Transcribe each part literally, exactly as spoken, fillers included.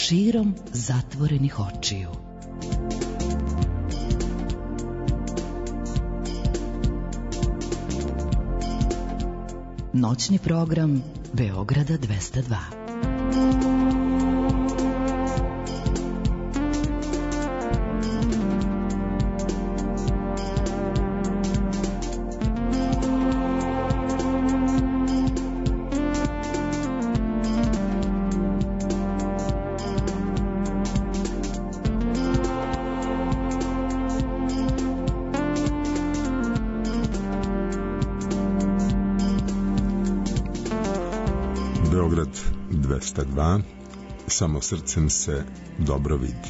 širom zatvorenih očiju. Noćni program Beograda dvesta dva. dvesta dva, samo srcem se dobro vidi.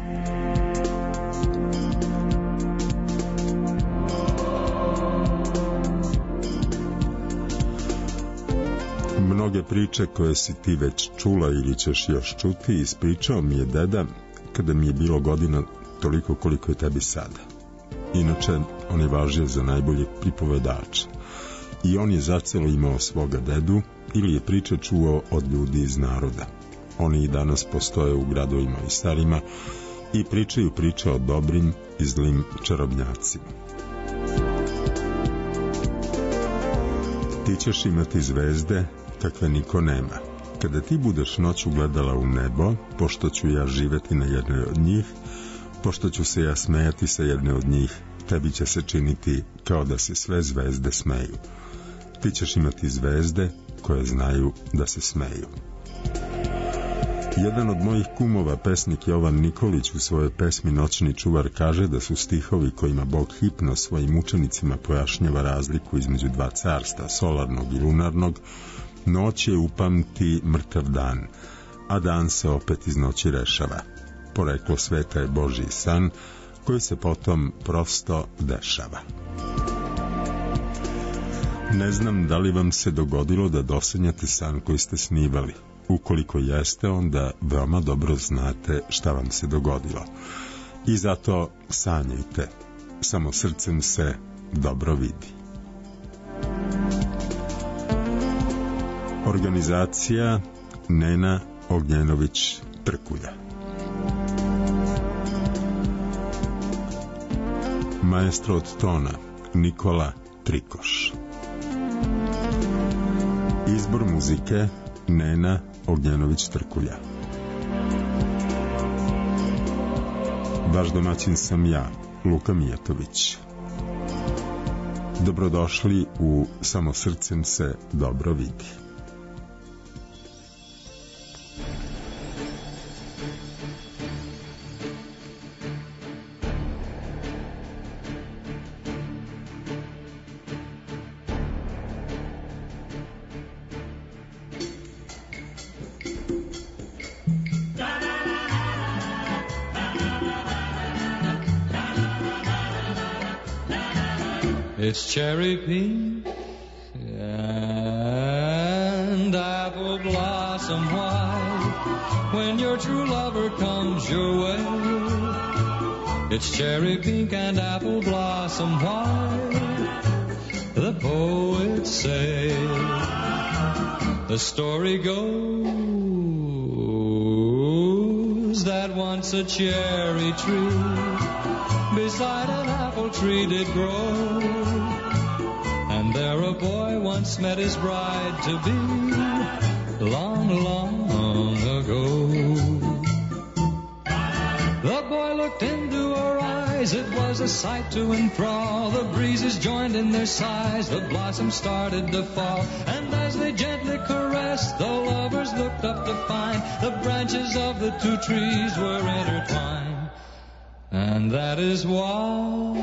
Mnoge priče koje si ti već čula ili ćeš još čuti ispričao mi je deda kada mi je bilo godina toliko koliko je tebi sada. Inače, on je važio za najbolje pripovedača i on je zacelo imao svoga dedu ili je priče čuo od ljudi iz naroda. Oni i danas postoje u gradovima i starima i pričaju priče o dobrim i zlim čarobnjacima. Ti ćeš imati zvezde kakve niko nema. Kada ti budeš noću gledala u nebo, pošto ću ja živeti na jednoj od njih, pošto ću se ja smejati sa jedne od njih, tebi će se činiti kao da se sve zvezde smeju. Ti ćeš imati zvezde koje znaju da se smeju. Jedan od mojih kumova, pesnik Jovan Nikolić, u svojoj pesmi Noćni čuvar kaže da su stihovi kojima Bog Hipno svojim učenicima pojašnjava razliku između dva carstva, solarnog i lunarnog. Noć je upamti mrtav dan, a dan se opet iz noći rešava. Poreklo sveta je Božji san, koji se potom prosto dešava. Ne znam da li vam se dogodilo da dosanjate san koji ste snivali. Ukoliko jeste, onda veoma dobro znate šta vam se dogodilo. I zato sanjajte, samo srcem se dobro vidi. Organizacija Nena Ognjenović Trkulja. Maestro od tona Nikola Trikoš. Izbor muzike Nena Ognjenović Trkulja. Vaš domaćin sam ja, Luka Mijatović. Dobrodošli u Samo srcem se dobro vidi. It's cherry pink and apple blossom white when your true lover comes your way. It's cherry pink and apple blossom white, the poets say. The story goes that once a cherry tree beside an apple tree did grow, and there a boy once met his bride-to-be long, long ago. The boy looked into her eyes, it was a sight to enthrall. The breezes joined in their sighs, the blossoms started to fall, and as they gently caressed, the lovers looked up to find the branches of the two trees were intertwined. And that is why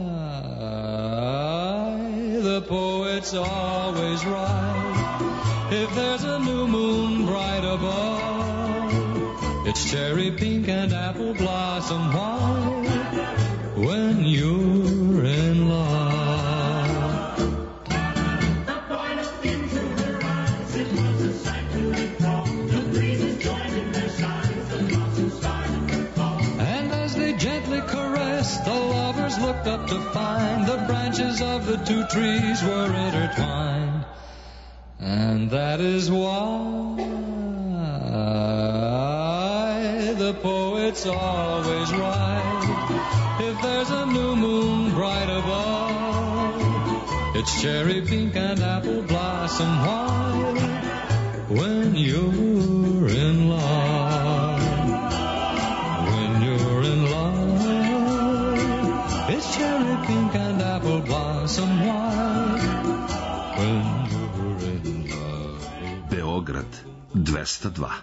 the poets always write, if there's a new moon bright above, it's cherry pink and apple blossom white when you're in love. The boy looked into her eyes, it was a sight to recall. The breezes joined in their sighs, the blossoms started to fall. And as they gently caressed, the lovers looked up to find the branches of the two trees were intertwined. And that is why the poets always write, if there's a new moon bright above, it's cherry pink and apple blossom white when you're in love. When you're in love, it's cherry pink and apple blossom white when you're in love. Beograd dvesta dva.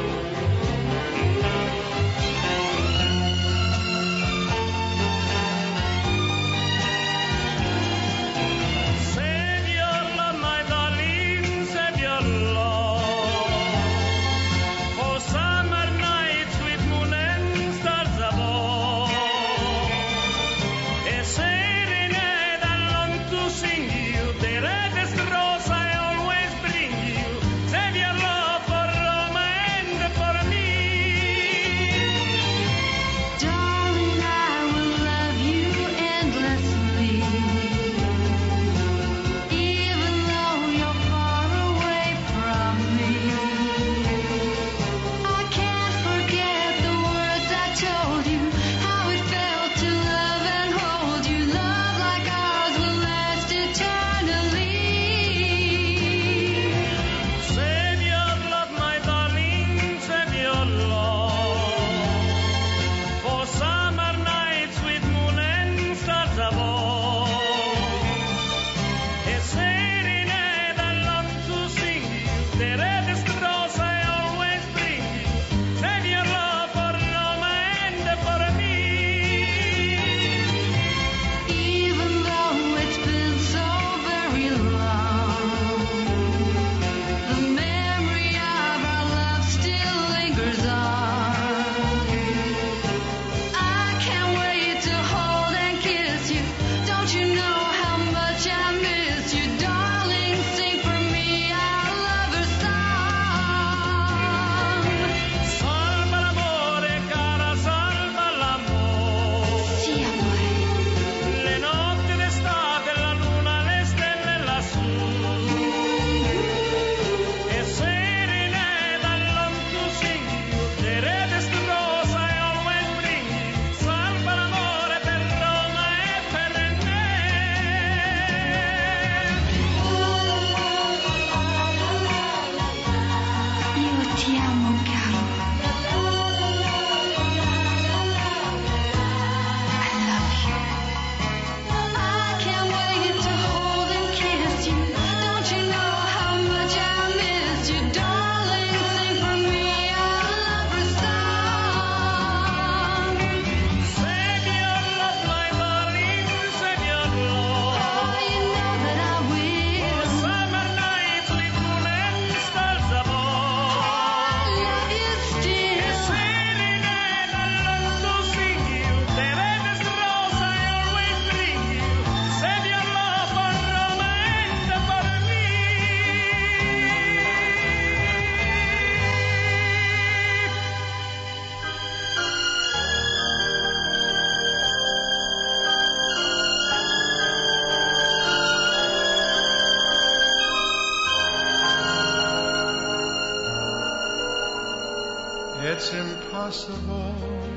It's impossible.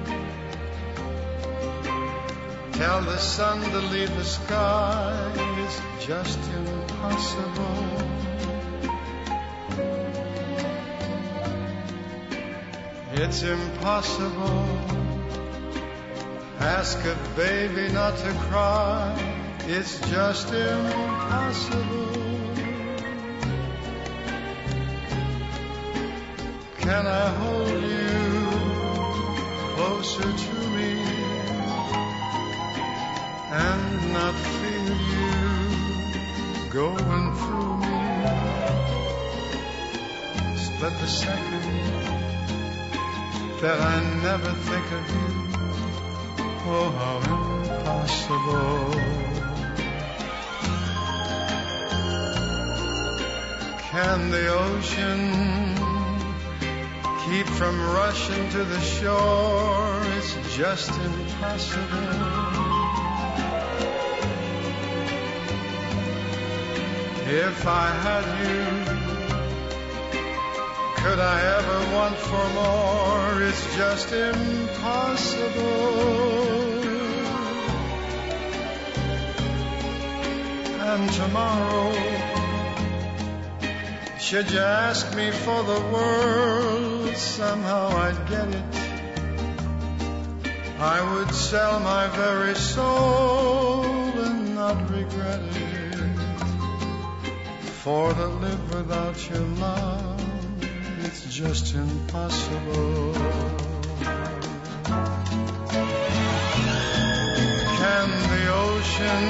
Tell the sun to leave the sky. It's just impossible. It's impossible. Ask a baby not to cry. It's just impossible. Can I hold you closer to me and not feel you going through me? Split the second that I never think of you. Oh, how impossible. Can the ocean keep from rushing to the shore? It's just impossible. If I had you, Could I ever want for more? It's just impossible. And tomorrow, should you ask me for the world, somehow I'd get it. I would sell my very soul and not regret it. For to live without your love, it's just impossible. Can the ocean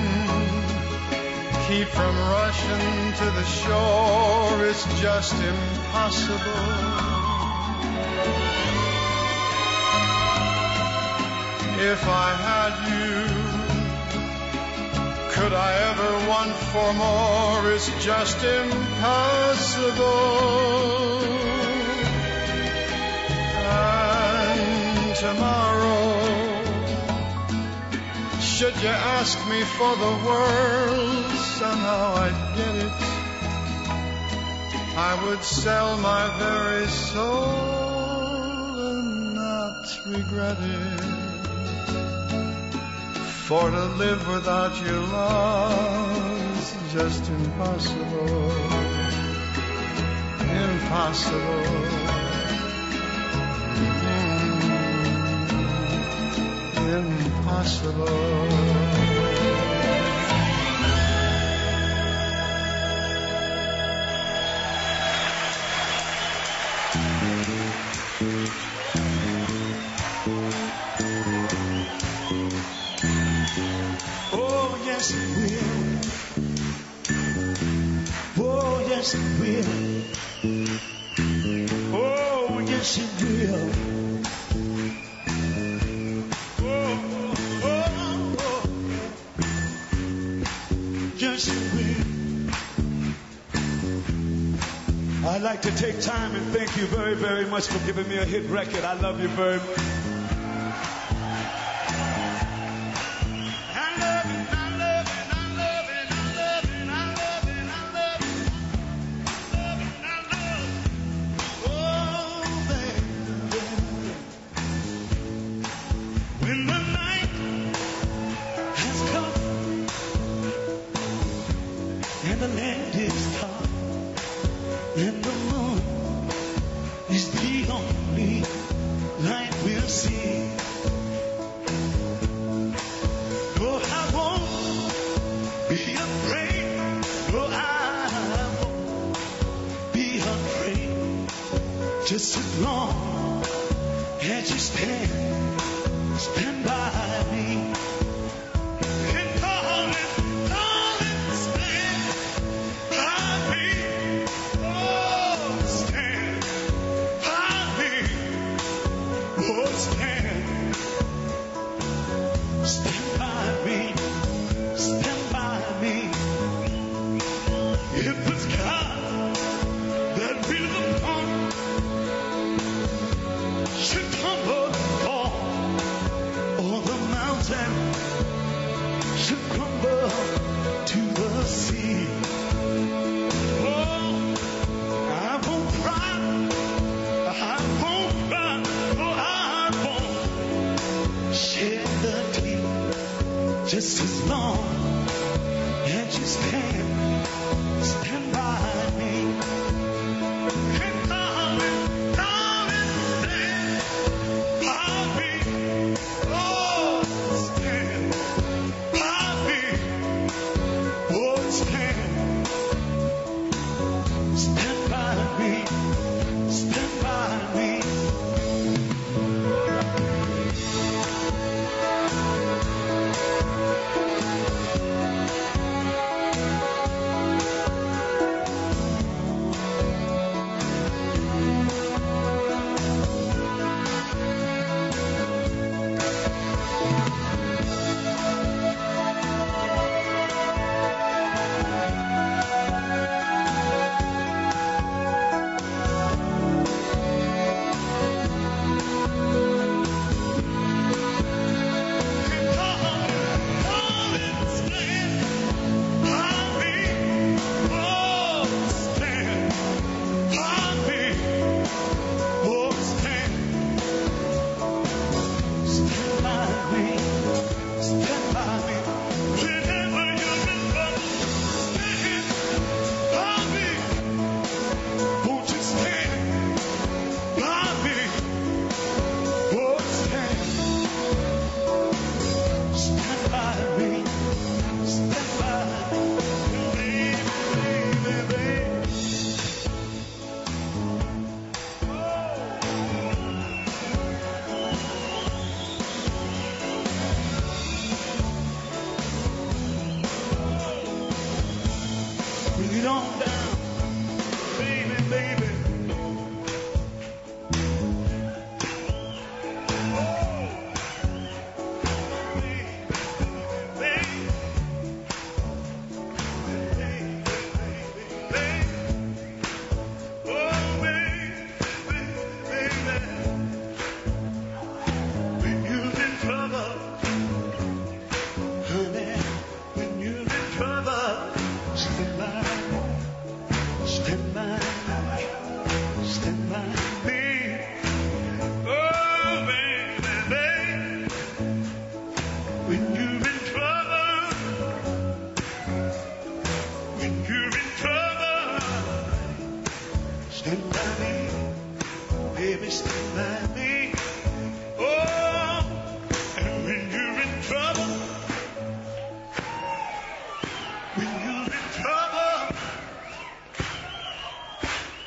keep from rushing to the shore? It's just impossible. If I had you, could I ever want for more? It's just impossible. And tomorrow, should you ask me for the world, somehow I'd get it. I would sell my very soul and not regret it. For to live without your love is just impossible. Impossible. Mm, impossible. Yes, it will. Oh, yes, it will. Oh, yes, it will. Oh, oh, oh. Yes, it will. I'd like to take time and thank you very, very much for giving me a hit record. I love you very much. Just as long as you stand, stand by me. And darling, darling, stand by me. Oh, stand by me. Oh, stand. Stand by me. Stand by me. It was God that built upon should tumble fall, or the mountain should crumble to the sea. Oh, I won't cry, I won't cry, oh, I won't shed the tear. Just as long as you stand, stand by me. And darling, darling, stand by me. Oh, stand by me. Oh, stand. Stand by me. Stand by me.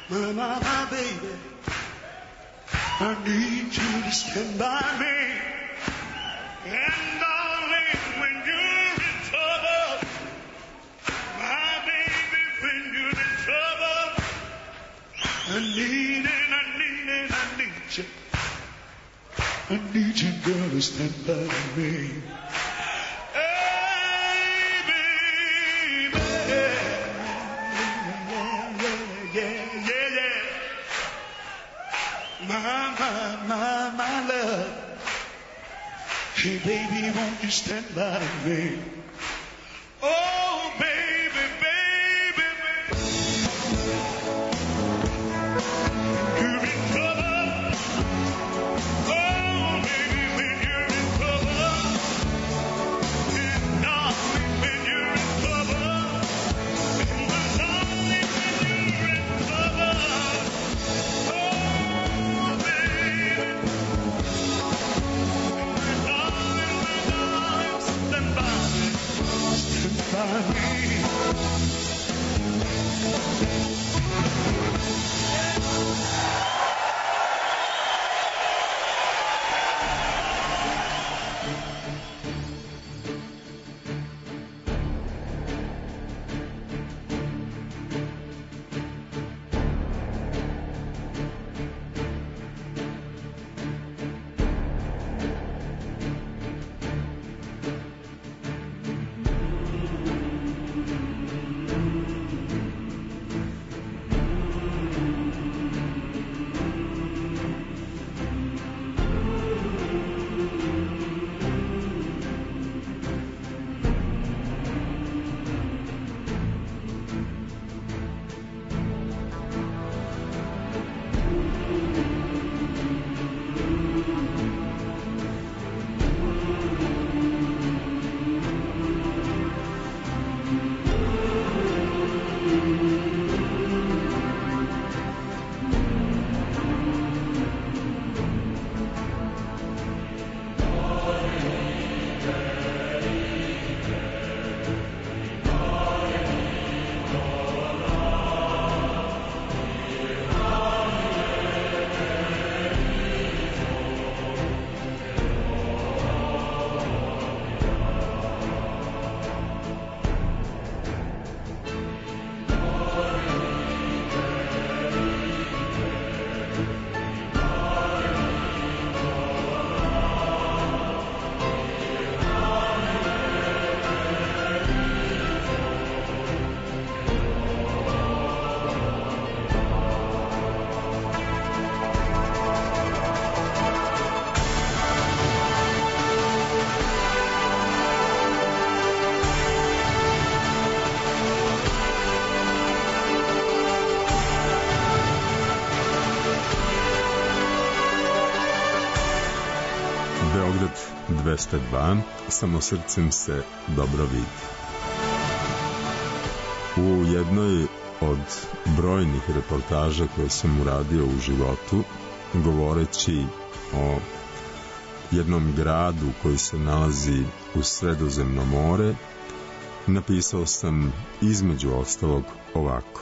my, my, my baby. I need you to stand by me. And darling, when you're in trouble, my baby, when you're in trouble, I need it, I need it, I need you. I need you, girl, to stand by me. Hey, baby. Yeah, yeah, yeah, yeah, yeah. My, my, my, my love. Hey, baby, won't you stand by me? Oh, baby, baby, baby. You're in trouble. Oh, baby, when you're in trouble. And darling, when you're in trouble. And darling, when you're in trouble. Oh, baby. My darling, my darling, stand by me. Stand by me. dvesta dva, samo srcem se dobro vidi. U jednoj od brojnih reportaža koje sam uradio u životu, govoreći o jednom gradu koji se nalazi u Sredozemno more, napisao sam između ostalog ovako.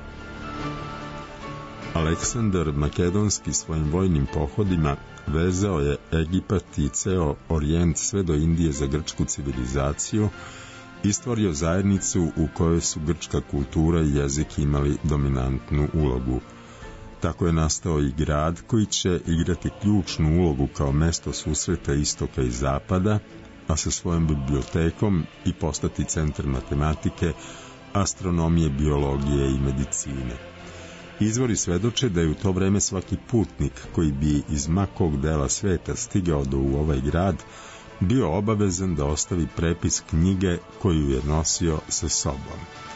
Aleksandar Makedonski svojim vojnim pohodima vezao je Egipat i ceo Orijent sve do Indije za grčku civilizaciju i stvorio zajednicu u kojoj su grčka kultura i jezik imali dominantnu ulogu. Tako je nastao i grad koji će igrati ključnu ulogu kao mesto susreta istoka i zapada, a sa svojom bibliotekom i postati centar matematike, astronomije, biologije i medicine. Izvori svedoče da je u to vreme svaki putnik koji bi iz makog dela sveta stigao do u ovaj grad bio obavezan da ostavi prepis knjige koju je nosio sa sobom.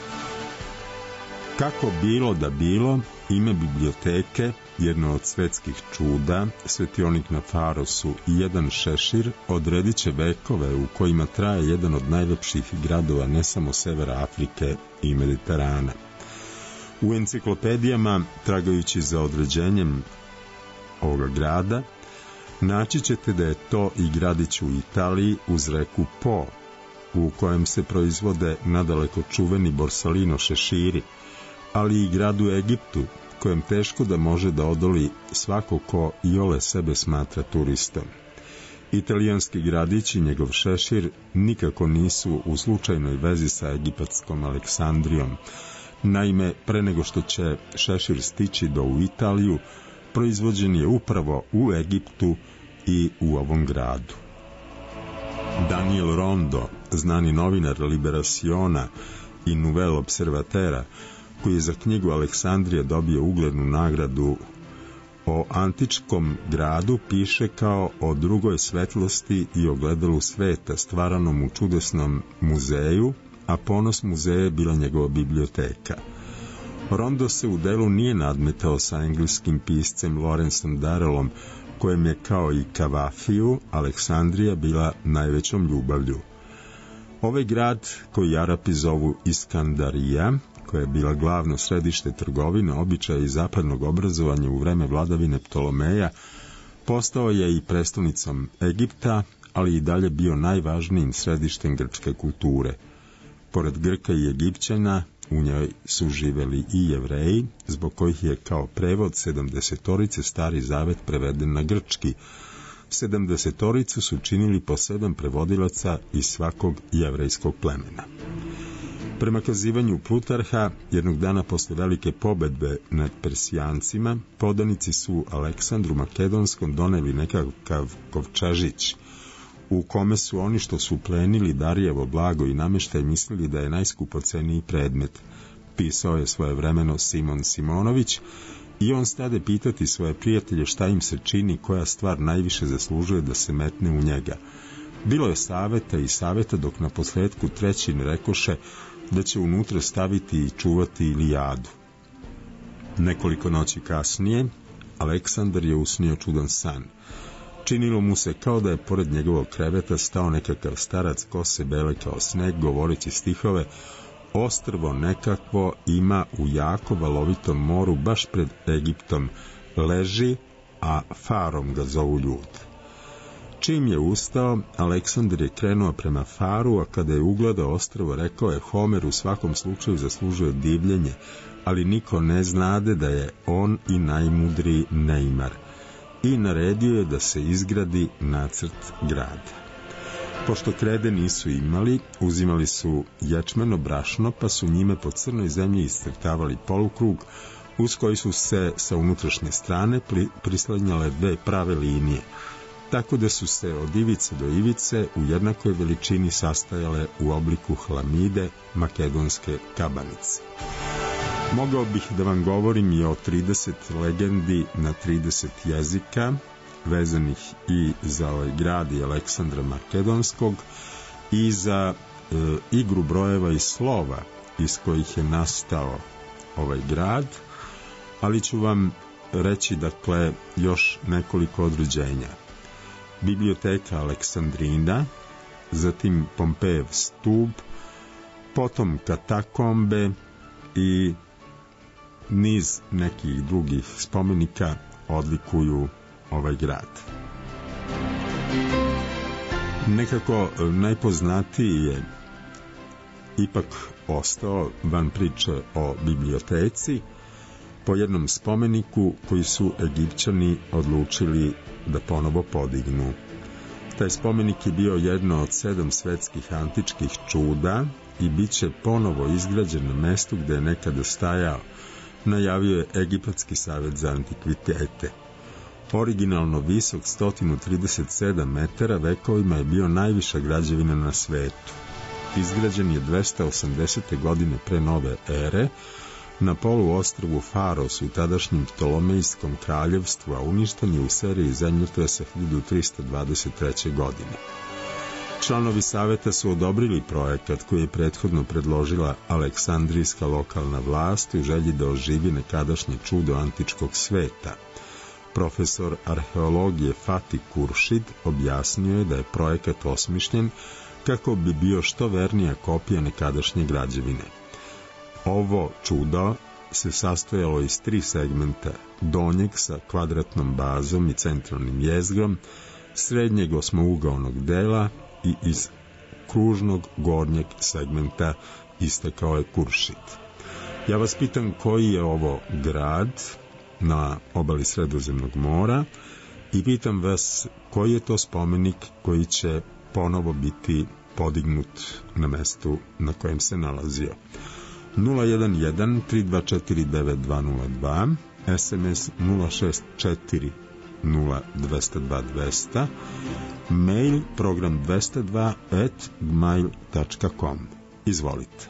Kako bilo da bilo, ime biblioteke, jedno od svetskih čuda, svetionik na Farosu i jedan šešir odredit će vekove u kojima traje jedan od najlepših gradova ne samo severa Afrike i Mediterana. U enciklopedijama, tragajući za određenjem ovoga grada, naći ćete da je to i gradić u Italiji uz reku Po, u kojem se proizvode nadaleko čuveni Borsalino šeširi, ali i grad u Egiptu, kojem teško da može da odoli svako ko iole sebe smatra turistom. Italijanski gradić i njegov šešir nikako nisu u slučajnoj vezi sa egipatskom Aleksandrijom. Naime, pre nego što će šešir stići do u Italiju, proizvođen je upravo u Egiptu i u ovom gradu. Daniel Rondo, znani novinar Liberaciona i Nouvelle Observatera, koji je za knjigu Aleksandrija dobio uglednu nagradu, o antičkom gradu piše kao o drugoj svetlosti i ogledalu sveta stvaranom u čudesnom muzeju, a ponos muzeja je bila njegova biblioteka. Rondo se u delu nije nadmetao sa engleskim piscem Lawrenceom Darrellom, kojem je kao i Kavafiju Aleksandrija bila najvećom ljubavlju. Ovaj grad, koji Arapi zovu Iskandarija, koja je bila glavno središte trgovine, običaja i zapadnog obrazovanja u vreme vladavine Ptolomeja, postao je i prestolnicom Egipta, ali i dalje bio najvažnijim središtem grčke kulture. Pored Grka i Egipćana, u njoj su živeli i Jevreji, zbog kojih je kao prevod sedamdesetorice Stari Zavet preveden na grčki. Sedamdesetoricu su činili po sedam prevodilaca iz svakog jevrejskog plemena. Prema kazivanju Plutarha, jednog dana posle velike pobedbe nad Persijancima, podanici su Aleksandru Makedonskom doneli nekakav kovčežić, u kome su oni što su plenili Darijevo blago i namještaj mislili da je najskupoceniji predmet. Pisao je svojevremeno Simon Simonović i on stade pitati svoje prijatelje šta im se čini, koja stvar najviše zaslužuje da se metne u njega. Bilo je saveta i saveta, dok na posledku treći ne rekoše da će unutra staviti i čuvati Ilijadu. Nekoliko noći kasnije, Aleksandar je usnio čudan san. Činilo mu se kao da je pored njegovog kreveta stao nekakav starac kose bele kao sneg, govoreći stihove: ostrvo nekakvo ima u jako valovitom moru baš pred Egiptom, leži, a Farom ga zovu ljudi. Čim je ustao, Aleksandar je krenuo prema Faru, a kada je ugledao ostrvo, rekao je: Homer u svakom slučaju zaslužuje divljenje, ali niko ne znade da je on i najmudriji Neymar. I naredio je da se izgradi nacrt grada. Pošto krede nisu imali, uzimali su ječmeno brašno, pa su njime po crnoj zemlji iscrtavali polukrug, uz koji su se sa unutrašnje strane pri, prislanjale dve prave linije, tako da su se od ivice do ivice u jednakoj veličini sastajale u obliku hlamide makedonske kabanice. Mogao bih da vam govorim i o trideset legendi na trideset jezika, vezanih i za ovaj grad i Aleksandra Makedonskog, i za e, igru brojeva i slova iz kojih je nastao ovaj grad, ali ću vam reći, dakle, još nekoliko određenja. Biblioteka Aleksandrina, zatim Pompejev stup, potom katakombe i niz nekih drugih spomenika odlikuju ovaj grad. Nekako najpoznatiji je ipak ostao van priče o biblioteci po jednom spomeniku koji su Egipćani odlučili da ponovo podignu. Taj spomenik je bio jedno od sedam svetskih antičkih čuda i bit će ponovo izgrađen na mestu gde je nekada stajao, najavio je Egipatski savet za antikvitete. Originalno visok sto trideset sedam metara, vekovima je bio najviša građevina na svetu. Izgrađen je dvesta osamdesete godine pre nove ere na poluostrvu Faros u tadašnjem Ptolomejskom kraljevstvu, a uništen je u seriji zemljotresa hiljadu trista dvadeset treće. godine. Članovi saveta su odobrili projekat koji je prethodno predložila aleksandrijska lokalna vlast u želji da oživi nekadašnje čudo antičkog sveta. Profesor arheologije Fatih Kuršid objasnio je da je projekat osmišljen kako bi bio što vernija kopija nekadašnje građevine. Ovo čudo se sastojalo iz tri segmenta: donjeg sa kvadratnom bazom i centralnim jezgrom, srednjeg osmougaonog dela i iz kružnog gornjeg segmenta, istakao je Kuršid. Ja vas pitam koji je ovo grad na obali Sredozemnog mora i pitam vas koji je to spomenik koji će ponovo biti podignut na mestu na kojem se nalazio. nula jedan jedan tri dva četiri devet dva nula dva, es em es nula šest četiri nula dva nula dva dva nula, mail program dvesta dva at gmail tačka com. Izvolite.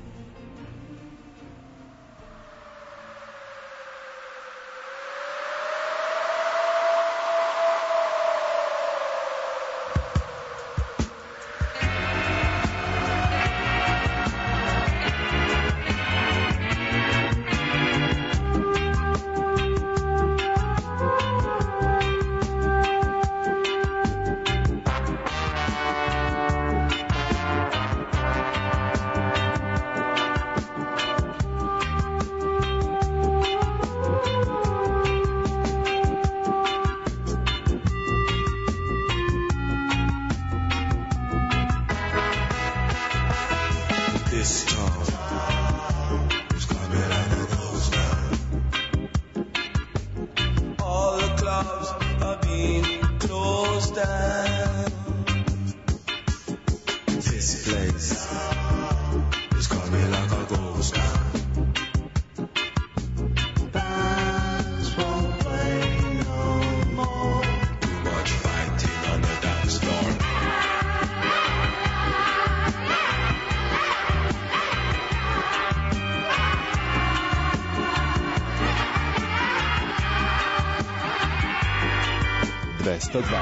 dvesta dva.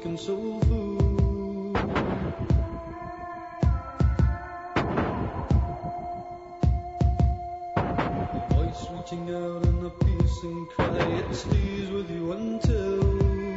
making soul food. A voice reaching out in a piercing cry, it stays with you until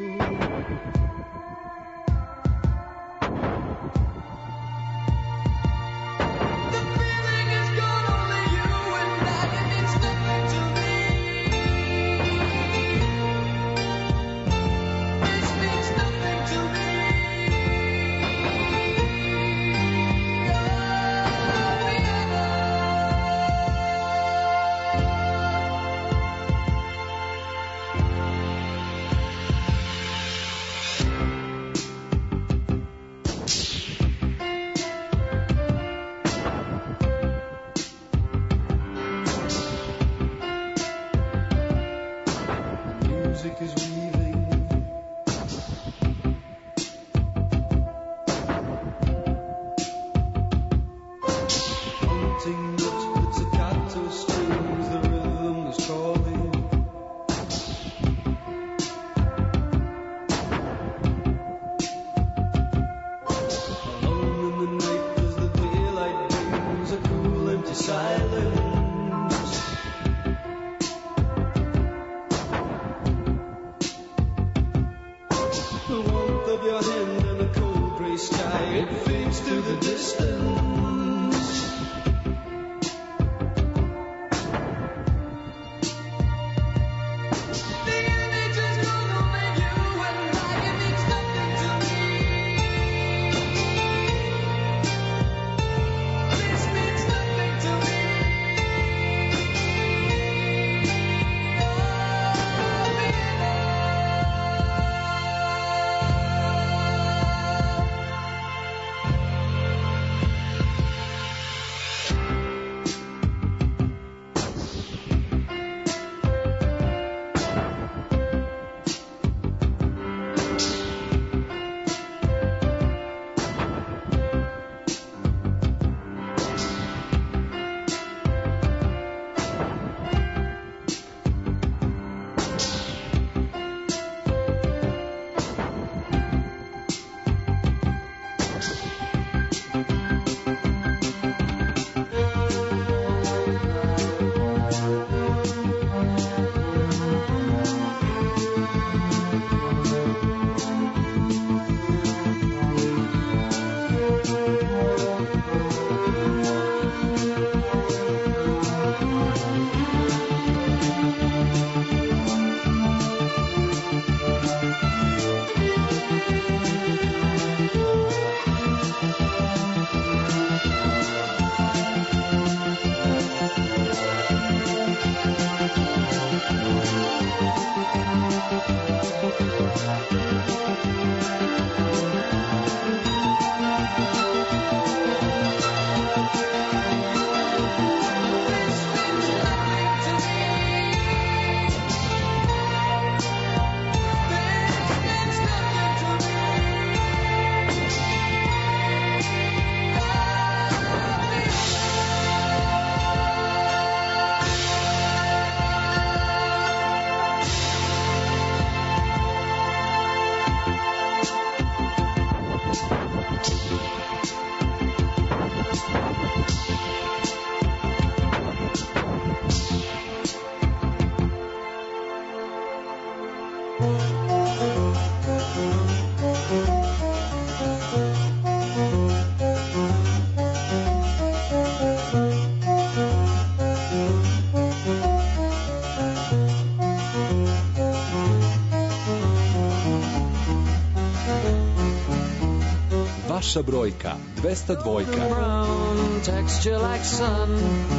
Vaša brojka dvesta dva. Brown texture like sun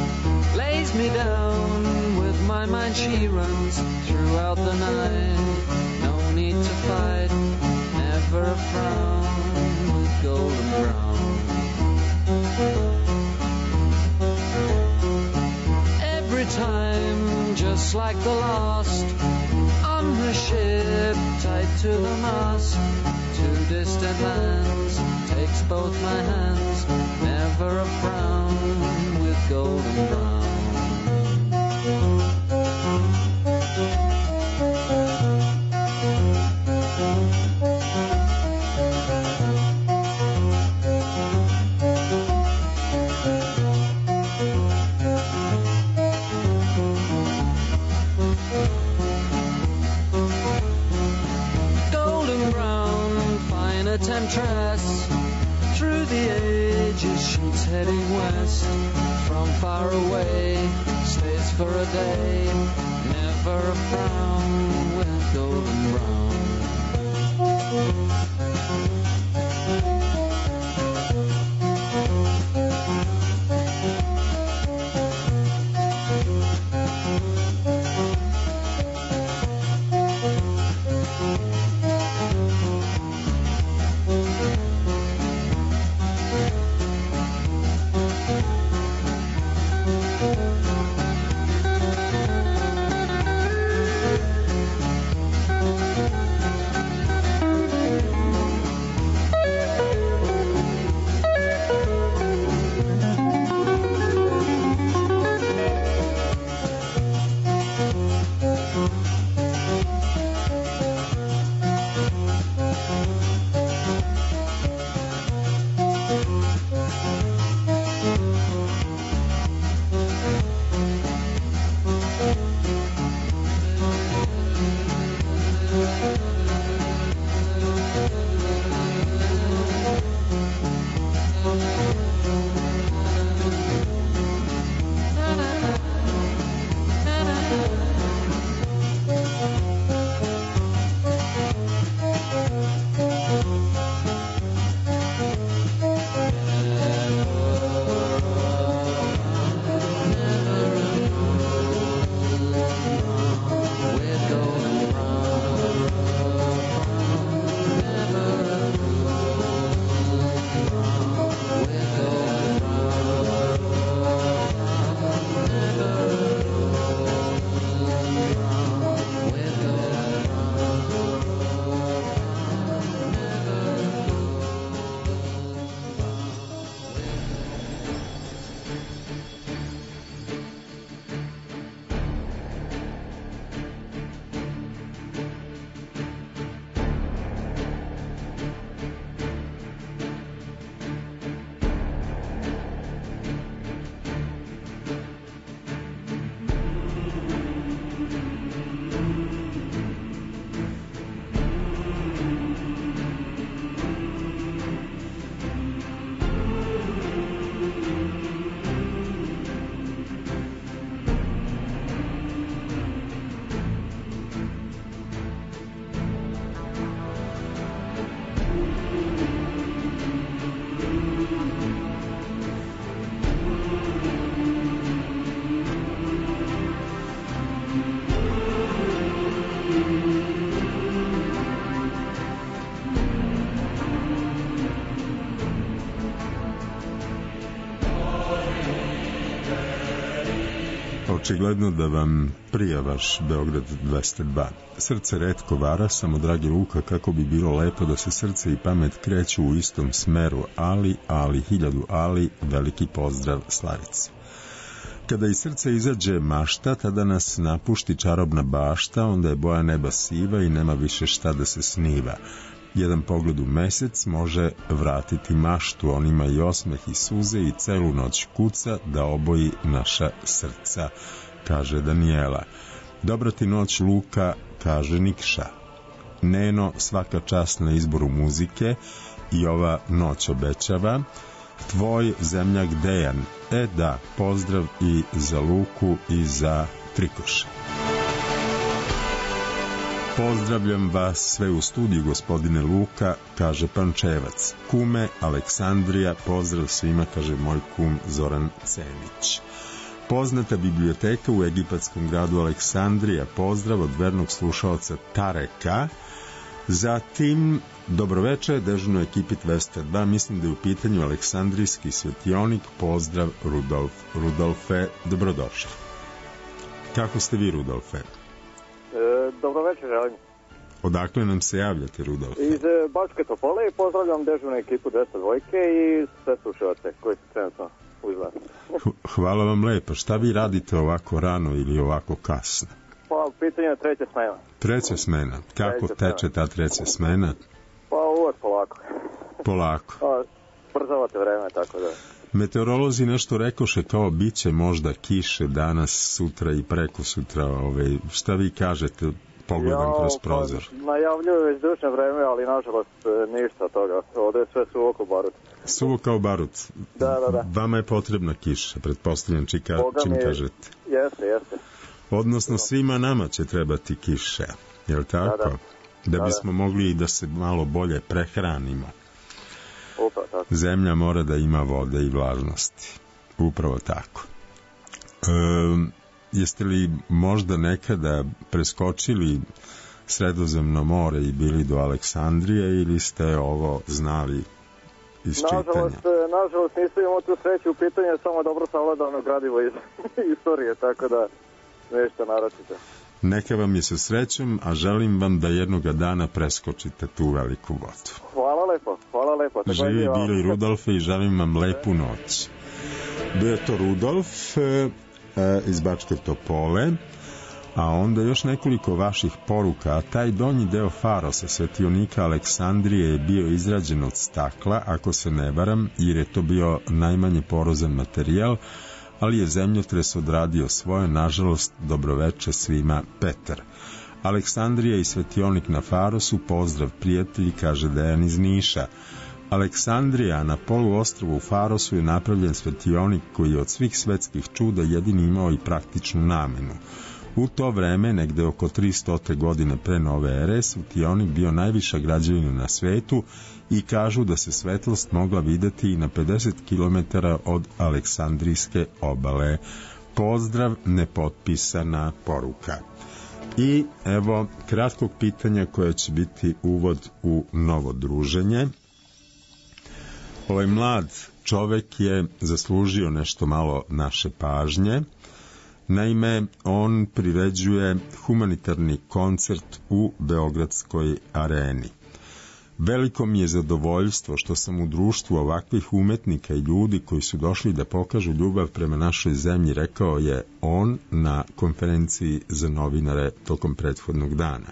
lays me down with my mind she runs throughout the night. No need to fight, never a frown with golden brown. Every time just like the last on her ship tied to the mast to distant lands takes both my hands, never a frown with golden brown. tress. Through the ages she's heading west. From far away, stays for a day. Never a frown with golden brown. Očigledno da vam prija vaš Beograd dvesta dva. Srce retko vara, samo dragi Luka, kako bi bilo lepo da se srce i pamet kreću u istom smeru, ali, ali, hiljadu ali, veliki pozdrav Slavici. Kada iz srca izađe mašta, tada nas napušti čarobna bašta, onda je boja neba siva i nema više šta da se sniva. Jedan pogled u mesec može vratiti maštu, on ima i osmeh i suze i celu noć kuca da oboji naša srca, kaže Danijela. Dobra ti noć Luka, kaže Nikša. Neno, svaka čast na izboru muzike i ova noć obećava. Tvoj zemljak Dejan. E da, pozdrav i za Luku i za Trikoša. Pozdravljam vas sve u studiju, gospodine Luka, kaže Pančevac. Kume, Aleksandrija, pozdrav svima, kaže moj kum Zoran Cenić. Poznata biblioteka u egipatskom gradu Aleksandrija, pozdrav od vernog slušaoca Tareka. Zatim, dobroveče, dežurnoj ekipi dvesta dva, mislim da je u pitanju Aleksandrijski svetionik, pozdrav Rudolf. Rudolfe, dobrodošli. Kako ste vi, Rudolfe? E, dobro večer, želim. Odakle nam se javljate, Rudolfe? Iz e, Bačke Topole i pozdravljam dežurnu ekipu dvesta dva i sve slušalce koji su trenutno uz vas. Hvala vam lepo. Šta vi radite ovako rano ili ovako kasno? Pa, pitanje je treća smena. Treća smena. Kako treća teče smena. Ta treća smena? Pa, uvek polako. Polako. Pa, brzavate vreme, tako da... Meteorolozi nešto rekoše kao biće možda kiše danas, sutra i preko sutra. Ove, šta vi kažete? pogledam kroz prozor. Pa, najavljuju već dušne vreme, ali nažalost ništa od toga. Ovde je sve suvo kao barut. Suvo kao barut. Da, da, da. Vama je potrebna kiša, pretpostavljam čika, čim mi... kažete. Jeste, jeste. Odnosno svima nama će trebati kiše, je li tako? Da, da. Da da bismo da. mogli da se malo bolje prehranimo. Upravo tako. Zemlja mora da ima vode i vlažnosti. Upravo tako. E, jeste li možda nekada preskočili Sredozemno more i bili do Aleksandrije ili ste ovo znali iz čitanja? Nažalost, nažalost nisam imao tu sreću, u pitanju je samo dobro savladano gradivo iz istorije, tako da nešto naročite. Neka vam je sa srećom, a želim vam da jednoga dana preskočite tu veliku vodu. Hvala lepo, hvala lepo. Živi bili Rudolfe i želim vam lepu noć. Bio je to Rudolf e, e, iz Bačke Topole, a onda još nekoliko vaših poruka, a taj donji deo farosa svetionika Aleksandrije je bio izrađen od stakla, ako se ne varam, jer je to bio najmanje porozan materijal, ali je zemljotres odradio svoje, nažalost, dobroveče svima, Petar. Aleksandrija i svetionik na farosu, pozdrav prijatelji, kaže Dejan iz Niša. Aleksandrija na poluostrvu u Farosu je napravljen svetionik koji je od svih svetskih čuda jedini imao i praktičnu namenu. U to vreme, negde oko tristo godine pre nove ere, svetionik bio najviša građevina na svetu i kažu da se svetlost mogla videti i na pedeset kilometara od Aleksandrijske obale. Pozdrav, nepotpisana poruka. I evo kratkog pitanja koje će biti uvod u novo druženje. Ovaj mlad čovek je zaslužio nešto malo naše pažnje. Naime, on priređuje humanitarni koncert u Beogradskoj areni. Veliko mi je zadovoljstvo što sam u društvu ovakvih umetnika i ljudi koji su došli da pokažu ljubav prema našoj zemlji, rekao je on na konferenciji za novinare tokom prethodnog dana.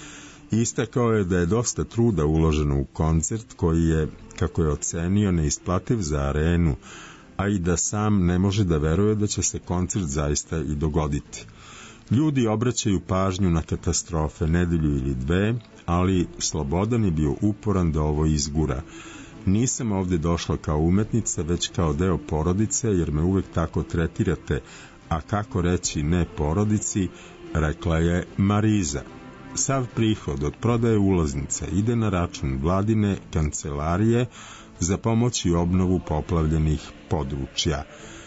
Istakao je da je dosta truda uloženo u koncert koji je, kako je ocenio, neisplativ za arenu, a i da sam ne može da veruje da će se koncert zaista i dogoditi. Ljudi obraćaju pažnju na katastrofe nedelju ili dve, ali Slobodan je bio uporan da ovo izgura. Nisam ovde došla kao umetnica, već kao deo porodice, jer me uvek tako tretirate, a kako reći ne porodici, rekla je Mariza. Sav prihod od prodaje ulaznica ide na račun vladine kancelarije za pomoć i obnovu poplavljenih područja.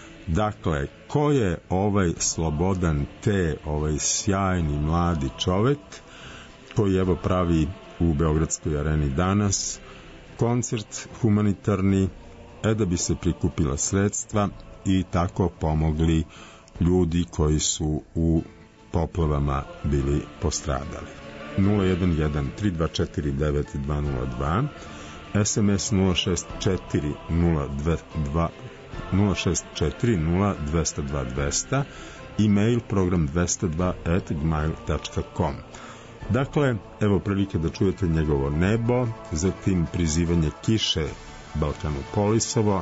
Dakle, ko je ovaj Slobodan T, ovaj sjajni mladi čovek, koji evo pravi u Beogradskoj areni danas koncert humanitarni, e da bi se prikupila sredstva i tako pomogli ljudi koji su u poplavama bili postradali. nula jedan jedan tri dva četiri devet dva nula dva, es em es nula šest četiri nula dva nula šest četiri nula dva nula dva dva nula, e-mail program dvesta dva at gmail tačka com. Dakle, evo prilike da čujete njegovo nebo, zatim prizivanje kiše Balkanu Polisovo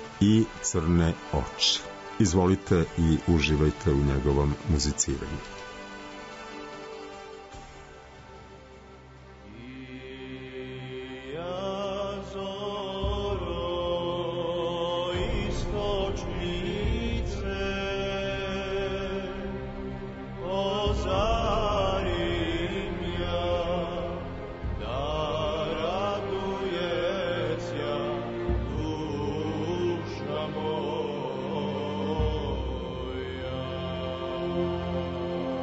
i Crne oči. Izvolite i uživajte u njegovom muziciranju. Oh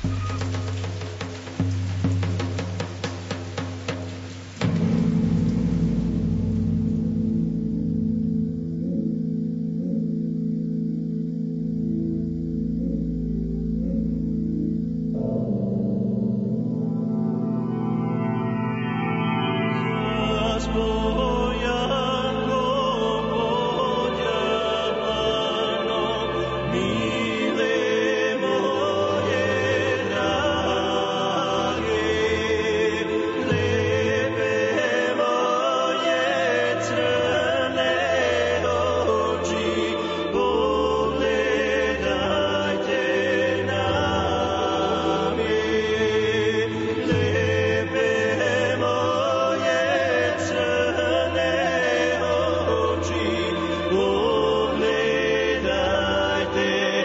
Pogledajte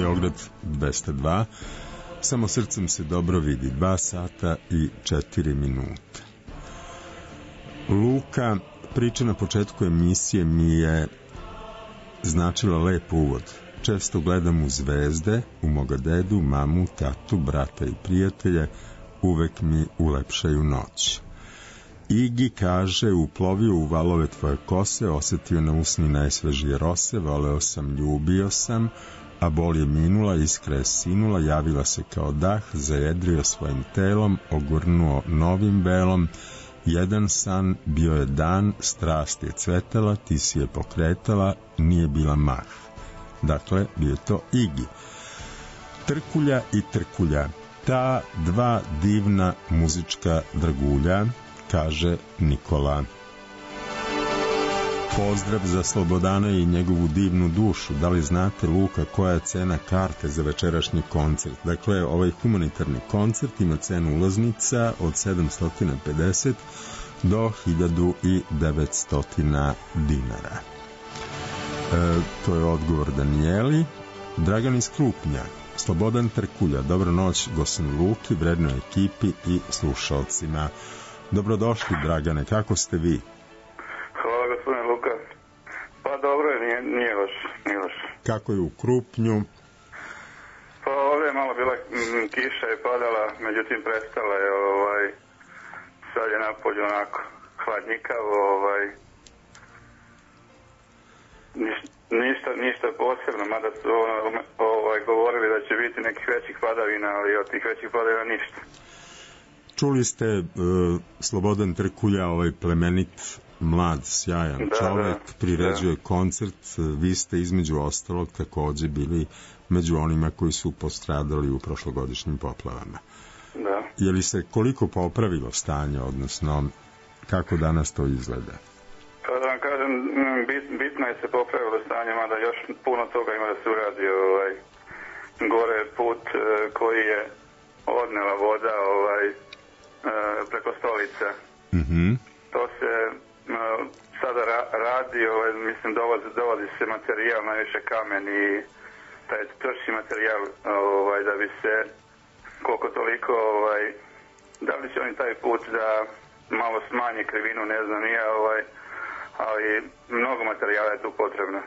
Beograd dvesta dva. Samo srcem se dobro vidi. Dva sata i četiri minute. Luka, priča na početku emisije mi je značila lep uvod. Često gledam u zvezde, u moga dedu, mamu, tatu, brata i prijatelje, uvek mi ulepšaju noć. Igi kaže, uplovio u valove tvoje kose, osetio na usni najsvežije rose, voleo sam, ljubio sam, a bol je minula, iskra je sinula, javila se kao dah, zajedrio svojim telom, ogurnuo novim belom, jedan san, bio je dan, strast je cvetala, ti si je pokretala, nije bila mah. Dakle, bio to Igi. Trkulja i Trkulja, ta dva divna muzička dragulja, kaže Nikola. Pozdrav za Slobodana i njegovu divnu dušu. Da li znate, Luka, koja je cena karte za večerašnji koncert? Dakle, ovaj humanitarni koncert ima cenu ulaznica od sedamsto pedeset do hiljadu devetsto dinara. E, to je odgovor Danijeli. Dragan iz Krupnja, Slobodan Trkulja, dobro noć Gosin Luki, vrednoj ekipi i slušalcima. Dobrodošli, Dragane, kako ste vi? Hvala, gospodine Luka. Pa dobro je, nije, nije loš, nije loš. Kako je u Krupnju? Pa ovdje je malo bila m, kiša je padala, međutim prestala je, ovaj, sad je napolje onako hladnjikavo, ovaj, ništa, ništa, ništa posebno, mada su ovaj, govorili da će biti nekih većih padavina, ali od tih većih padavina ništa. Čuli ste uh, Slobodan Trkulja, ovaj plemenit, mlad, sjajan da, čovek, da, priređuje da. koncert. Vi ste između ostalog takođe bili među onima koji su postradali u prošlogodišnjim poplavama. Da. Je li se koliko popravilo stanje, odnosno kako danas to izgleda? Pa da vam kažem, bit, bitno je se popravilo stanje, mada još puno toga ima da se uradi. Ovaj, gore put koji je odnela voda, ovaj, preko stolice. Mm-hmm. To se uh, sada ra radi, ovaj, mislim, dolazi, dolazi se materijal, najviše kamen i taj tvrši materijal, ovaj, da bi se koliko toliko, ovaj, da li će oni taj put da malo smanje krivinu, ne znam nije, ovaj, ali mnogo materijala je tu potrebno.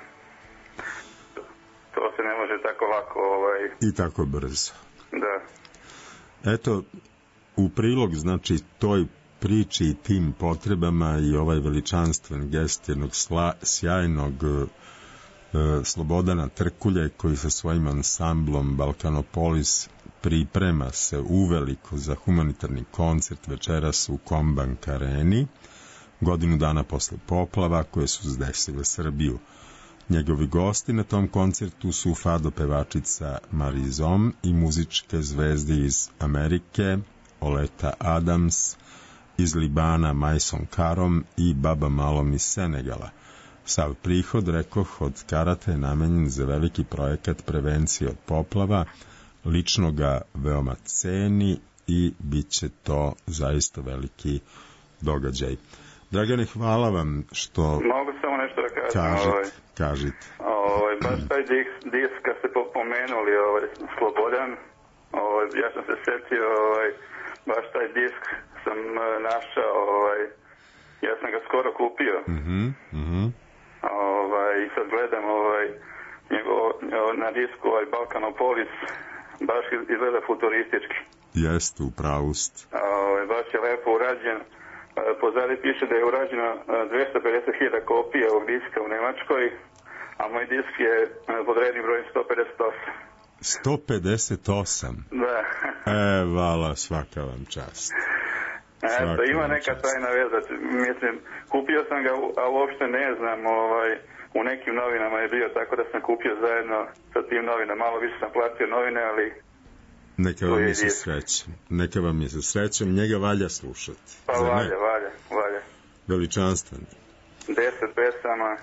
To se ne može tako lako, ovaj... I tako brzo. Da. Eto, u prilog, znači, toj priči i tim potrebama i ovaj veličanstven gest jednog sla, sjajnog e, Slobodana Trkulje, koji sa svojim ansamblom Balkanopolis priprema se uveliko za humanitarni koncert večeras u Kombank areni, godinu dana posle poplava koje su zdesile Srbiju. Njegovi gosti na tom koncertu su fado pevačica Marizom i muzičke zvezde iz Amerike, Oleta Adams, iz Libana Majson Karom i Baba Malom iz Senegala. Sav prihod, rekoh, od karata je namenjen za veliki projekat prevencije od poplava, lično ga veoma ceni i bit će to zaista veliki događaj. Dragane, hvala vam što... Mogu samo nešto da kažem? Kažite, ovaj, kažite. Ovaj, baš taj disk, disk kad ste pomenuli, ovaj, Slobodan, ovaj, ja sam se setio, ovaj, baš taj disk sam uh, našao, ovaj, ja sam ga skoro kupio. Mhm, mhm. Ovaj, i sad gledam, ovaj, njegov, na disku, ovaj, Balkanopolis, baš izgleda futuristički. Jeste, u pravu ste. Ovaj, baš je lepo urađen. Pozadnje piše da je urađeno dvesta pedeset hiljada kopija ovog diska u Nemačkoj, a moj disk je pod rednim brojem sto pedeset osam. sto pedeset osam? Da. E, vala, svaka vam čast. Eto, ima neka tajna veza. Mislim, kupio sam ga, a uopšte ne znam, ovaj, u nekim novinama je bio tako da sam kupio zajedno sa tim novinama. Malo više sam platio novine, ali... Neka vam je sa srećom. Neka vam je sa srećom. Njega valja slušati. Pa valja, valja, valja. Veličanstven. Deset pesama.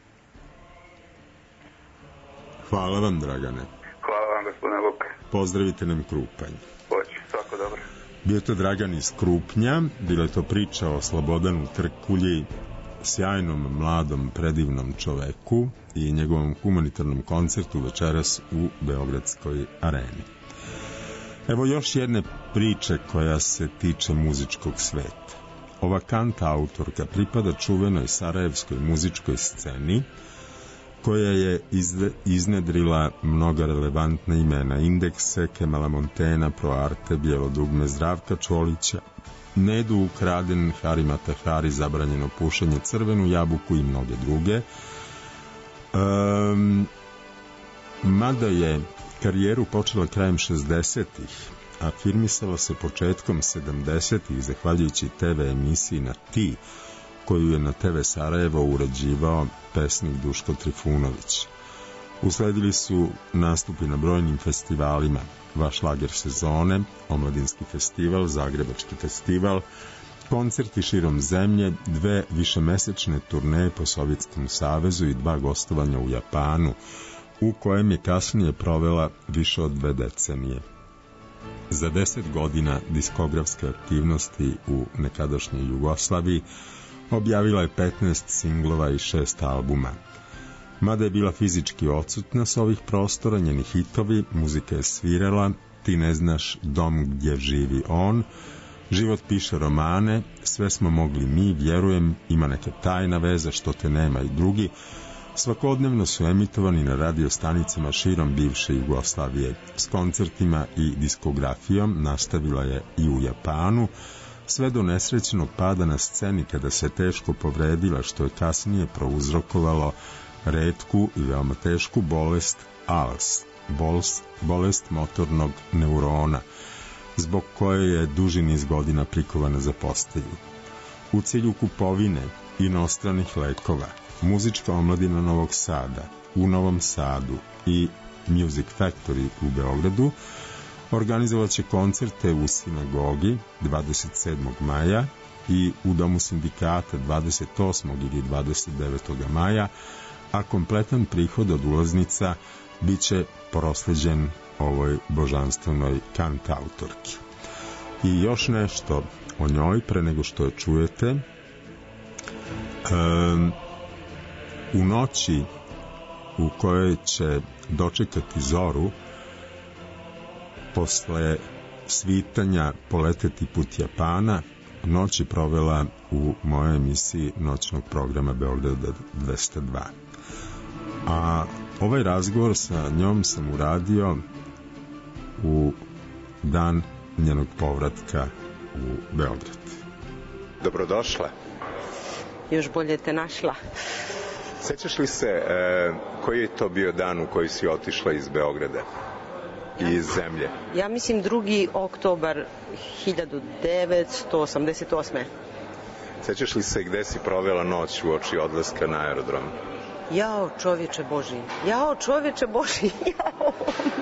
Hvala vam, Dragane. Hvala vam, gospodine Luka. Pozdravite nam Krupanj. Hoću, svako dobro. Bio to Dragan iz Krupnja. Bila je to priča o Slobodanu Trkulji, sjajnom, mladom, predivnom čoveku i njegovom humanitarnom koncertu večeras u Beogradskoj areni. Evo još jedne priče koja se tiče muzičkog sveta. Ova kanta autorka pripada čuvenoj sarajevskoj muzičkoj sceni, koja je iznedrila mnoga relevantna imena: Indekse, Kemala Montena, Pro Arte, Bijelo dugme Zdravka Čolića, Nedu Ukraden, Harima Tahari, Zabranjeno pušenje, Crvenu jabuku i mnoge druge. Um, mada je karijeru počela krajem šezdesetih, afirmisala se početkom sedamdesetih zahvaljujući te ve emisiji na Ti, koju je na te ve Sarajevo uređivao pesnik Duško Trifunović. Usledili su nastupi na brojnim festivalima: Vaš lager sezone, Omladinski festival, Zagrebački festival, koncerti širom zemlje, dve višemesečne turneje po Sovjetskom savezu i dva gostovanja u Japanu, u kojem je kasnije provela više od dve decenije. Za deset godina diskografske aktivnosti u nekadašnjoj Jugoslaviji objavila je petnaest singlova i šest albuma. Mada je bila fizički odsutna s ovih prostora, njeni hitovi, muzika je svirala Ti ne znaš, Dom gdje živi on, Život piše romane, Sve smo mogli mi, Vjerujem, Ima neka tajna veza, Što te nema i drugi. Svakodnevno su emitovani na radio stanicama širom bivše Jugoslavije. S koncertima i diskografijom nastavila je i u Japanu, sve do nesrećnog pada na sceni kada se teško povredila, što je kasnije prouzrokovalo retku i veoma tešku bolest A L S, bolest, bolest motornog neurona, zbog koje je duži niz godina prikovana za postelju. U cilju kupovine inostranih lekova, Muzička omladina Novog Sada u Novom Sadu i Music Factory u Beogradu organizovat će koncerte u sinagogi dvadeset sedmog maja i u Domu sindikata dvadeset osmog ili dvadeset devetog maja, a kompletan prihod od ulaznica biće prosleđen ovoj božanstvenoj kantautorki. I još nešto o njoj pre nego što je čujete. Um, u noći u kojoj će dočekati zoru, posle svitanja poleteti put Japana, noć je provela u mojoj emisiji noćnog programa Beograda dvesta dva. A ovaj razgovor sa njom sam uradio u dan njenog povratka u Beograd. Dobrodošla. Još bolje te našla. Sećaš li se e, koji je to bio dan u koji si otišla iz Beograda i iz zemlje? Ja mislim drugi oktobar hiljadu devetsto osamdeset osme. Sećaš li se gde si provela noć u oči odlaska na aerodrom? Jao, čovječe Boži, jao, čovječe Boži, jao.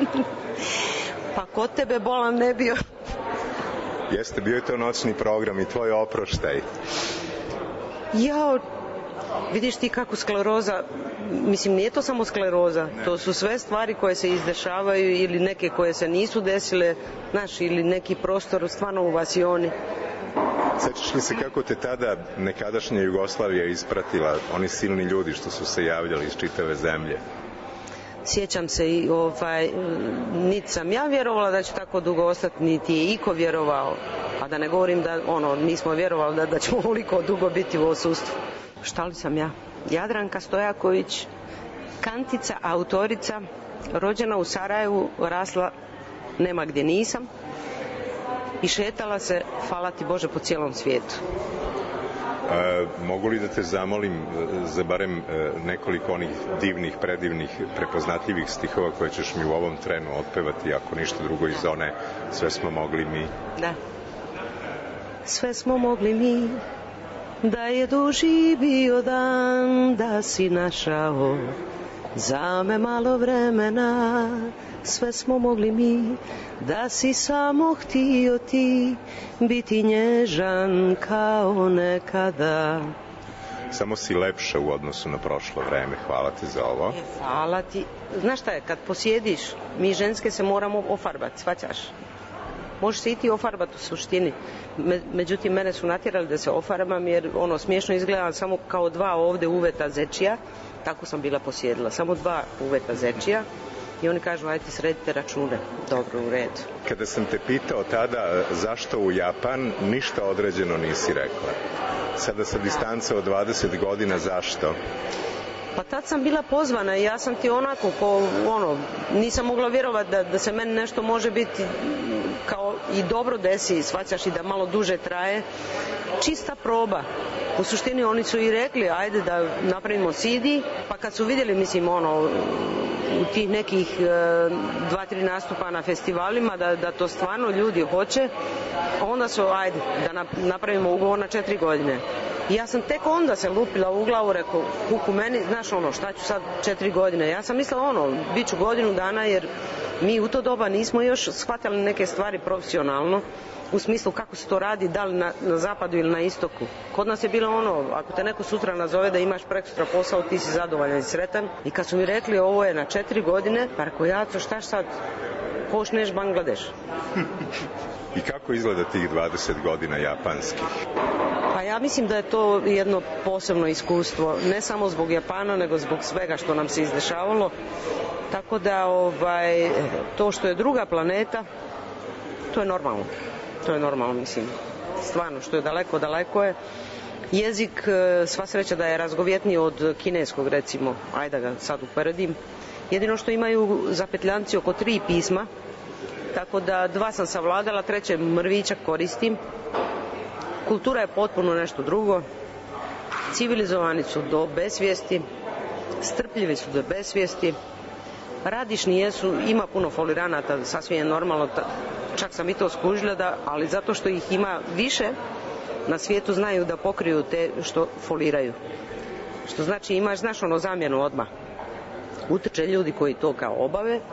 Pa kod tebe bolan ne bio. Jeste, bio je to noćni program i tvoj oproštaj. Jao, vidiš ti kako skleroza, mislim nije to samo skleroza, ne. To su sve stvari koje se izdešavaju ili neke koje se nisu desile, znaš, ili neki prostor stvarno u vasioni. Sećaš li se kako te tada nekadašnja Jugoslavija ispratila, oni silni ljudi što su se javljali iz čitave zemlje? Sjećam se i ovaj, niti sam ja vjerovala da će tako dugo ostati, niti je iko vjerovao, a da ne govorim da ono, nismo vjerovali da, da ćemo ovoliko dugo biti u odsustvu. Šta li sam ja? Jadranka Stojaković, kantica, autorica, rođena u Sarajevu, rasla nema gdje nisam i šetala se, hvala ti Bože, po cijelom svijetu. E, mogu li da te zamolim za barem nekoliko onih divnih, predivnih, prepoznatljivih stihova koje ćeš mi u ovom trenu otpevati, ako ništa drugo iz one Sve smo mogli mi? Da. Sve smo mogli mi, da je duži bio dan, da si našao za me malo vremena. Sve smo mogli mi, da si samo htio ti biti nježan kao nekada. Samo si lepša u odnosu na prošlo vreme. Hvala ti za ovo. E, hvala ti. Znaš šta je, kad posjediš, mi ženske se moramo ofarbati, shvaćaš? Može se i ti ofarbati u suštini. Me, međutim, mene su natjerali da se ofarbam jer ono smiješno izgleda samo kao dva ovdje uveta zečija. Tako sam bila posjedila. Samo dva uveta zečija. I oni kažu, ajde sredite račune. Dobro, u redu. Kada sam te pitao tada zašto u Japan, ništa određeno nisi rekla. Sada sa distance od dvadeset godina, zašto? Pa tad sam bila pozvana i ja sam ti onako, ko, ono, nisam mogla vjerovati da, da se meni nešto može biti kao i dobro desi, shvaćaš, i da malo duže traje. Čista proba. U suštini oni su i rekli, ajde da napravimo C D, pa kad su vidjeli, mislim, ono, u tih nekih e, dva, tri nastupa na festivalima, da, da to stvarno ljudi hoće, onda su, ajde, da napravimo ugovor na četiri godine. I ja sam tek onda se lupila u glavu, rekao, kuku meni, znaš ono, šta ću sad četiri godine. Ja sam mislila ono, bit ću godinu dana jer mi u to doba nismo još shvatili neke stvari profesionalno, u smislu kako se to radi, da li na, na zapadu ili na istoku. Kod nas je bilo ono, ako te neko sutra nazove da imaš prekosutra posao, ti si zadovoljan i sretan. I kad su mi rekli ovo je na četiri godine, pa rekao, ja to šta sad, počneš Bangladeš. I kako izgleda tih dvadeset godina japanskih? Pa ja mislim da je to jedno posebno iskustvo, ne samo zbog Japana, nego zbog svega što nam se izdešavalo. Tako da ovaj, to što je druga planeta, to je normalno. To je normalno, mislim. Stvarno, što je daleko, daleko je. Jezik, sva sreća da je razgovjetniji od kineskog, recimo. Ajde da ga sad uporedim. Jedino što imaju zapetljanci oko tri pisma, tako da dva sam savladala, treće mrvičak koristim. Kultura je potpuno nešto drugo. Civilizovani su do besvijesti, strpljivi su do besvijesti, radišni jesu, ima puno foliranata, sasvim je normalno, čak sam i to skužila, da, ali zato što ih ima više, na svijetu znaju da pokriju te što foliraju. Što znači imaš, znaš, ono, zamjenu odmah. Utrče ljudi koji to kao obave. E,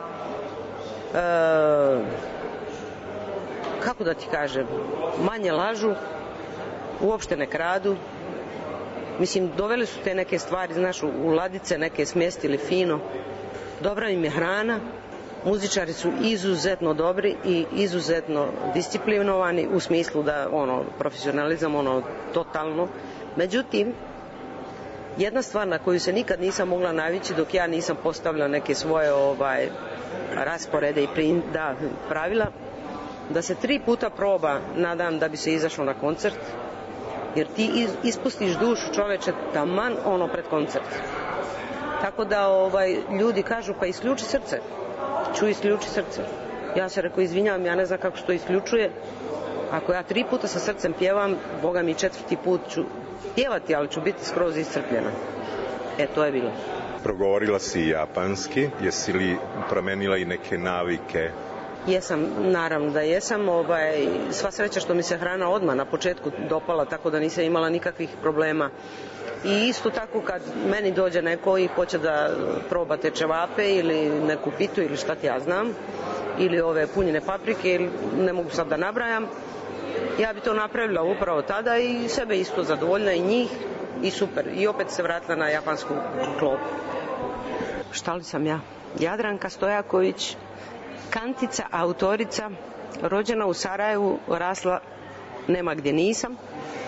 kako da ti kažem, manje lažu, uopšte ne kradu. Mislim, doveli su te neke stvari, znaš, u ladice neke smjestili fino. Dobra im je hrana, muzičari su izuzetno dobri i izuzetno disciplinovani u smislu da, ono, profesionalizam, ono, totalno. Međutim, jedna stvar na koju se nikad nisam mogla navići dok ja nisam postavila neke svoje ovaj, rasporede i prin, da, pravila, da se tri puta proba na dan da bi se izašlo na koncert, jer ti ispustiš dušu, čoveče, taman ono pred koncert. Tako da ovaj, ljudi kažu, pa isključi srce. Ču isključi srce. Ja se rekao, izvinjavam, ja ne znam kako se to isključuje. Ako ja tri puta sa srcem pjevam, Boga mi četvrti put ću pjevati, ali ću biti skroz iscrpljena. E, to je bilo. Progovorila si japanski, jesi li promenila i neke navike? Jesam, naravno da jesam. Ovaj, sva sreća što mi se hrana odmah na početku dopala, tako da nisam imala nikakvih problema. I isto tako kad meni dođe neko i hoće da proba te čevape ili neku pitu ili šta ti ja znam, ili ove punjene paprike, ili ne mogu sad da nabrajam, ja bi to napravila upravo tada i sebe isto zadovoljna i njih i super. I opet se vratila na japansku klopu. Šta li sam ja? Jadranka Stojaković, kantica, autorica, rođena u Sarajevu, rasla nema gdje nisam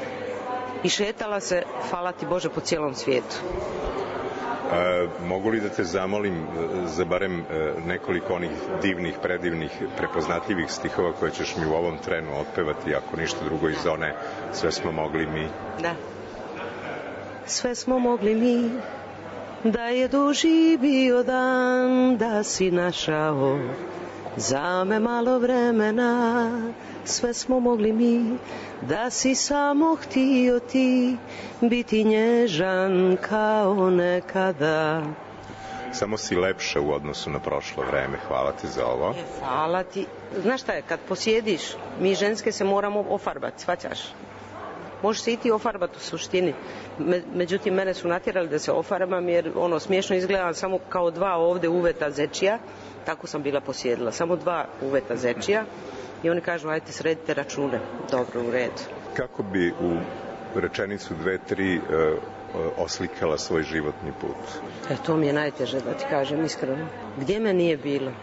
i šetala se, hvala ti Bože, po cijelom svijetu. E, mogu li da te zamolim za barem nekoliko onih divnih, predivnih, prepoznatljivih stihova koje ćeš mi u ovom trenu otpevati, ako ništa drugo iz one Sve smo mogli mi? Da. Sve smo mogli mi, da je duži bio dan, da si našao za me malo vremena. Sve smo mogli mi, da si samo htio ti biti nježan kao nekada. Samo si lepša u odnosu na prošlo vreme. Hvala ti za ovo. Hvala ti. Znaš šta je, kad posjediš, mi ženske se moramo ofarbati, shvaćaš? Može se i ti ofarbati u suštini. Me, međutim, mene su natjerali da se ofarbam jer ono smiješno izgleda samo kao dva ovdje uveta zečija. Tako sam bila posjedila. Samo dva uveta zečija. I oni kažu, ajte sredite račune. Dobro, u redu. Kako bi u rečenicu dve, tri uh, oslikala svoj životni put? E, to mi je najteže da ti kažem iskreno. Gdje me nije bilo?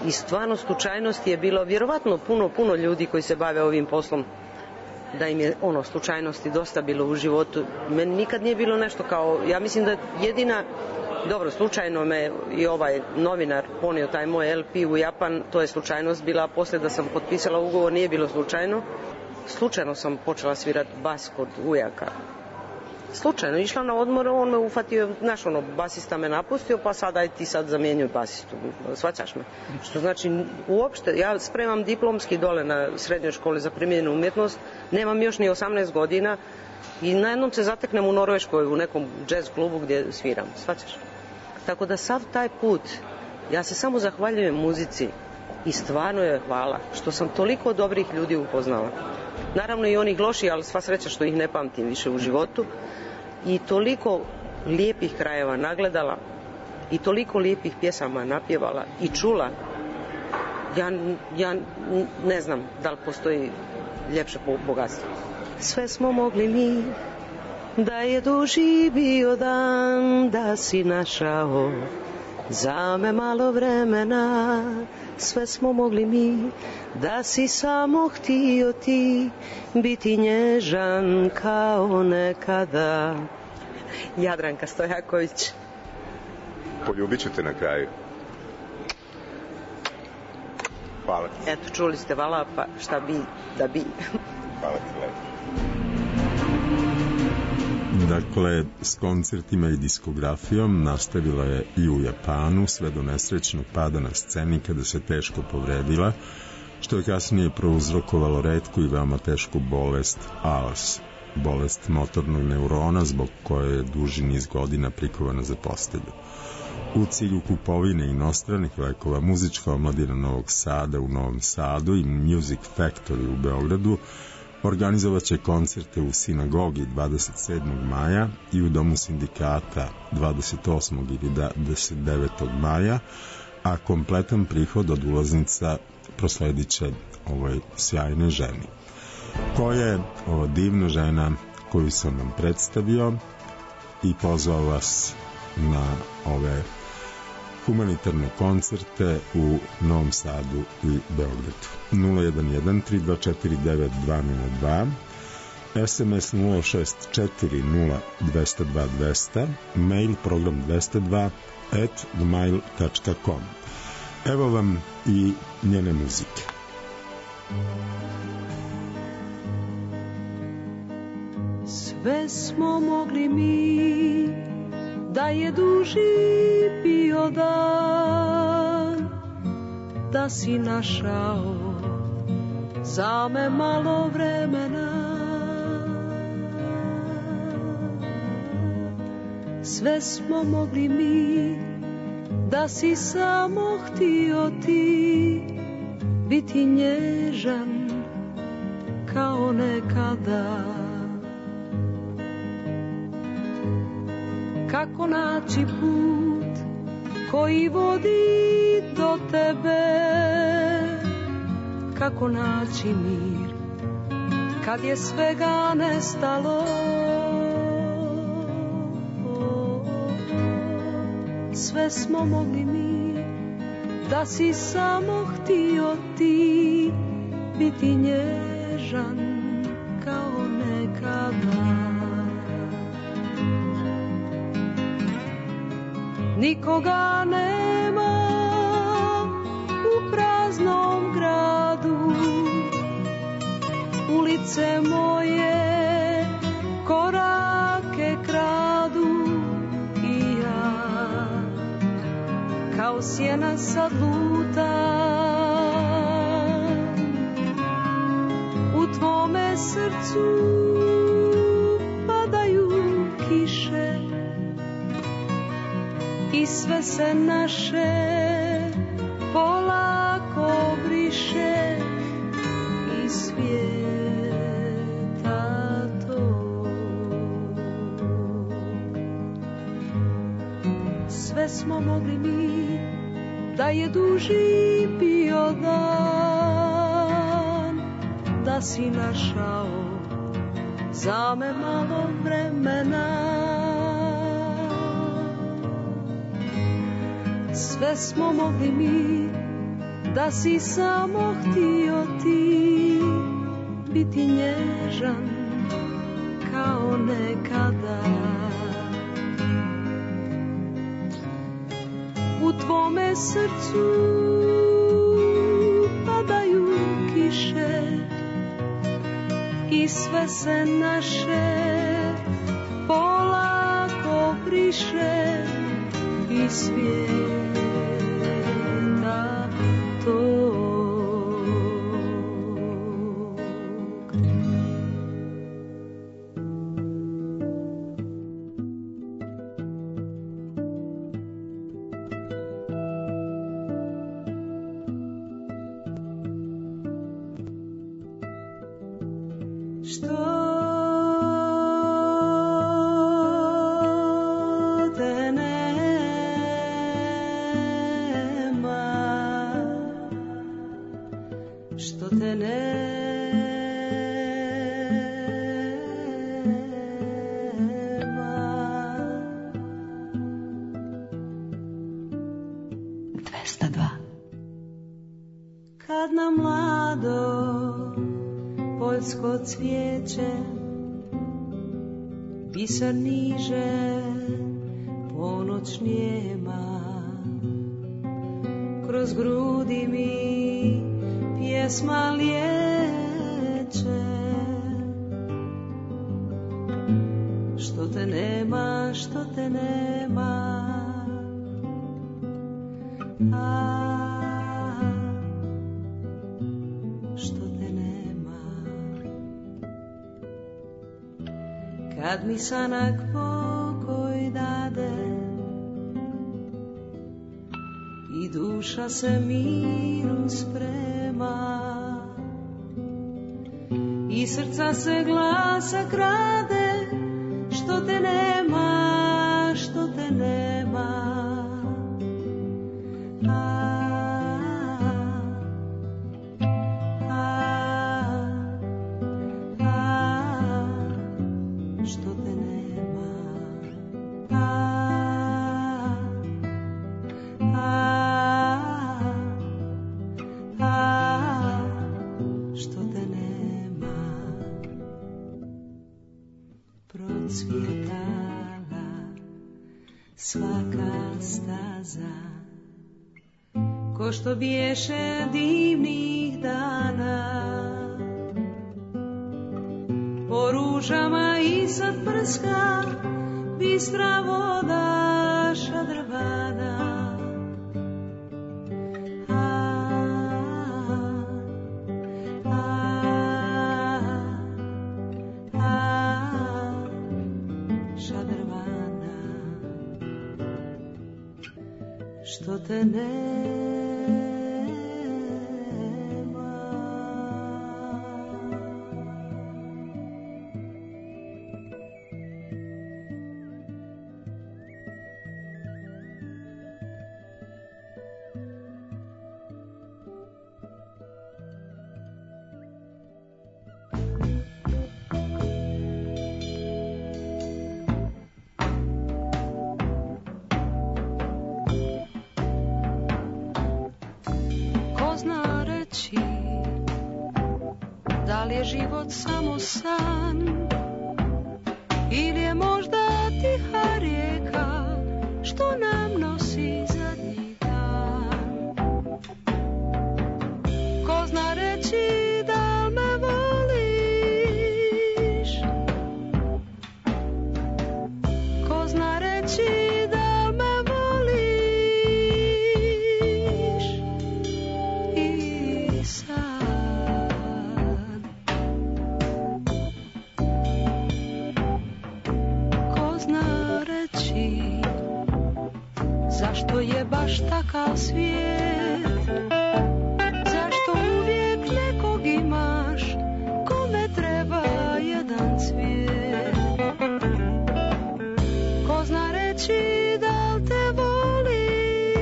i stvarno slučajnosti je bilo, vjerovatno puno, puno ljudi koji se bave ovim poslom, da im je ono slučajnosti dosta bilo u životu. Meni nikad nije bilo nešto kao, ja mislim da jedina, dobro, slučajno me i ovaj novinar ponio taj moj el pe u Japan, to je slučajnost bila, a poslije da sam potpisala ugovor nije bilo slučajno. Slučajno sam počela svirati bas kod ujaka. Slučajno, išla na odmor, on me ufatio, znaš, ono, basista me napustio, pa sada aj ti sad zamjenjuj basistu, shvaćaš me. Što znači, uopšte, ja spremam diplomski dole na srednjoj školi za primijenjenu umjetnost, nemam još ni osamnaest godina i najednom se zateknem u Norveškoj, u nekom jazz klubu gdje sviram, shvaćaš? Tako da sav taj put, ja se samo zahvaljujem muzici i stvarno je hvala što sam toliko dobrih ljudi upoznala. Naravno i onih loših, ali sva sreća što ih ne pamtim više u životu. I toliko lijepih krajeva nagledala i toliko lijepih pjesama napjevala i čula. Ja, ja ne znam da li postoji ljepše bogatstvo. Sve smo mogli mi, da je duži bio dan, da si našao za me malo vremena. Sve smo mogli mi, da si samo htio ti biti nježan kao nekada. Jadranka Stojaković. Poljubit ću te na kraju. Hvala ti. Eto, čuli ste, vala, pa šta bi da bi. Hvala ti, lepo. Dakle, s koncertima i diskografijom nastavila je i u Japanu sve do nesrećnog pada na sceni kada se teško povredila, što je kasnije prouzrokovalo retku i veoma tešku bolest A L S, bolest motornog neurona zbog koje je duži niz godina prikovana za postelju. U cilju kupovine inostranih lekova muzička omladina Novog Sada u Novom Sadu i Music Factory u Beogradu organizovat će koncerte u sinagogi dvadeset sedmog maja i u Domu sindikata dvadeset osmog i dvadeset devetog maja, a kompletan prihod od ulaznica prosledit će ovoj sjajnoj ženi. Ko je ova divna žena koju sam vam predstavio i pozvao vas na ove humanitarne koncerte u Novom Sadu i Beogradu. nula jedan jedan tri dva četiri devet dva nula dva, es em es nula šest četiri nula dva nula dva dva nula nula, mail program dvesta dva at gmail tačka com. Evo vam i njene muzike. Sve smo mogli mi, da je duži bio dan, da si našao za me malo vremena. Sve smo mogli mi, da si samo htio ti biti nježan kao nekada. Kako naći put koji vodi do tebe, kako naći mir kad je svega nestalo. Sve smo mogli mi, da si samo htio ti biti nježan kao nekada. Nikoga nema u praznom gradu, ulice moje korake kradu i ja kao sjena sad lutam. U tvome srcu padaju kiše i sve se naše polako briše iz svijeta tog. Sve smo mogli mi, da je duži bio dan, da si našao za me malo vremena. Sve smo mogli mi, da si samo htio ti biti nježan kao nekada. U tvome srcu padaju kiše i sve se naše polako briše i svijeta tog. Cvijeće, biser niže, ponoć njema, kroz grudi mi pjesma lijeće. Što te nema, što te nema, a kad mi sanak pokoj dade i duša se miru sprema i srca se glasa krade, što te nema, što te nema, a ko što biješe divnih dana, po ružama i sad prska bistra voda šadrvana. A, a, a, šadrvana, što te ne da li je život samo san ili je možda tiha rijeka što nam nosi zadnji dan. Ko zna reći da me voliš, ko zna reći da me voliš i sad. Zašto je baš takav svijet? Zašto uvijek nekog imaš kome treba jedan cvijet? Ko zna reći da li te voli?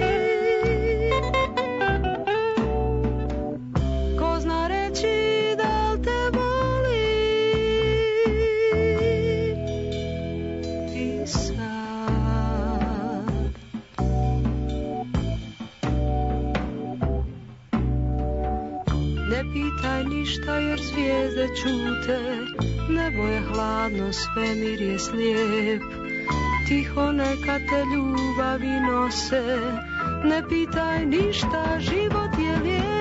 Ko zna reći da li te voli? I sad Ne pitaj ništa jer zvijezde čute, nebo je hladno, svemir je slijep. Tiho neka te ljubavi nose, ne pitaj ništa, život je lijep.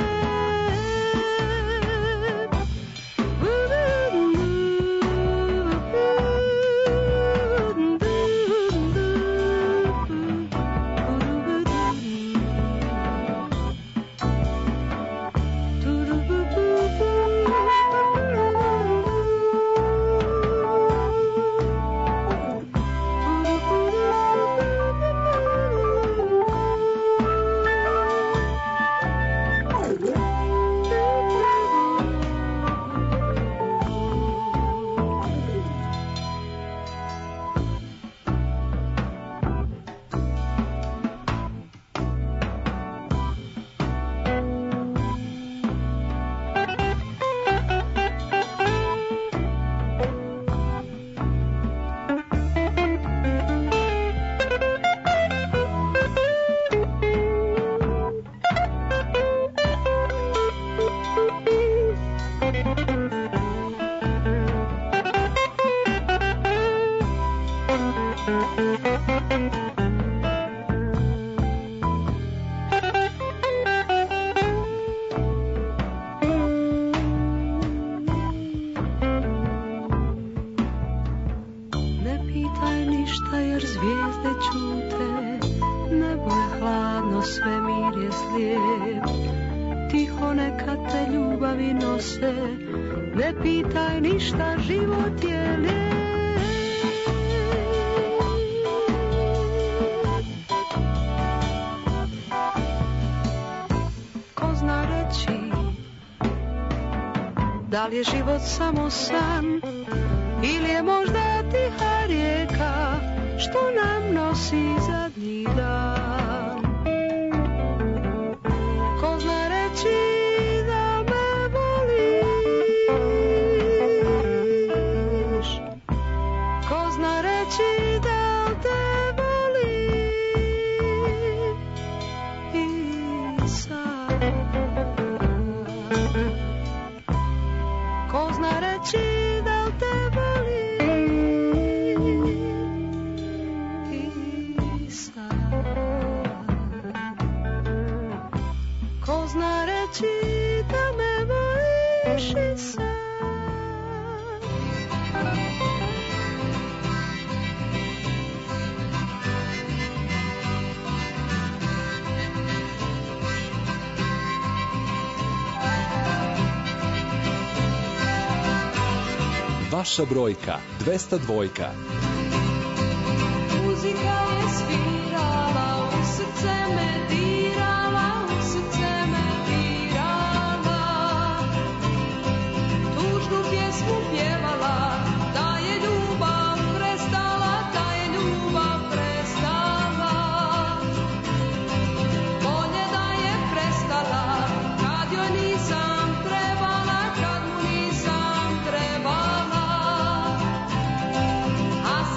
Da li je život samo san ili je možda tiha rijeka što nam nosi zadnji dan? Ko zna reći da me voliš? Ko zna reći da te volim i sad? Ko zna reći da te volim i sad? Ko zna reći da me voliš i sad? Vaša brojka dvesta dva. Muzika je svirala, u srce me dirala, u srce me dirala. Tužnu pjesmu pjevala, da je ljubav prestala, da je ljubav prestala. Bolje da je prestala, kad joj nisam trebala, kad mu nisam trebala. A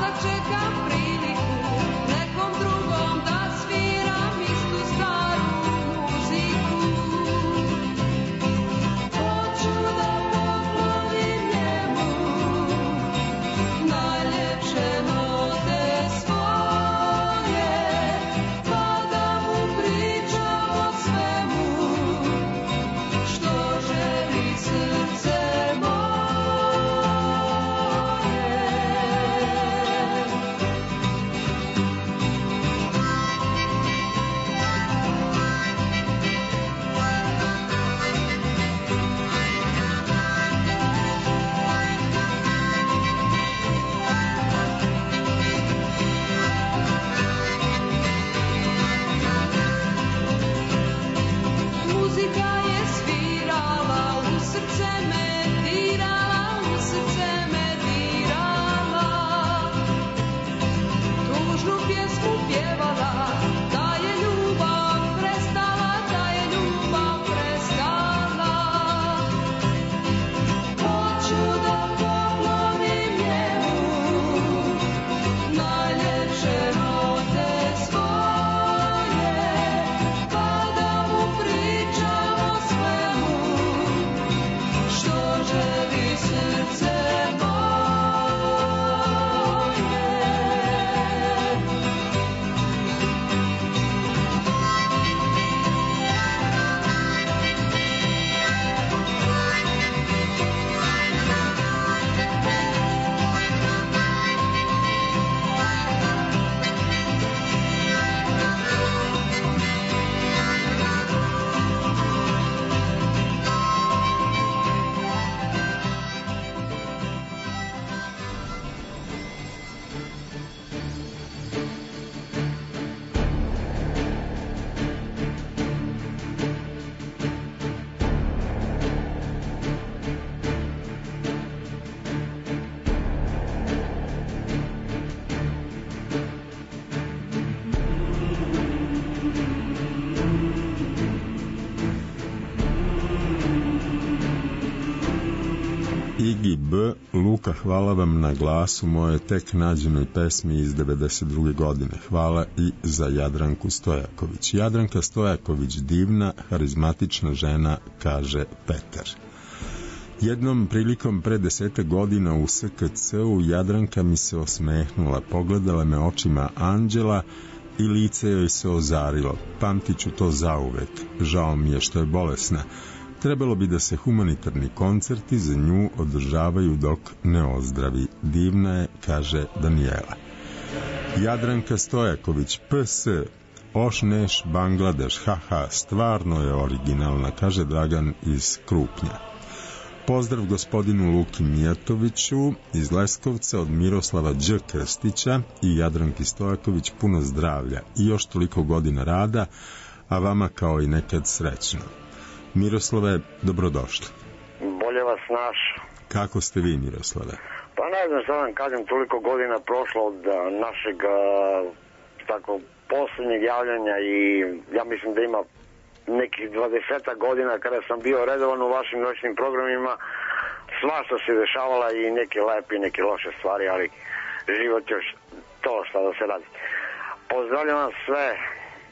B. Luka, hvala vam na glasu moje tek nađenoj pesmi iz devedeset druge godine. Hvala i za Jadranku Stojaković. Jadranka Stojaković, divna, harizmatična žena, kaže Petar. Jednom prilikom pre desete godina u S K C-u Jadranka mi se osmehnula, pogledala me očima anđela i lice joj se ozarilo. Pamtiću to zauvek. Žao mi je što je bolesna. Trebalo bi da se humanitarni koncerti za nju održavaju dok ne ozdravi. Divna je, kaže Danijela. Jadranka Stojaković, P S, Ošneš, Bangladeš, haha, stvarno je originalna, kaže Dragan iz Krupnja. Pozdrav gospodinu Luki Mijatoviću iz Leskovca od Miroslava Đ. Krstića i Jadranki Stojaković, puno zdravlja i još toliko godina rada, a vama kao i nekad srećno. Miroslave, dobrodošli. Bolje vas naš. Kako ste vi, Miroslave? Pa ne znam što vam kažem, toliko godina prošlo od našeg tako posljednjeg javljanja i ja mislim da ima nekih dvadeset godina kada sam bio redovan u vašim noćnim programima. Svašta se dešavala i neke lepe i neke loše stvari, ali život još to šta da se radi. Pozdravljam vas sve a,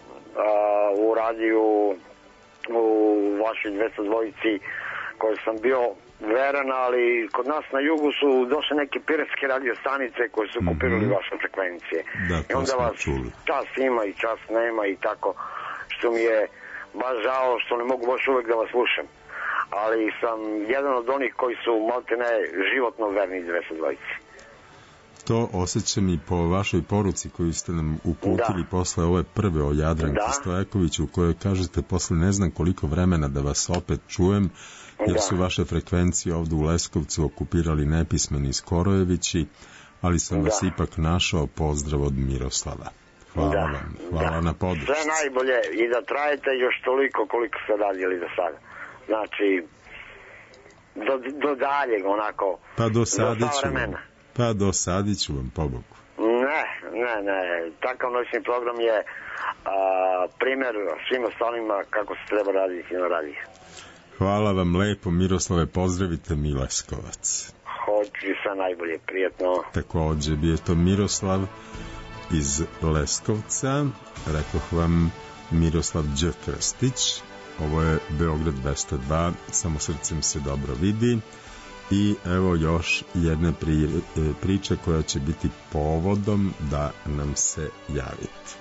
u radiju, u vašoj dvesta dvojici koji sam bio veran, ali kod nas na jugu su došle neke piratske radio stanice koje su kopirali mm-hmm. vaše frekvencije. Da, i onda vas čuli. Čas ima i čas nema i tako, što mi je baš žao što ne mogu baš uvek da vas slušam. Ali sam jedan od onih koji su maltene životno verni dvesta dvojici. To osjećam i po vašoj poruci koju ste nam uputili da. Posle ove prve o Jadranki da. Stojakoviću, u kojoj kažete posle ne znam koliko vremena da vas opet čujem, jer da. Su vaše frekvencije ovde u Leskovcu okupirali nepismeni Skorojevići, ali sam da. Vas ipak našao. Pozdrav od Miroslava. Hvala da. Vam, hvala da. Na podršci. Sve najbolje i da trajete još toliko koliko ste radili do sada. Znači, do, do daljeg onako, pa do sada do ću vam, pa do sada ću vam pobogu. Ne, ne, ne, takav noćni program je a, primjer svim ostalima kako se treba raditi i na radiju. Hvala vam lepo, Miroslave, pozdravite mi Leskovac. Hoću sve najbolje, prijetno. Takođe, bio to Miroslav iz Leskovca, rekoh vam Miroslav Đ. Krstić, ovo je Beograd dvesta dva, samo srcem se dobro vidi. I evo još jedne pri, priče koja će biti povodom da nam se javite.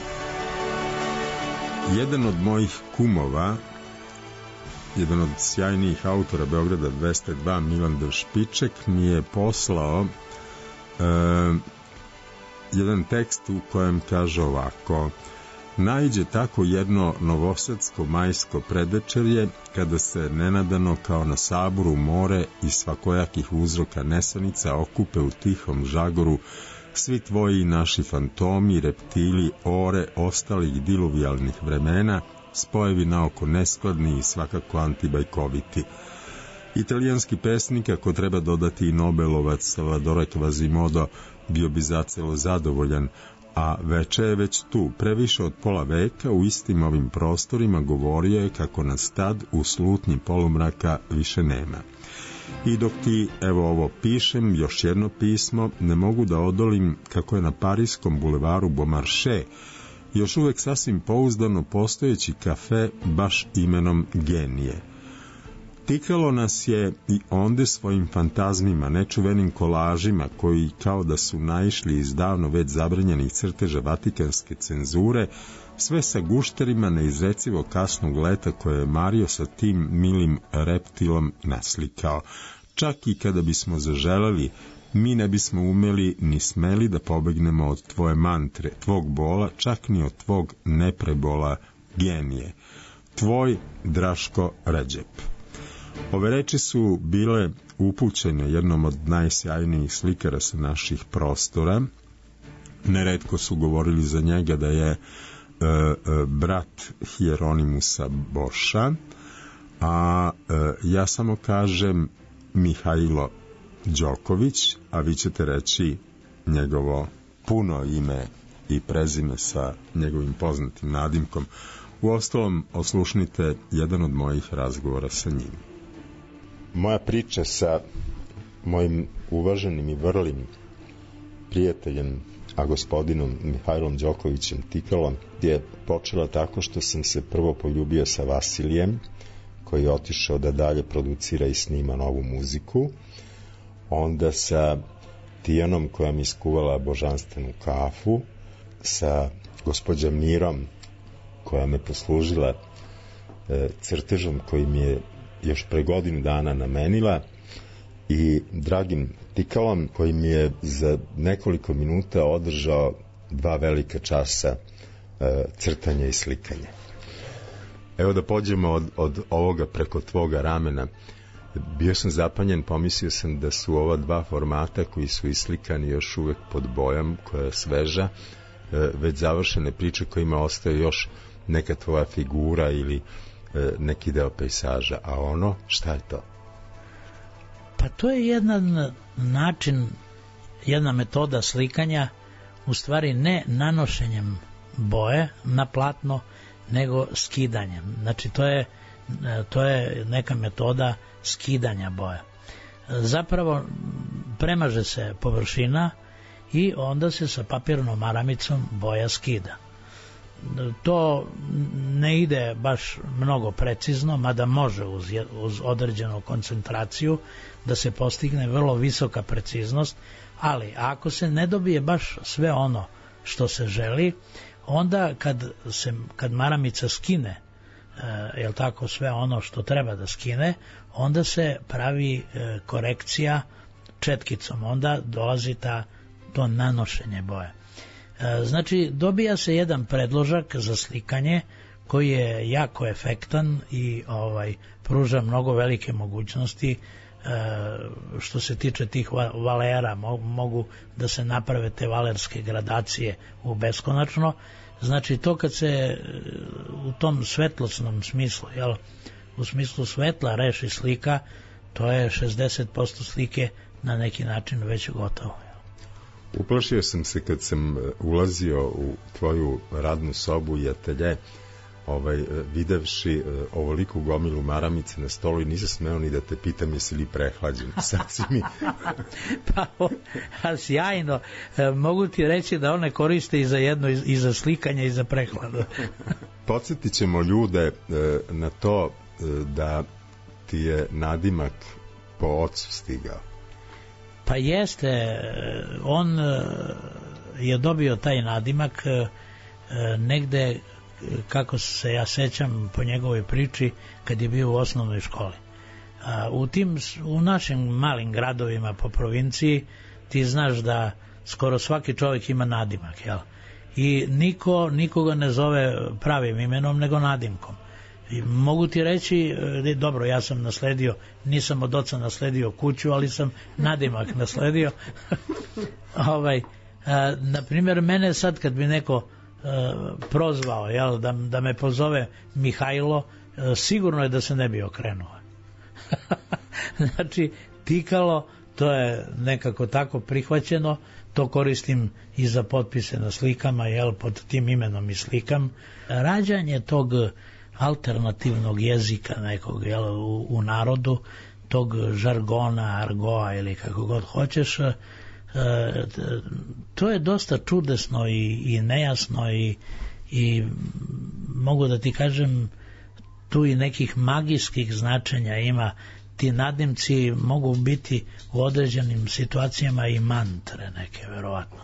Jedan od mojih kumova, jedan od sjajnijih autora Beograda dvesta dva, Milan D. Špiček, mi je poslao e, jedan tekst u kojem kaže ovako: naiđe tako jedno novosadsko majsko predvečerje kada se nenadano kao na saboru more i svakojakih uzroka nesanica okupe u tihom žagoru svi tvoji naši fantomi, reptili, ore, ostalih diluvijalnih vremena, spojevi naoko neskladni i svakako antibajkoviti. Italijanski pesnik, ako treba dodati i Nobelovac Salvadore Quasimodo, bio bi zacelo zadovoljan, a veče je već tu. Previše od pola veka u istim ovim prostorima govorio je kako nas tad u slutnji polumraka više nema. I dok ti, evo ovo pišem, još jedno pismo, ne mogu da odolim kako je na parijskom bulevaru Beaumarchais još uvek sasvim pouzdano postojeći kafe baš imenom Genije. Tikalo nas je i onde svojim fantazmima, nečuvenim kolažima koji kao da su naišli iz davno već zabranjenih crteža vatikanske cenzure, sve sa gušterima neizrecivo kasnog leta koje je Mario sa tim milim reptilom naslikao. Čak i kada bismo zaželeli, mi ne bismo umeli ni smeli da pobegnemo od tvoje mantre, tvog bola, čak ni od tvog neprebola genije. Tvoj Draško Redžep. Ove reči su bile upućene jednom od najsjajnijih slikara sa naših prostora. Neretko su govorili za njega da je e, e, brat Hieronimusa Boša, a e, ja samo kažem Mihajlo Đoković, a vi ćete reći njegovo puno ime i prezime sa njegovim poznatim nadimkom. Uostalom, oslušnite jedan od mojih razgovora sa njim. Moja priča sa mojim uvaženim i vrlim prijateljem, a gospodinom Mihajlom Đokovićem Tikalom, je počela tako što sam se prvo poljubio sa Vasilijem, koji je otišao da dalje producira i snima novu muziku, onda sa Tijanom koja mi iskuvala božanstvenu kafu, sa gospođom Mirom koja me poslužila e, crtežom koji mi je još pre godinu dana namenila, i dragim Tikalom koji mi je za nekoliko minuta održao dva velika časa e, crtanja i slikanja. Evo da pođemo od, od ovoga preko tvoga ramena. Bio sam zapanjen, pomislio sam da su ova dva formata koji su islikani još uvek pod bojom, koja je sveža, e, već završene priče kojima ostaje još neka tvoja figura ili e, neki deo pejsaža. A ono, šta je to? Pa to je jedan način, jedna metoda slikanja, u stvari ne nanošenjem boje na platno, nego skidanjem. Znači to je, to je neka metoda skidanja boje. Zapravo premaže se površina i onda se sa papirnom maramicom boja skida. To ne ide baš mnogo precizno, mada može uz, uz određenu koncentraciju da se postigne vrlo visoka preciznost, ali ako se ne dobije baš sve ono što se želi, onda kad, se, kad maramica skine e, jel tako, sve ono što treba da skine, onda se pravi e, korekcija četkicom, onda dolazi ta, to nanošenje boje. E, znači dobija se jedan predložak za slikanje koji je jako efektan i ovaj pruža mnogo velike mogućnosti. E, što se tiče tih valera, mogu da se naprave te valerske gradacije u beskonačno. Znači to kad se u tom svetlosnom smislu, jel, u smislu svetla reši slika, to je šezdeset posto slike na neki način već gotovo. Uplašio sam se kad sam ulazio u tvoju radnu sobu i atelje, ovaj, videvši ovoliku gomilu maramice na stolu, i nisam smeo ni da te pitam jesi li prehlađen. Sad si mi... Pa, a sjajno. Mogu ti reći da one koriste i za jedno, i za slikanje i za prehladu. Podsjetit ćemo ljude na to da ti je nadimak po ocu stigao. Pa jeste, on je dobio taj nadimak negde, kako se ja sećam po njegovoj priči, kad je bio u osnovnoj školi. U tim, u našim malim gradovima po provinciji, ti znaš da skoro svaki čovjek ima nadimak, jel? I niko, nikoga ne zove pravim imenom, nego nadimkom. I mogu ti reći, dobro, ja sam nasledio, nisam od oca nasledio kuću, ali sam nadimak nasledio. ovaj, a, na primjer, mene sad kad bi neko a, prozvao, jel, da, da me pozove Mihajlo, a, sigurno je da se ne bi okrenuo. Znači, Tikalo, to je nekako tako prihvaćeno, to koristim i za potpise na slikama, jel, pod tim imenom i slikam. Rađanje tog alternativnog jezika nekog, jel, u, u narodu, tog žargona, argoa ili kako god hoćeš, e, to je dosta čudesno i, i nejasno i, i mogu da ti kažem, tu i nekih magijskih značenja ima. Ti nadimci mogu biti u određenim situacijama i mantre neke, verovatno.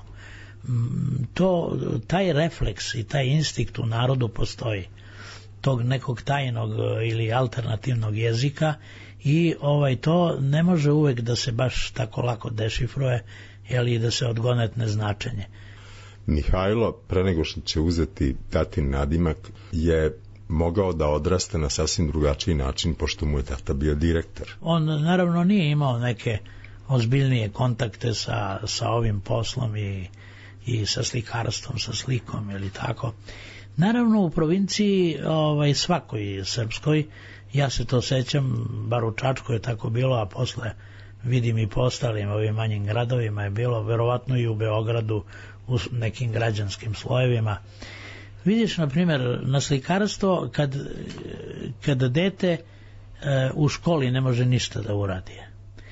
To, taj refleks i taj instinkt u narodu postoji, tog nekog tajnog ili alternativnog jezika, i ovaj to ne može uvek da se baš tako lako dešifruje, ili da se odgonetne značenje. Mihajlo, pre nego što će uzeti tatin nadimak, je mogao da odraste na sasvim drugačiji način, pošto mu je tata bio direktor. On naravno nije imao neke ozbiljnije kontakte sa, sa ovim poslom i, i sa slikarstvom, sa slikom ili tako. Naravno u provinciji, ovaj, svakoj srpskoj, ja se to sećam, bar u Čačku je tako bilo, a posle vidim i po ostalim ovim manjim gradovima je bilo, verovatno i u Beogradu u nekim građanskim slojevima. Vidiš, na primjer, na slikarstvo, kad, kad dete e, u školi ne može ništa da uradi.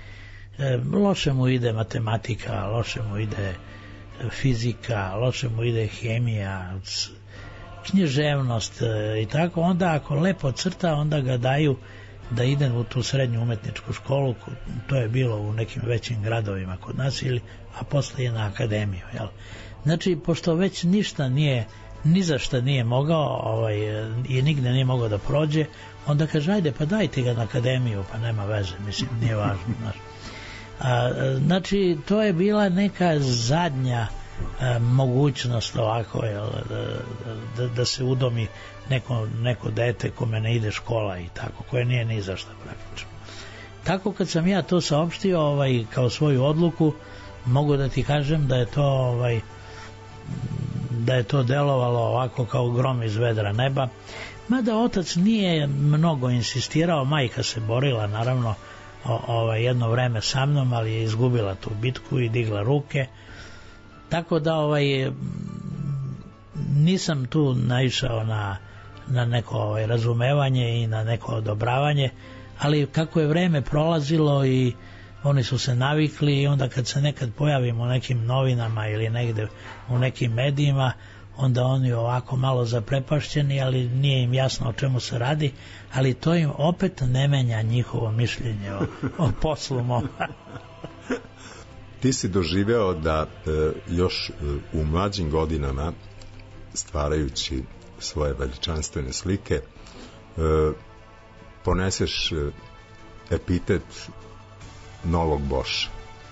E, loše mu ide matematika, loše mu ide fizika, loše mu ide hemija, književnost e, i tako, onda ako lepo crta, onda ga daju da ide u tu srednju umetničku školu, to je bilo u nekim većim gradovima kod nas, ili, a posle je na akademiju. Jel? Znači, pošto već ništa nije, ni za šta nije mogao ovaj, i nigde nije mogao da prođe, onda kaže, ajde, pa dajte ga na akademiju, pa nema veze, mislim, nije važno. Znaš. A, znači, to je bila neka zadnja a, mogućnost ovako, jel, da, da, da se udomi neko, neko dete kome ne ide škola i tako, koje nije ni za šta praktično. Tako kad sam ja to saopštio ovaj, kao svoju odluku, mogu da ti kažem da je to ovaj, da je to delovalo ovako kao grom iz vedra neba, mada otac nije mnogo insistirao, majka se borila naravno o, ovaj, jedno vreme sa mnom, ali je izgubila tu bitku i digla ruke, tako da ovaj, nisam tu naišao na, na neko ovaj, razumevanje i na neko odobravanje, ali kako je vreme prolazilo i oni su se navikli i onda kad se nekad pojavimo u nekim novinama ili negde u nekim medijima, onda oni ovako malo zaprepašćeni, ali nije im jasno o čemu se radi, ali to im opet ne menja njihovo mišljenje o, o poslu mom. Ti si doživeo da e, još e, u mlađim godinama, stvarajući svoje veličanstvene slike, e, poneseš e, epitet Novog Boša.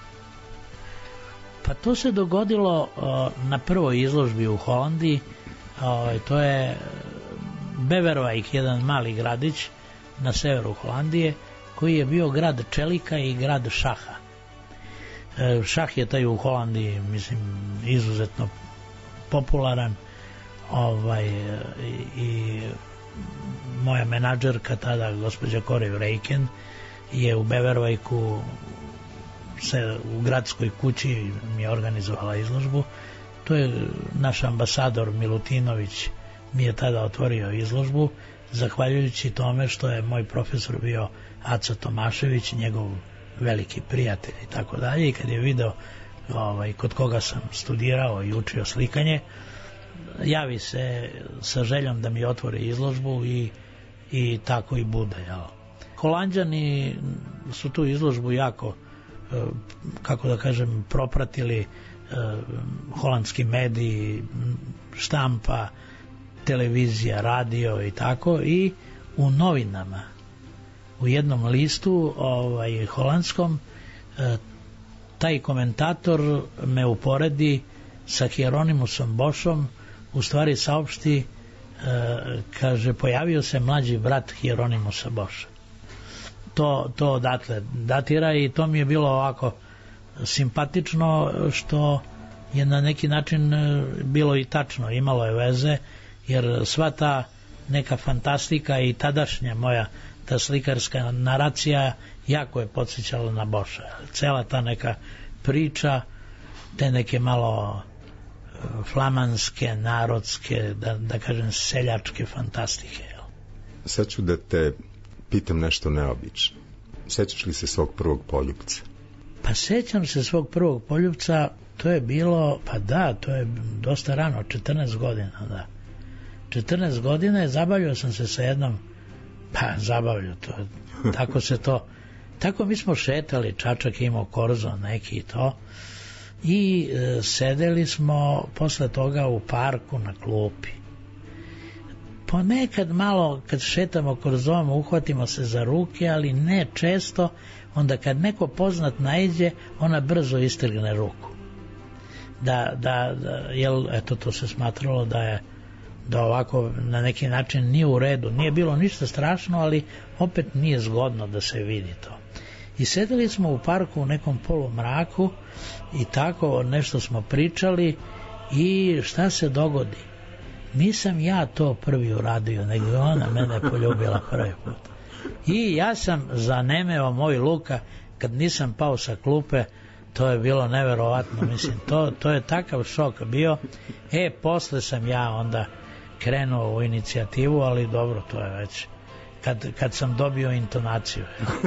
Pa to se dogodilo uh, na prvoj izložbi u Holandiji. Uh, to je Beverwijk, jedan mali gradić na severu Holandije, koji je bio grad čelika i grad šaha. Uh, šah je taj u Holandiji, mislim, izuzetno popularan. Ovaj, i, i moja menadžerka tada, gospođa Corey Reiken, je u Beverwijku se u gradskoj kući mi je organizovala izložbu. To je naš ambasador Milutinović mi je tada otvorio izložbu, zahvaljujući tome što je moj profesor bio Aca Tomašević, njegov veliki prijatelj i tako dalje, i kad je video ovaj, kod koga sam studirao i učio slikanje, javi se sa željom da mi otvori izložbu i, i tako i bude, jel? Holanđani su tu izložbu jako, kako da kažem, propratili, holandski mediji, štampa, televizija, radio i tako, i u novinama, u jednom listu ovaj, holandskom, taj komentator me uporedi sa Hieronymusom Bošom, u stvari saopšti, kaže, pojavio se mlađi brat Hieronymusa Boša. To, to odatle datira i to mi je bilo ovako simpatično, što je na neki način bilo i tačno, imalo je veze, jer sva ta neka fantastika i tadašnja moja ta slikarska naracija jako je podsjećala na Boša. Cela ta neka priča, te neke malo flamanske, narodske, da, da kažem seljačke fantastike. Sad ću da te pitam nešto neobično. Sećaš li se svog prvog poljupca? Pa sećam se svog prvog poljupca, to je bilo, pa da, to je dosta rano, četrnaest godina, da. četrnaest godina, zabavljao sam se sa jednom, pa zabavljao to, tako se to, tako mi smo šetali, Čačak je imao korzo neki i to, i e, sedeli smo posle toga u parku na klupi. Ponekad malo kad šetamo korzom uhvatimo se za ruke, ali ne često. Onda kad neko poznat naiđe, ona brzo istrgne ruku, da, da, da, jel, eto, to se smatralo da je, da ovako na neki način nije u redu, nije bilo ništa strašno, ali opet nije zgodno da se vidi to. I sedeli smo u parku u nekom polumraku i tako nešto smo pričali, i šta se dogodi? Nisam ja to prvi uradio, nego ona mene poljubila prvi put. I ja sam zanemeo moj Luka kad nisam pao sa klupe. To je bilo neverovatno, mislim, to, to je takav šok bio. E, posle sam ja onda krenuo u inicijativu, ali dobro, to je već kad, kad sam dobio intonaciju.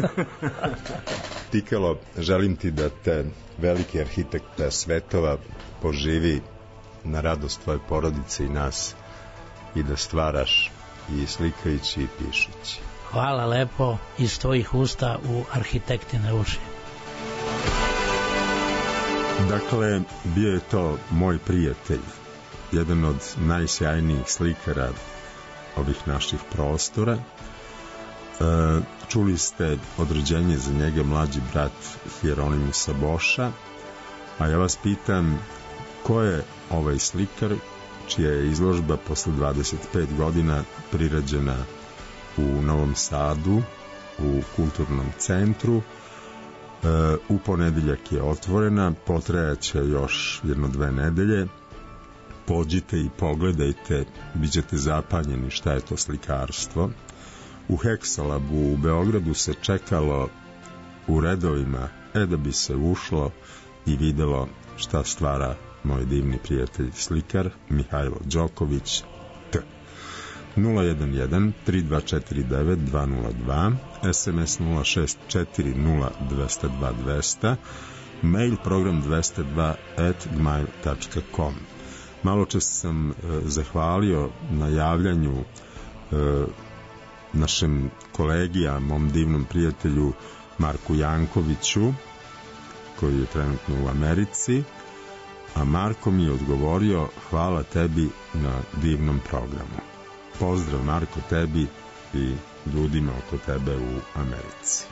Tikalo, želim ti da te veliki arhitekta svetova poživi na radost tvoje porodice i nas i da stvaraš i slikajući i pišući. Hvala lepo iz tvojih usta u arhitektine uši. Dakle, bio je to moj prijatelj, jedan od najsjajnijih slikara ovih naših prostora. E, čuli ste određenje za njega mlađi brat Hieronimusa Boša, a ja vas pitam ko je ovaj slikar čija je izložba posle dvadeset pet godina prirađena u Novom Sadu u kulturnom centru. E, u ponedeljak je otvorena, potrajaće još jedno dve nedelje. Pođite i pogledajte, bit ćete zapanjeni šta je to slikarstvo. U Heksalabu u Beogradu se čekalo u redovima, e da bi se ušlo i videlo šta stvara moj divni prijatelj slikar Mihajlo Đoković T. nula jedan jedan tri dva četiri devet dva nula dva, es em es nula šest četiri nula dva nula dva dva nula nula, mail program dvesta dva at gmail tačka com. Malo čas sam e, zahvalio na javljanju e, našem kolegi, a mom divnom prijatelju Marku Jankoviću, koji je trenutno u Americi, a Marko mi je odgovorio: hvala tebi na divnom programu. Pozdrav, Marko, tebi i ljudima oko tebe u Americi.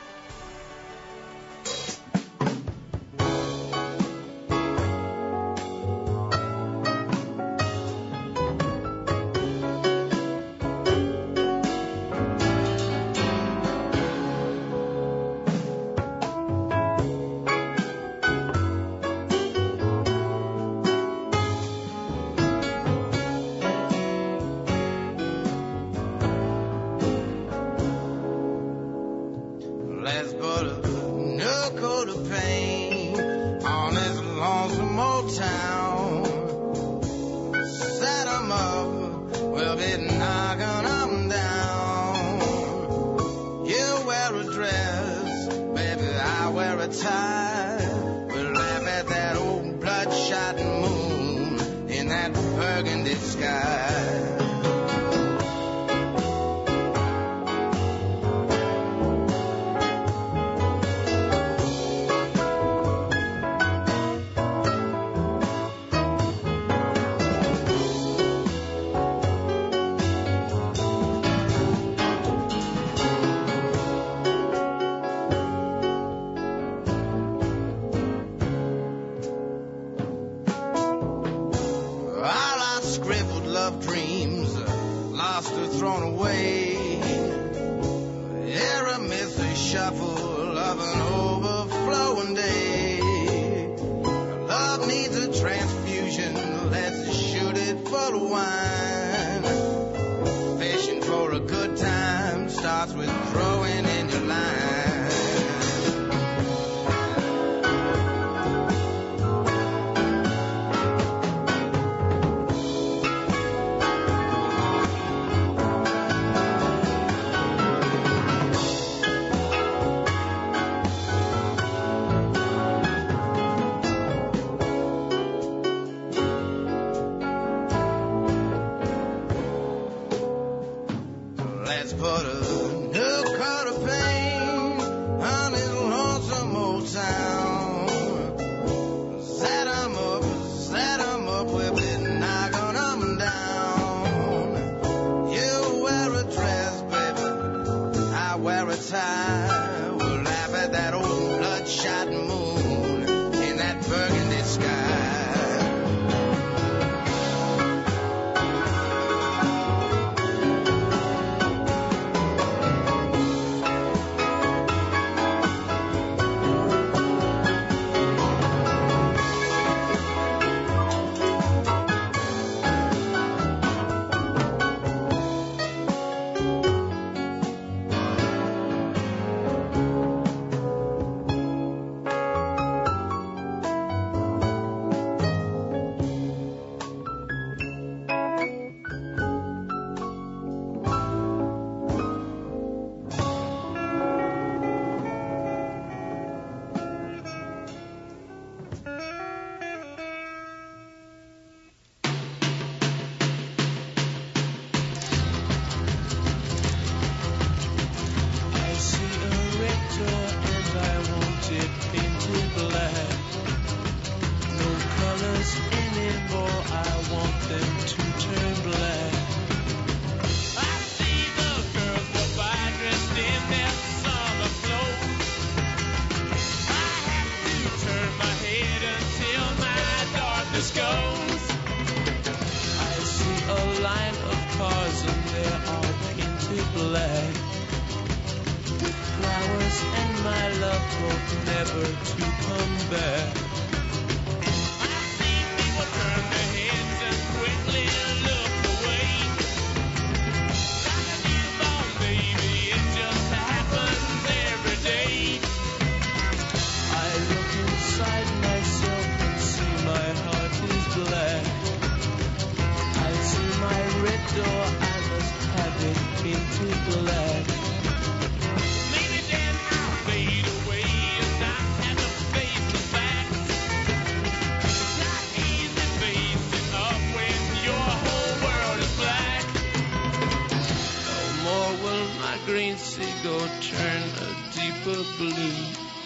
never to come back. I've seen people turn their heads and quickly look away. Like a newborn baby, it just happens every day. I look inside myself and see my heart is black. I see my red door, I must have it painted black. Maybe then I'll fade away and not have to face the facts. It's not easy facing up when your whole world is black. No more will my green seagull turn a deeper blue.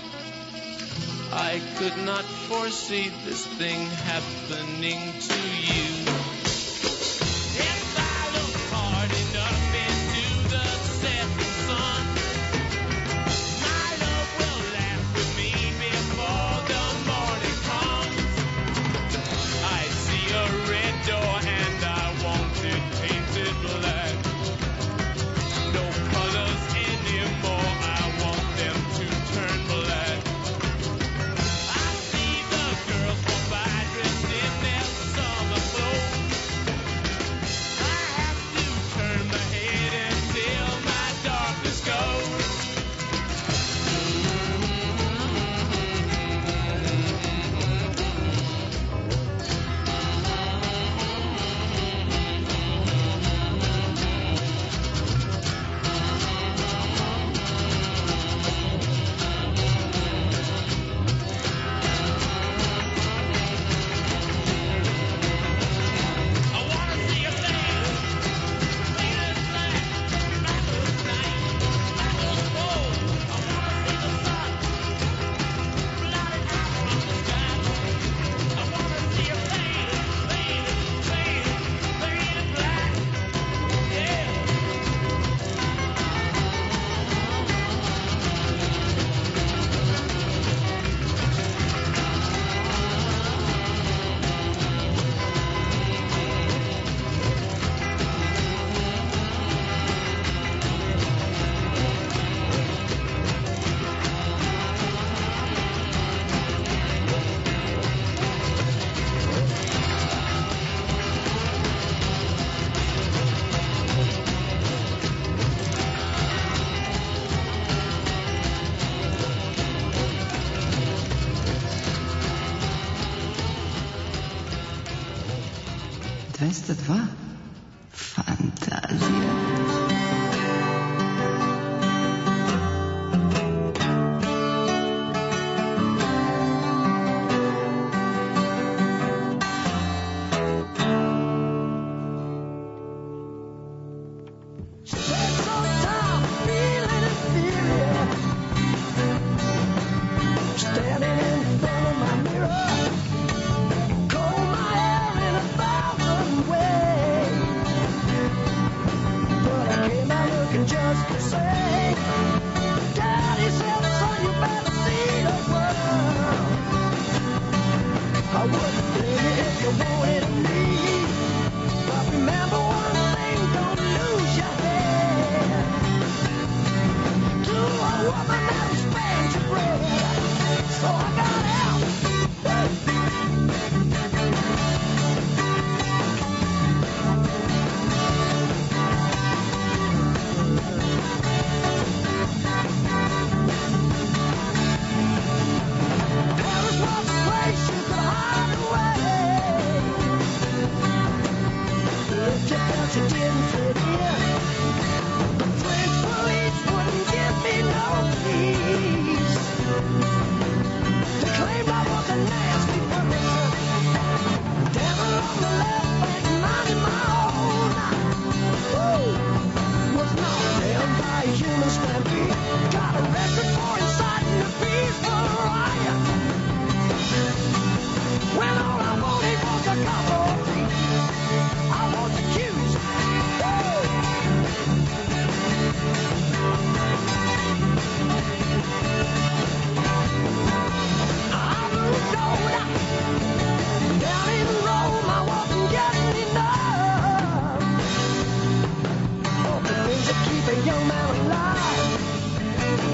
I could not foresee this thing happening to you. If I look hard enough into the setting sun, my love will laugh with me before the morning comes. I see a red door and I want it painted black. No colors anymore, I want them to turn black. I see the girls go by dressed in their summer clothes. I have to turn my head until my darkness goes. I wanna see a thing, faded black, backwards night, backwards cold. I wanna see the sun, blotted out from the sky. I wanna see a faded, faded, faded, faded black, yeah. двеста два. Фантазия. Standing in front of my mirror, comb my hair in a thousand ways. But I came out looking just the same. Daddy said, son, you better see the world. I wouldn't blame you if you wanted me. But remember one thing, don't lose your head. To a woman that spans your bread. So I got out. Paris was a place you could hide away. If you felt you didn't fit in, the French police wouldn't give me no peace. They claimed I was a nasty person, down along the left bank, minding my own. Woo! Was knocked down by a human stampede. Got a record for inciting a peaceful riot. When all I wanted was a cup of tea, I was accused. Woo! I moved on down in Rome. I wasn't getting enough of the things that keep a young man alive.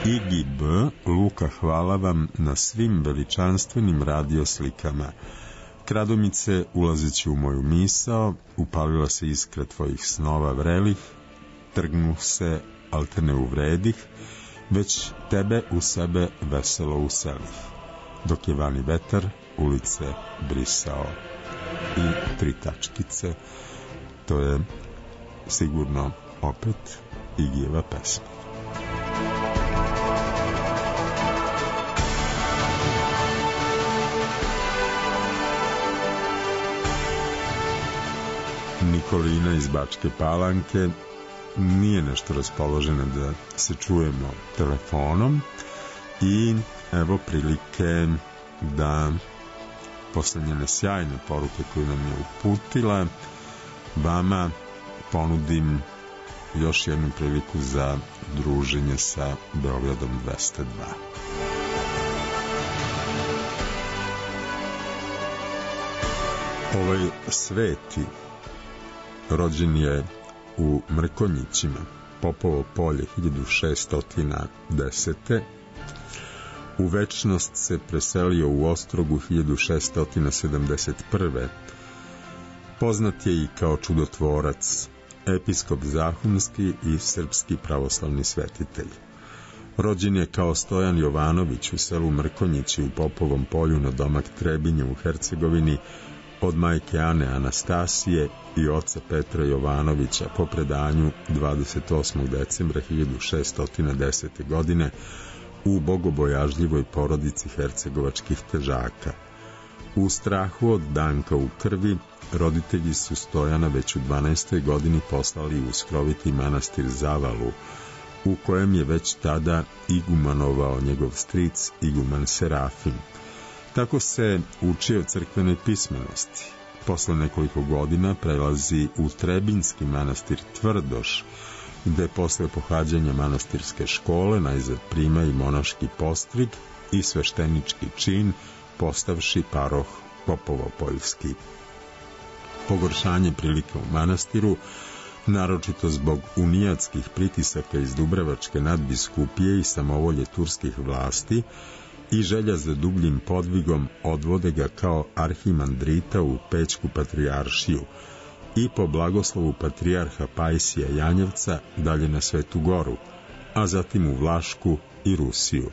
Igi B. Luka, hvala vam na svim veličanstvenim radioslikama. Kradomice, ulazeći u moju misao, upalila se iskra tvojih snova vrelih, trgnuh se, al te ne uvredih, već tebe u sebe veselo uselih, dok je vani vetar ulice brisao. I tri tačkice, to je sigurno opet Igijeva pesma. Nikolina iz Bačke Palanke nije nešto raspoložena da se čujemo telefonom i evo prilike da posle njene sjajne poruke koju nam je uputila vama ponudim još jednu priliku za druženje sa Beogradom dvesta dva. Ovaj Sveti rođen je u Mrkonjićima, Popovo polje hiljadu šeststo desete. U večnost se preselio u Ostrogu hiljadu šeststo sedamdeset prve. Poznat je i kao čudotvorac, episkop zahumski i srpski pravoslavni svetitelj. Rođen je kao Stojan Jovanović u selu Mrkonjići u Popovom polju na domak Trebinje u Hercegovini od majke Ane Anastasije i oca Petra Jovanovića po predanju dvadeset osmog decembra hiljadu šeststo desete. godine u bogobojažljivoj porodici hercegovačkih težaka. U strahu od danka u krvi, roditelji su Stojana već u dvanaestoj godini poslali u skroviti manastir Zavalu, u kojem je već tada igumanovao njegov stric iguman Serafim. Tako se učio crkvenoj pismenosti. Posle nekoliko godina prelazi u Trebinski manastir Tvrdoš, gde posle pohađanja manastirske škole najzad prima i monaški postrig i sveštenički čin, postavši paroh Popovo-Poljski. Pogoršanje prilike u manastiru, naročito zbog unijatskih pritisaka iz Dubrovačke nadbiskupije i samovolje turskih vlasti, i želja za dubljim podvigom odvode ga kao arhimandrita u Pećku patrijaršiju i po blagoslovu patrijarha Pajsija Janjevca dalje na Svetu Goru, a zatim u Vlašku i Rusiju.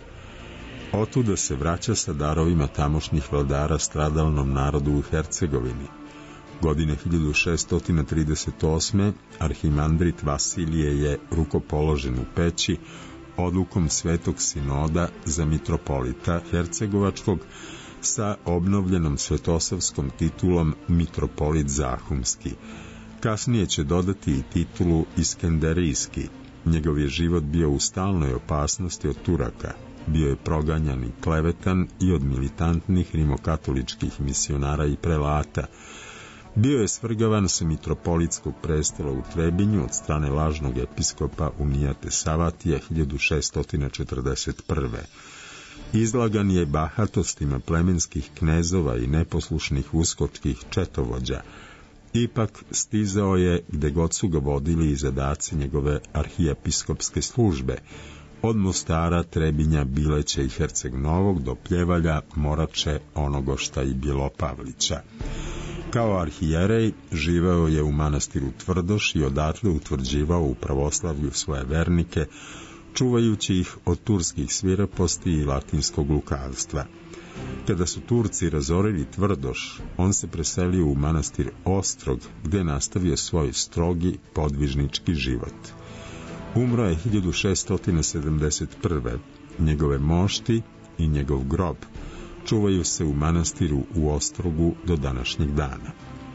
Otuda se vraća sa darovima tamošnjih vladara stradalnom narodu u Hercegovini. Godine hiljadu šeststo trideset osme. arhimandrit Vasilije je rukopoložen u Peći odlukom Svetog sinoda za mitropolita Hercegovačkog sa obnovljenom svetosavskom titulom mitropolit Zahumski. Kasnije će dodati i titulu Iskenderijski. Njegov je život bio u stalnoj opasnosti od Turaka. Bio je proganjan i klevetan i od militantnih rimokatoličkih misionara i prelata. Bio je svrgavan sa mitropolitskog prestola u Trebinju od strane lažnog episkopa Unijate Savatija hiljadu šeststo četrdeset prve. Izlagan je bahatostima plemenskih knezova i neposlušnih uskočkih četovođa. Ipak stizao je gde god su ga vodili i zadaci njegove arhijepiskopske službe, od Mostara, Trebinja, Bileća i Herceg Novog do Pljevalja, Morače, Onogošta i Bjelopavlića. Kao arhijerej živeo je u manastiru Tvrdoš i odatle utvrđivao u pravoslavlju svoje vernike, čuvajući ih od turskih svireposti i latinskog lukavstva. Kada su Turci razorili Tvrdoš, on se preselio u manastir Ostrog, gde nastavio svoj strogi podvižnički život. Umro je hiljadu šeststo sedamdeset prve. Njegove mošti i njegov grob čuvaju se u manastiru u Ostrogu do današnjeg dana.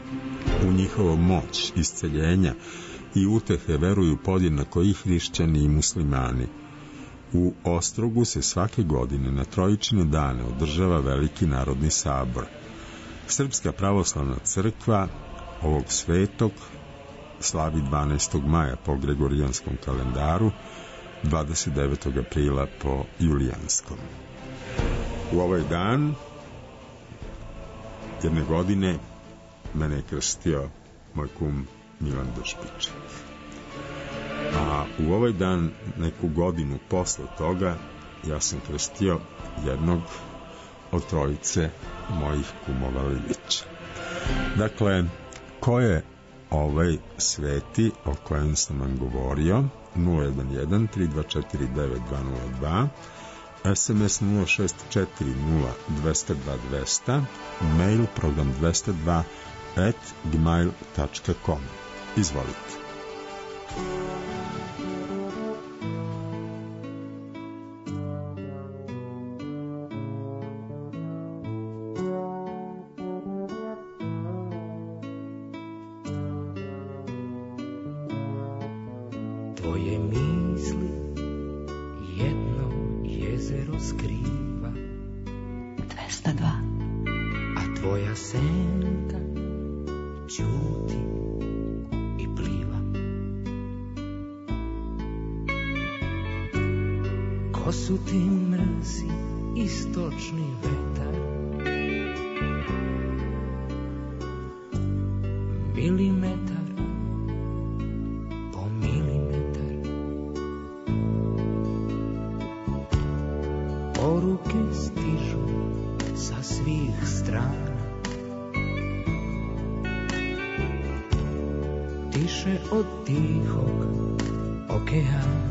U njihovu moć, isceljenja i utehe veruju podjednako i hrišćani i muslimani. U Ostrogu se svake godine na Trojičine dane održava veliki narodni sabor. Srpska pravoslavna crkva ovog svetog slavi dvanaestog maja po gregorijanskom kalendaru, dvadeset devetog aprila po julijanskom. U ovaj dan jedne godine mene je krstio moj kum Milan Došpiček. A u ovaj dan, neku godinu posle toga, ja sam krstio jednog od trojice mojih kumova Liljića. Dakle, ko je ovaj sveti o kojem sam vam govorio? nula jedan jedan tri dva četiri devet dva nula dva, es em es nula šest četiri nula dva nula dva dva nula nula, mail program dvesta dva at gmail tačka com. Izvolite. Tvoje misli jedno jezero skriva, dvesta dva. A tvoja senka ćuti i pliva. Ko su ti mrzi istočni vetar, milimetar po milimetar. Poruke stižu sa svih strana, tiše od tihog okeana.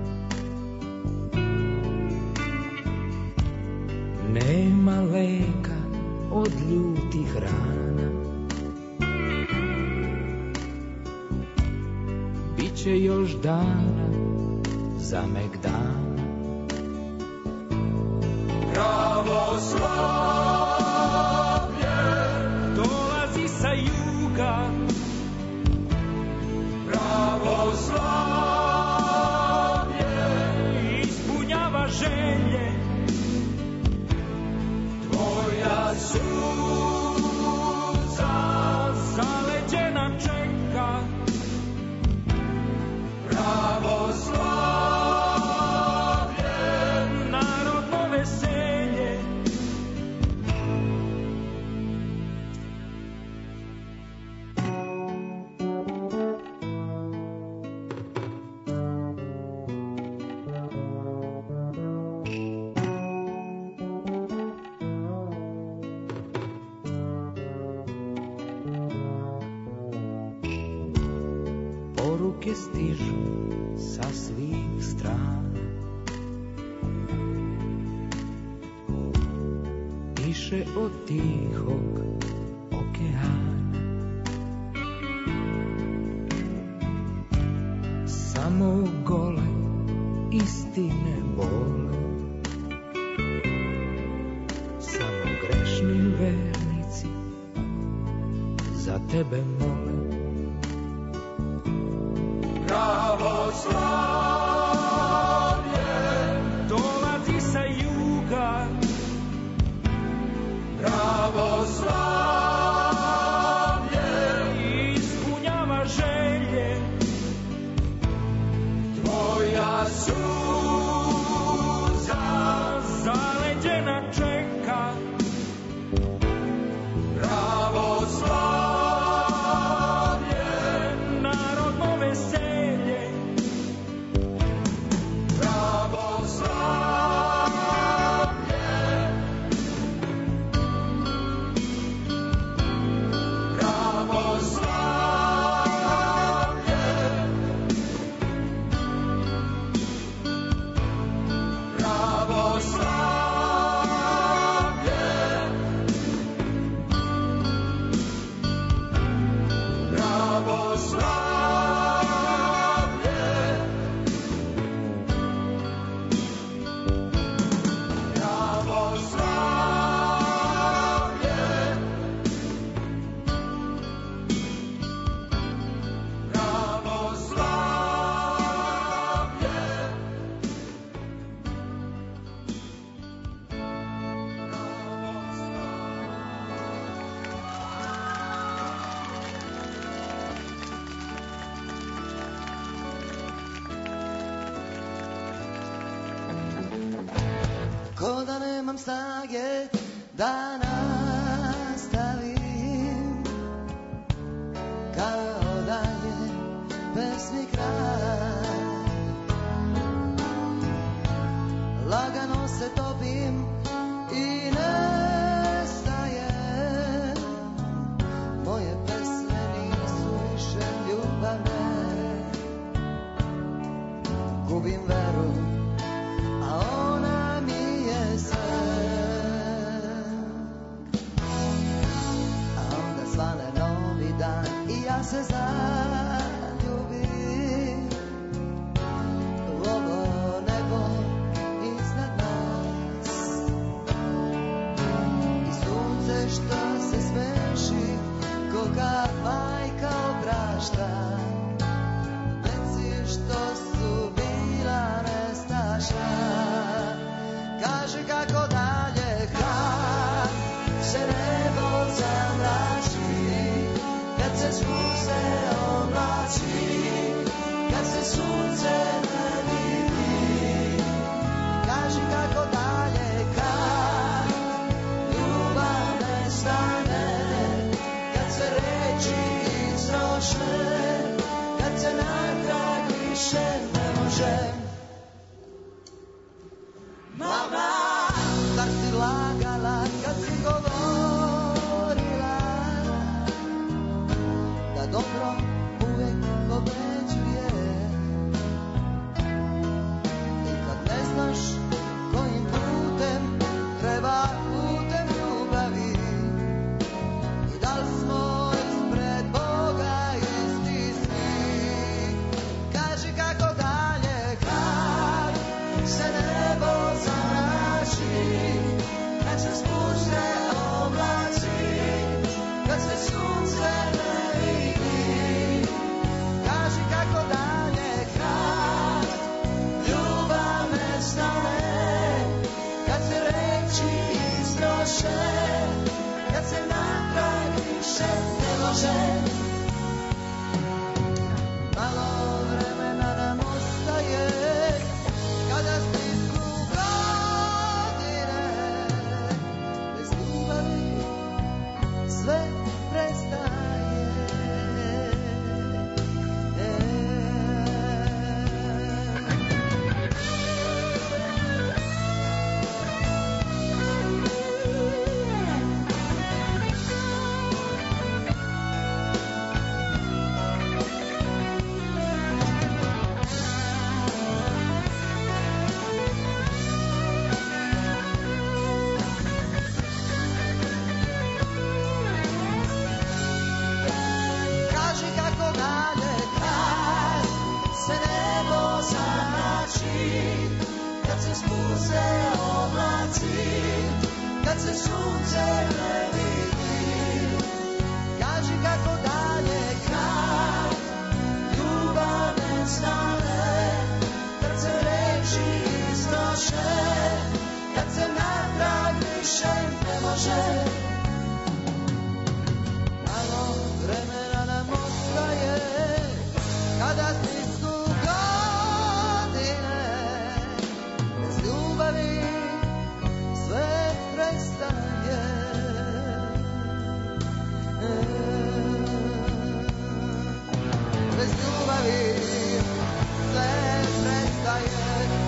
Nema leka od ljutih rana, biće još dana za Megdana. Pravoslavlje dolazi sa juga, pravoslavlje ispunjava želje, tvoja suza zaleđena čeka, pravoslavlje narodno veselje. Poruke stižu sa svih strana, tiše od tihog okeana. Samo gole istine bole, samo grešni vernici za tebe mole. Pravoslavlje dolazi sa juga, pravoslavlje ispunjava želje, tvoja suza zaleđena čeka, pravoslavlje narodno veselje, pravoslavlje, pravoslavlje, pravoslavlje, Ko da nemam snage da nastavim, kao da je pesmi kraj. gubim veru, a ona mi je sve. A onda svane novi dan i ja se zaljubim u ovo nebo iznad nas. I sunce što se smeši ko kad majka oprašta, deci što su bila nestaša. Kaže kako dalje kad se nebo zamrači, kad se sunce oblači, kad se sunce ne vidi. Kaže kako dalje kad ljubav nestane, kad se reči izroše, kad se natrag više ne može. Mama, zar si lagala kad si govorila da dobro uvek pobeđuje? I kad ne znaš kojim putem treba putem ljubavi, i da li smo ispred Boga isti svi? Kaži kako dalje kad se nebo zamrači, kad se spuste oblaci, kad se sunce ne vidi. Kaži kako dalje kad ljubav nestane, kad se reči istroše, kad se natrag više ne može. Malo vremena nam ostaje, kada stisnu godine, bez ljubavi sve prestaje. Kaži kako dalje kad se nebo zamrači, kad se spuste oblaci, kad se sunce ne vidi. Kaži kako dalje kad ljubav nestane, kad se reči istroše, kad se natrag više ne može. Malo vremena nam ostaje, kada stisnu godine, bez ljubavi sve prestaje. Bez ljubavi sve prestaje.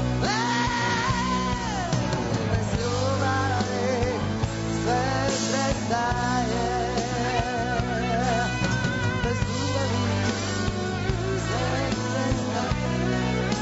Bez ljubavi sve prestaje. Bez ljubavi sve prestaje.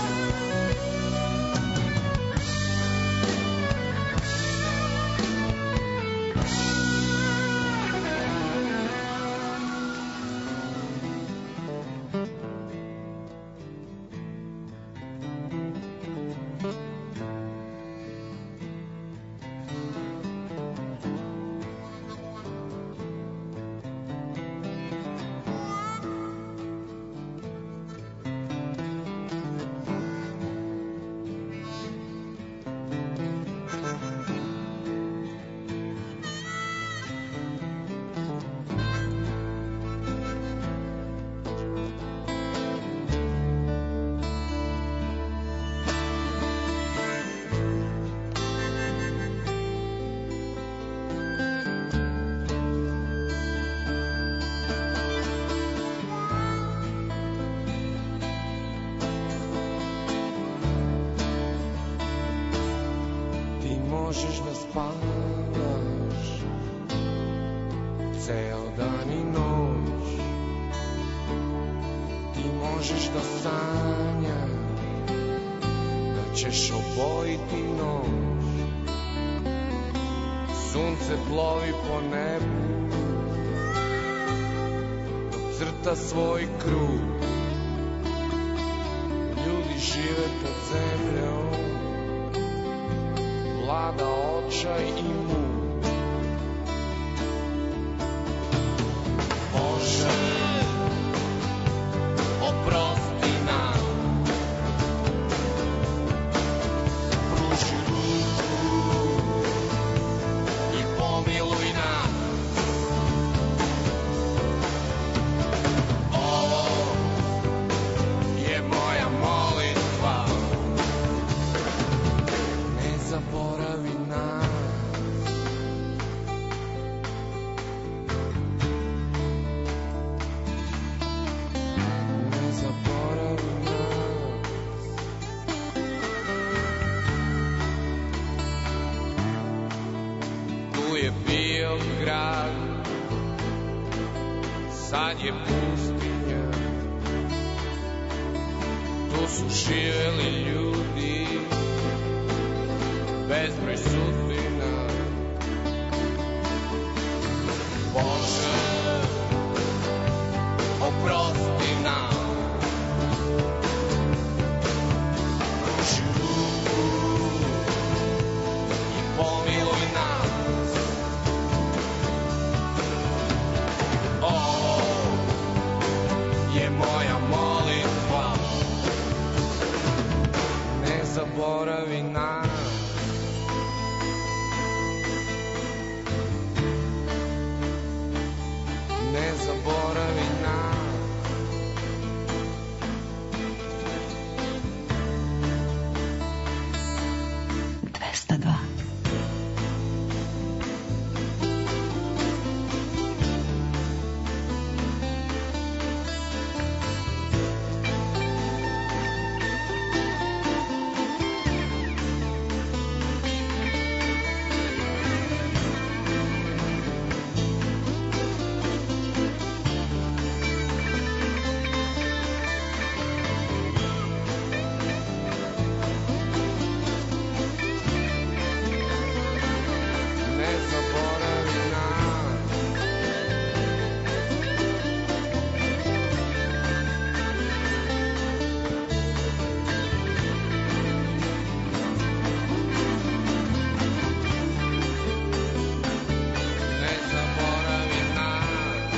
možeš da spavaš ceo dan i noć, ti možeš da sanjaš ćeš obojiti noć. Sunce plovi po nebu, crta svoj krug. Ljudi žive pod zemljom, vlada očaj i muk. Bože, oprosti nam, pruži ruku i pomiluj nas. Ovo je moja molitva, ne zaboravi nas. Ne zaboravi nas. Tu je bio grad, sad je pustinja. Tu su živeli ljudi, bezbroj sudbina. Bože, oprosti nam, pruži ruku i pomiluj nas. Ovo je moja molitva, ne zaboravi nas. Ne zaboravi nas. dvesta dva. Ne zaboravi nas. Ne zaboravi nas.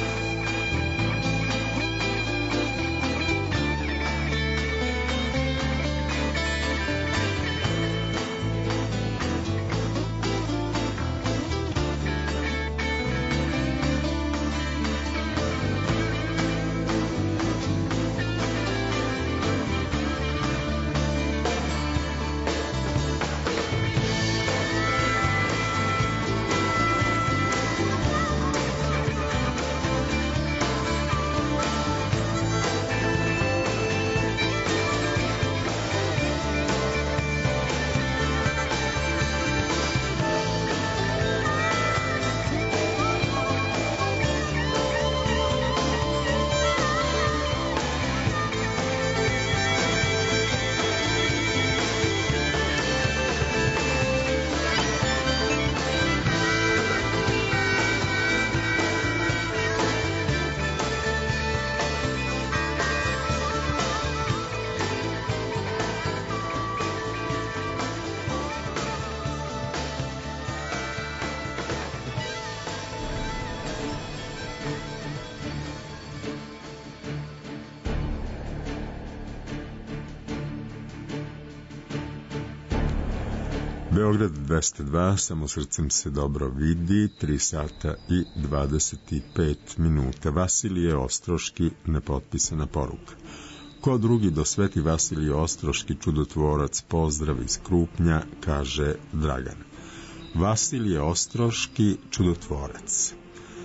Beograd dvesta dva, samo srcem se dobro vidi, tri sata i dvadeset pet minuta. Vasilije Ostroški, nepotpisana poruka. Ko drugi do Sveti Vasilije Ostroški, čudotvorac, pozdrav iz Krupnja, kaže Dragan. Vasilije Ostroški, čudotvorac.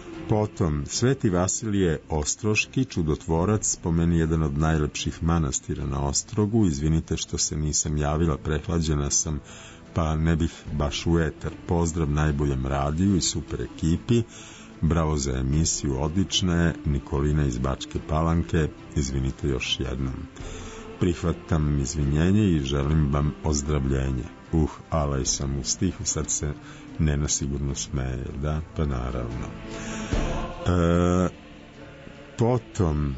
Potom, Sveti Vasilije Ostroški, čudotvorac, po meni jedan od najlepših manastira na Ostrogu. Izvinite što se nisam javila, prehlađena sam, pa ne bih baš u etar. Pozdrav najboljem radiju i super ekipi. Bravo za emisiju, odlična je. Nikolina iz Bačke Palanke, izvinite još jednom. prihvatam izvinjenje i želim vam ozdravljenje. Uh, alaj sam u stihu, sad se Nena sigurno smeje, da? Pa naravno. E, potom,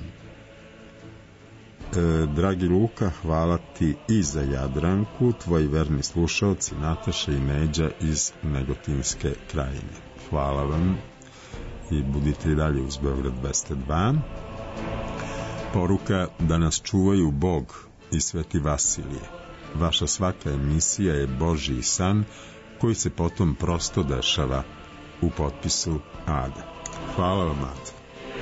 e, dragi Luka, hvala ti i za Jadranku, tvoji verni slušaoci Nataša i Neđa iz Negotinske krajine. Hvala vam i budite i dalje uz Beograd dvesta dva. Poruka da nas čuvaju Bog i Sveti Vasilije. Vaša svaka emisija je Božji san koji se potom prosto dešava u potpisu Ada. Hvala vam, Ada.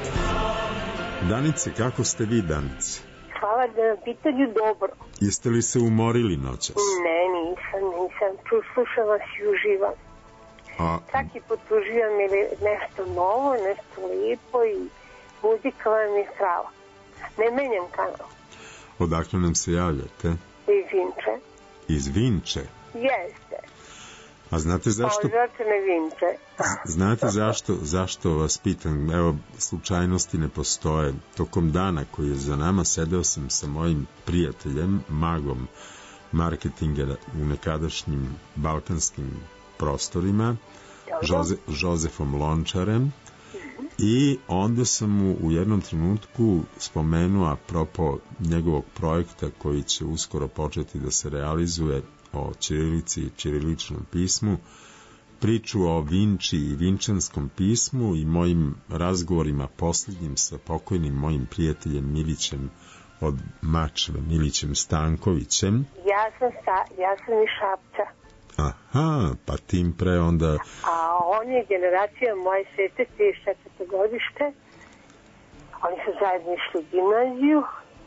Danice, kako ste vi, Danice? Hvala da na pitanju dobro. Jeste li se umorili noćas? Ne, nisam, nisam. Tu slušam vas i uživam. A... Svaki put uživam jer je nešto novo, nešto lijepo i muzika vam je prava. Ne menjam kanal. Odakle nam se javljate? Iz Vinče. Iz Vinče? Jeste. A znate zašto? Ožačene Vinče. Znate zašto, zašto vas pitam? Evo, slučajnosti ne postoje. Tokom dana koji je za nama sedeo sam sa mojim prijateljem, magom marketinga u nekadašnjim balkanskim prostorima, Joze, Jozefom Lončarem, i onda sam mu u jednom trenutku spomenuo apropo njegovog projekta koji će uskoro početi da se realizuje o ćirilici i ćiriličnom pismu, priču o Vinči i vinčanskom pismu i mojim razgovorima posljednjim sa pokojnim mojim prijateljem Milićem od Mačve, Milićem Stankovićem. Ja sam, sa, ja sam iz Šapca. Aha, pa tim pre onda... A on je generacija moje sete, trideset četvrto godište. Oni su zajedno išli u gimnaziju.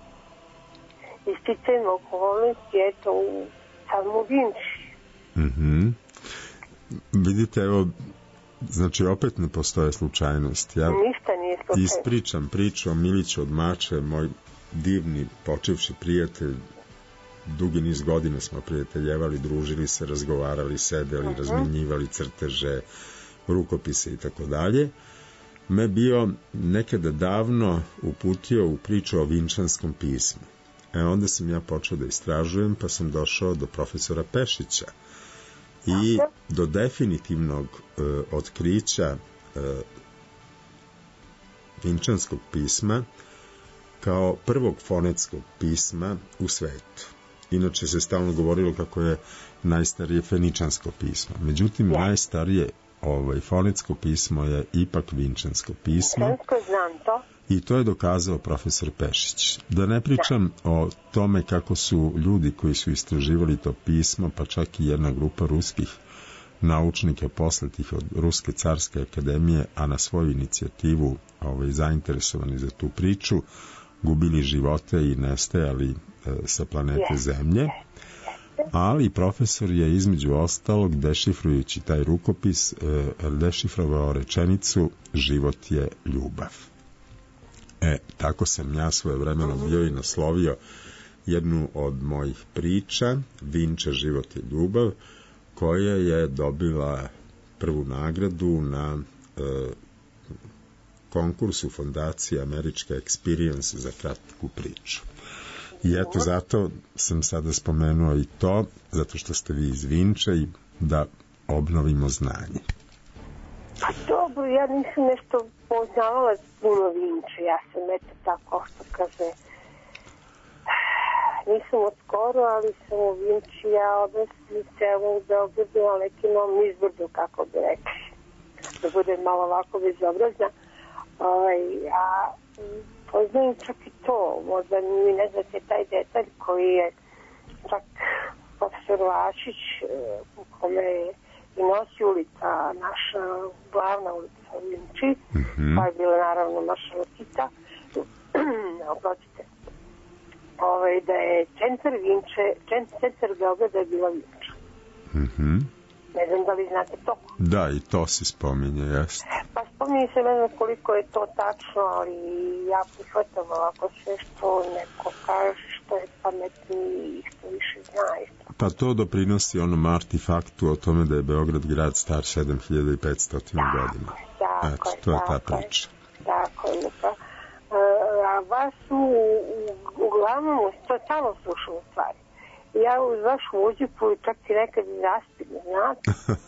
I sticajem okolnosti, eto, u samom Vinči. Mhm. Vidite, evo, znači opet ne postoje slučajnosti. Ja Ništa nije slučajno. Ispričam priču o Miliću od Mače, moj divni počivši prijatelj. Dugi niz godina smo prijateljevali, družili se, razgovarali, sedeli, uh-huh. razmenjivali crteže, rukopise i tako dalje. Me bio nekada davno uputio u priču o vinčanskom pismu. E onda sam ja počeo da istražujem, pa sam došao do profesora Pešića i do definitivnog e, otkrića e, vinčanskog pisma kao prvog fonetskog pisma u svetu. Inače se stalno govorilo kako je najstarije feničansko pismo. Međutim, ja. najstarije ovaj, fonetsko pismo je ipak vinčansko pismo. Vinčansko, znam to. I to je dokazao profesor Pešić. Da ne pričam ja. o tome kako su ljudi koji su istraživali to pismo, pa čak i jedna grupa ruskih naučnika posletih od Ruske carske akademije, a na svoju inicijativu ovaj, zainteresovani za tu priču, gubili živote i nestajali e, sa planete Zemlje, ali profesor je između ostalog, dešifrujući taj rukopis, e, dešifrovao rečenicu život je ljubav. E, tako sam ja svoje vremeno bio i naslovio jednu od mojih priča, Vinče, život je ljubav, koja je dobila prvu nagradu na e, konkursu fondacije Američka Experience za kratku priču. I eto, zato sam sada spomenuo i to, zato što ste vi iz Vinče i da obnovimo znanje. Pa dobro, ja nisam nešto poznavala puno Vinče, ja sam eto tako što kaže, nisam od skoro, ali sam u Vinči, ja odrasli celo u Beogradu, na nekim novom izbrdu, kako bi rekli, da bude malo ovako bezobrazna. Ovaj, a poznajem čak i to, možda mi ne znate taj detalj koji je čak profesor Vašić, u kome je i nosi ulica, naša glavna ulica u Vinči, mm-hmm. pa je bila naravno naša Rokita, oprostite, ovaj, da je centar Vinče, centar Beograda je bila Vinča. Mhm. Ne znam da li znate to. Da, i to se spominje, jeste. Pa spominje se, ne znam koliko je to tačno, ali ja prihvatam ovako sve što neko kaže, što je pametniji i što više zna. Isto. Pa to doprinosi onom artifaktu o tome da je Beograd grad star sedam hiljada petsto godina. Tako, Eto, to je ta priča. Tako je, pa. A vas u, u, u vama mu to samo slušam u stvari. Ja uz vašu muziku čak i nekad zaspim, znate?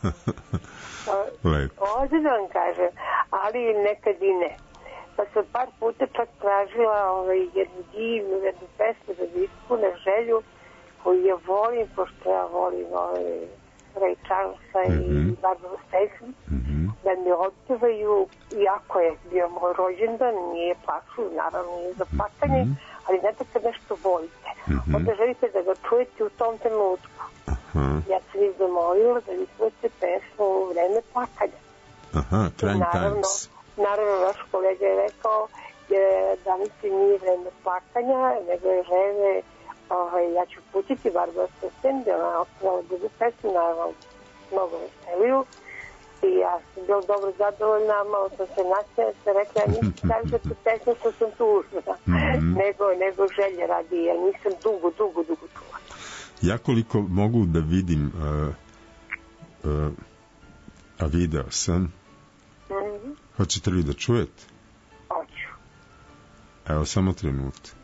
Lepo. Ovdje da vam kažem, ali nekad i ne. Pa sam par puta čak tražila ovaj, jednu divnu, jednu pesmu da bi ispune želju koju ja volim, pošto ja volim ovaj, Ray Charlesa mm-hmm. i Barbara Streisand, mm-hmm. da mi otpevaju, iako je bio moj rođendan, nije plaću, naravno nije za plakanje, mm-hmm. ali znate kad nešto volite, mm-hmm. onda želite da ga čujete u tom trenutku. Aha. Ja sam ih zamolila da vi čujete pesmu u vreme plakanja. Aha, Crying Times. Naravno, vaš kolega je rekao je, da mi se nije vreme plakanja, nego je vreme, ovaj, ja ću putiti Barbara Streisand, da ona otvala drugu pesmu, naravno, mnogo veseliju. I ja sam bila dobro zadovoljna, malo sam se nasmijala, sam rekla, ja nisam kažete pesmu što sam tužna, mm-hmm. nego, nego želje radi, jer nisam dugo, dugo, dugo čula. Ja koliko mogu da vidim, uh, uh, a video sam, mm-hmm. hoćete li da čujete? Hoću. Evo, samo trenutak.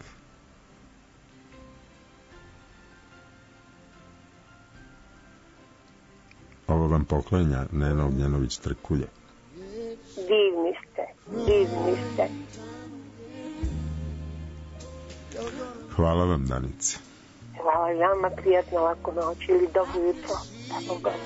Ovo vam poklanja Nena Ognjanović-Trkulja. Divni ste, divni ste. Hvala vam, Danice. Hvala vama, prijatno lako noć ili dobro jutro. Tako god.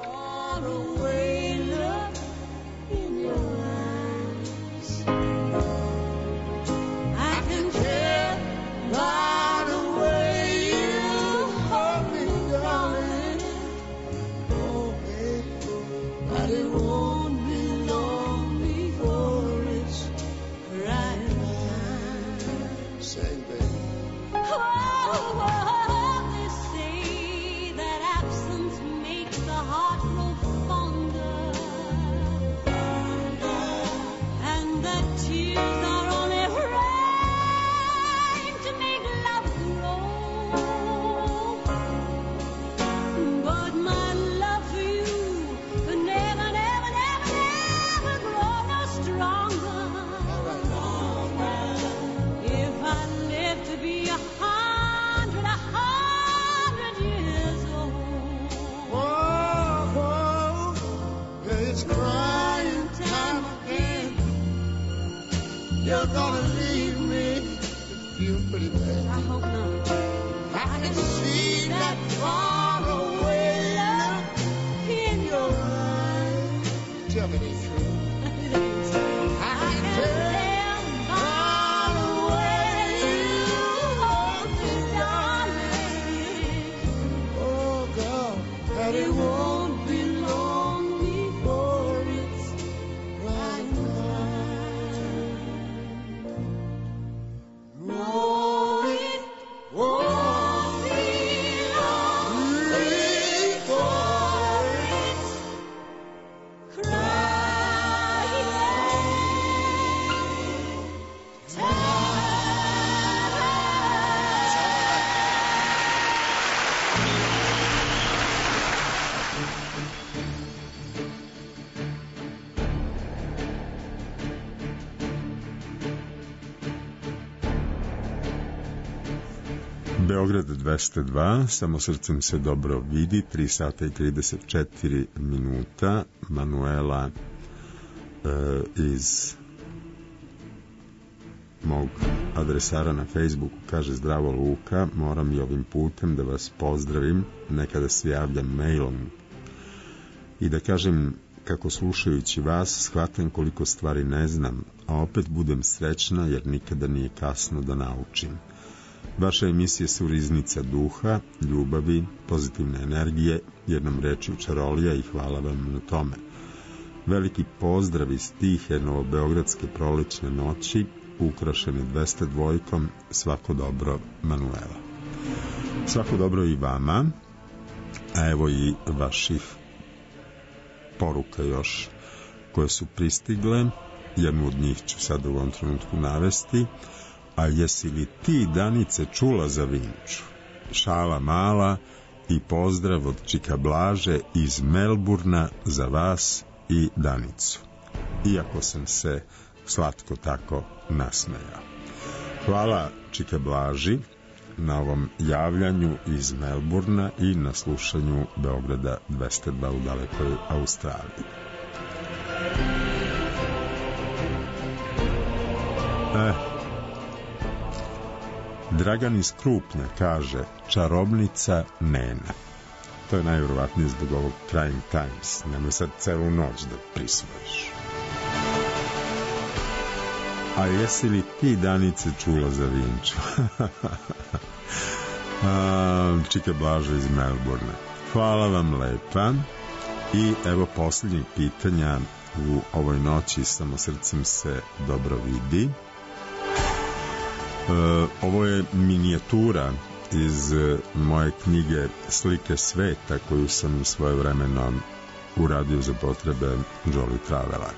You're gonna leave me, feel pretty bad. I hope not. I can see that far away look in your eyes. Tell me the truth. I can tell by the way you hold me, darling. Oh, God, that it won't be long before it's right time. Oh, it won't be long before it's Beograd dvesta dva, samo srcem se dobro vidi, tri sata i trideset četiri minuta. Manuela e, iz mog adresara na Facebooku kaže: zdravo Luka, moram i ovim putem da vas pozdravim, nekada se javljam mailom i da kažem kako slušajući vas shvatam koliko stvari ne znam, a opet budem srećna jer nikada nije kasno da naučim. Vaša emisija su riznica duha, ljubavi, pozitivne energije, jednom rečju čarolija i hvala vam na tome. Veliki pozdrav iz tihe novobeogradske prolećne noći, ukrašene dvesta dva, svako dobro, Manuela. Svako dobro i vama, a evo i vaših poruka još koje su pristigle, jednu od njih ću sad u ovom trenutku navesti. A jesi li ti, Danice, čula za Vinču? Šala mala i pozdrav od Čika Blaže iz Melburna za vas i Danicu. Iako sam se slatko tako nasmejao. Hvala Čika Blaži na ovom javljanju iz Melburna i na slušanju Beograda dvesta dva u dalekoj Australiji. E, Dragan iz Krupnja kaže čarobnica Nena. To je najvjerovatnije zbog ovog Crying Times. Nemoj sad celu noć da prisvojiš. A jesi li ti, Danice, čula za Vinču? A, Čika Blaža iz Melbourne. Hvala vam lepa. I evo posljednjeg pitanja u ovoj noći. Samo srcem se dobro vidi. E, ovo je minijatura iz moje knjige Slike sveta, koju sam svojevremeno uradio za potrebe Jolly Travela.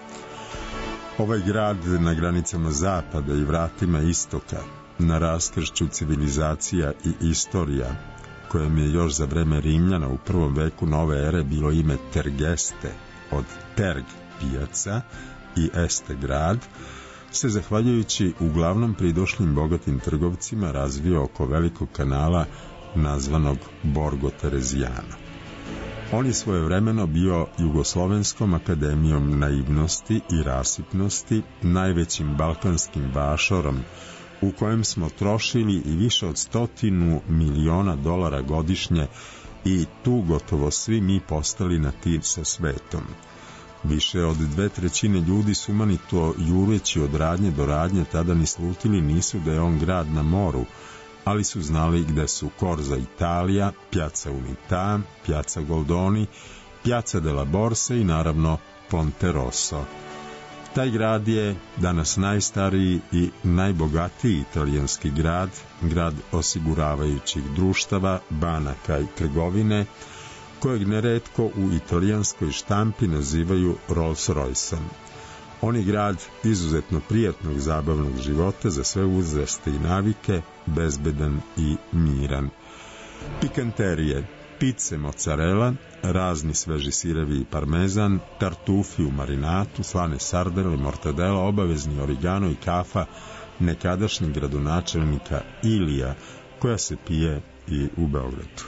Ovaj grad na granicama zapada i vratima istoka, na raskršću civilizacija i istorija, kojem je još za vreme Rimljana u prvom veku nove ere bilo ime Tergeste, od Terg pijaca i Este grad, se zahvaljujući uglavnom pridošlim bogatim trgovcima razvio oko velikog kanala nazvanog Borgo Terezijano. On je svojevremeno bio Jugoslovenskom akademijom naivnosti i rasipnosti, najvećim balkanskim vašorom, u kojem smo trošili i više od stotinu miliona dolara godišnje i tu gotovo svi mi postali na tiv sa svetom. Više od dve trećine ljudi sumanito jureći od radnje do radnje tada ni slutili nisu da je on grad na moru, ali su znali gde su Korza Italija, Piazza Unità, Piazza Goldoni, Piazza della Borsa i naravno Ponte Rosso. Taj grad je danas najstariji i najbogatiji italijanski grad, grad osiguravajućih društava, banaka i trgovine, kojeg neretko u italijanskoj štampi nazivaju Rolls Royceom. On je grad izuzetno prijatnog zabavnog života za sve uzraste i navike, bezbedan i miran. Pikanterije, pice mozzarella, razni sveži sirevi i parmezan, tartufi u marinatu, slane sardele, mortadela, obavezni origano i kafa nekadašnjeg gradonačelnika Ilija, koja se pije i u Beogradu.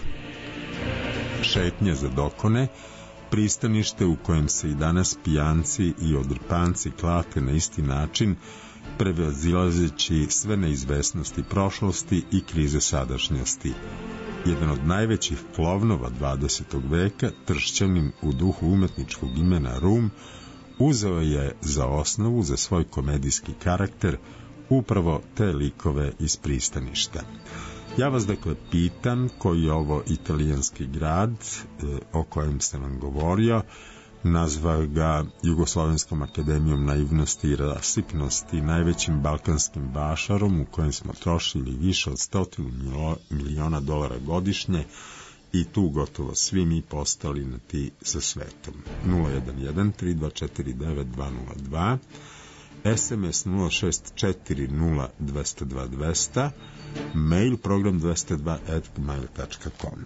Šetnje za dokone, pristanište u kojem se i danas pijanci i odrpanci klate na isti način, prevazilazeći sve neizvesnosti prošlosti i krize sadašnjosti. Jedan od najvećih plovnova dvadesetog veka, Tršćanin u duhu umetničkog imena Rum, uzeo je za osnovu za svoj komedijski karakter upravo te likove iz pristaništa. Ja vas dakle pitam koji je ovo italijanski grad e, o kojem sam vam govorio, nazva ga Jugoslovenskom akademijom naivnosti i rasipnosti, najvećim balkanskim bašarom u kojem smo trošili više od stotinu miliona dolara godišnje i tu gotovo svi mi postali na ti sa svetom. nula jedan jedan tri dva četiri devet dva nula dva, es em es nula šest četiri nula dva nula dva dva nula, mail program dvesta dva at gmail tačka com.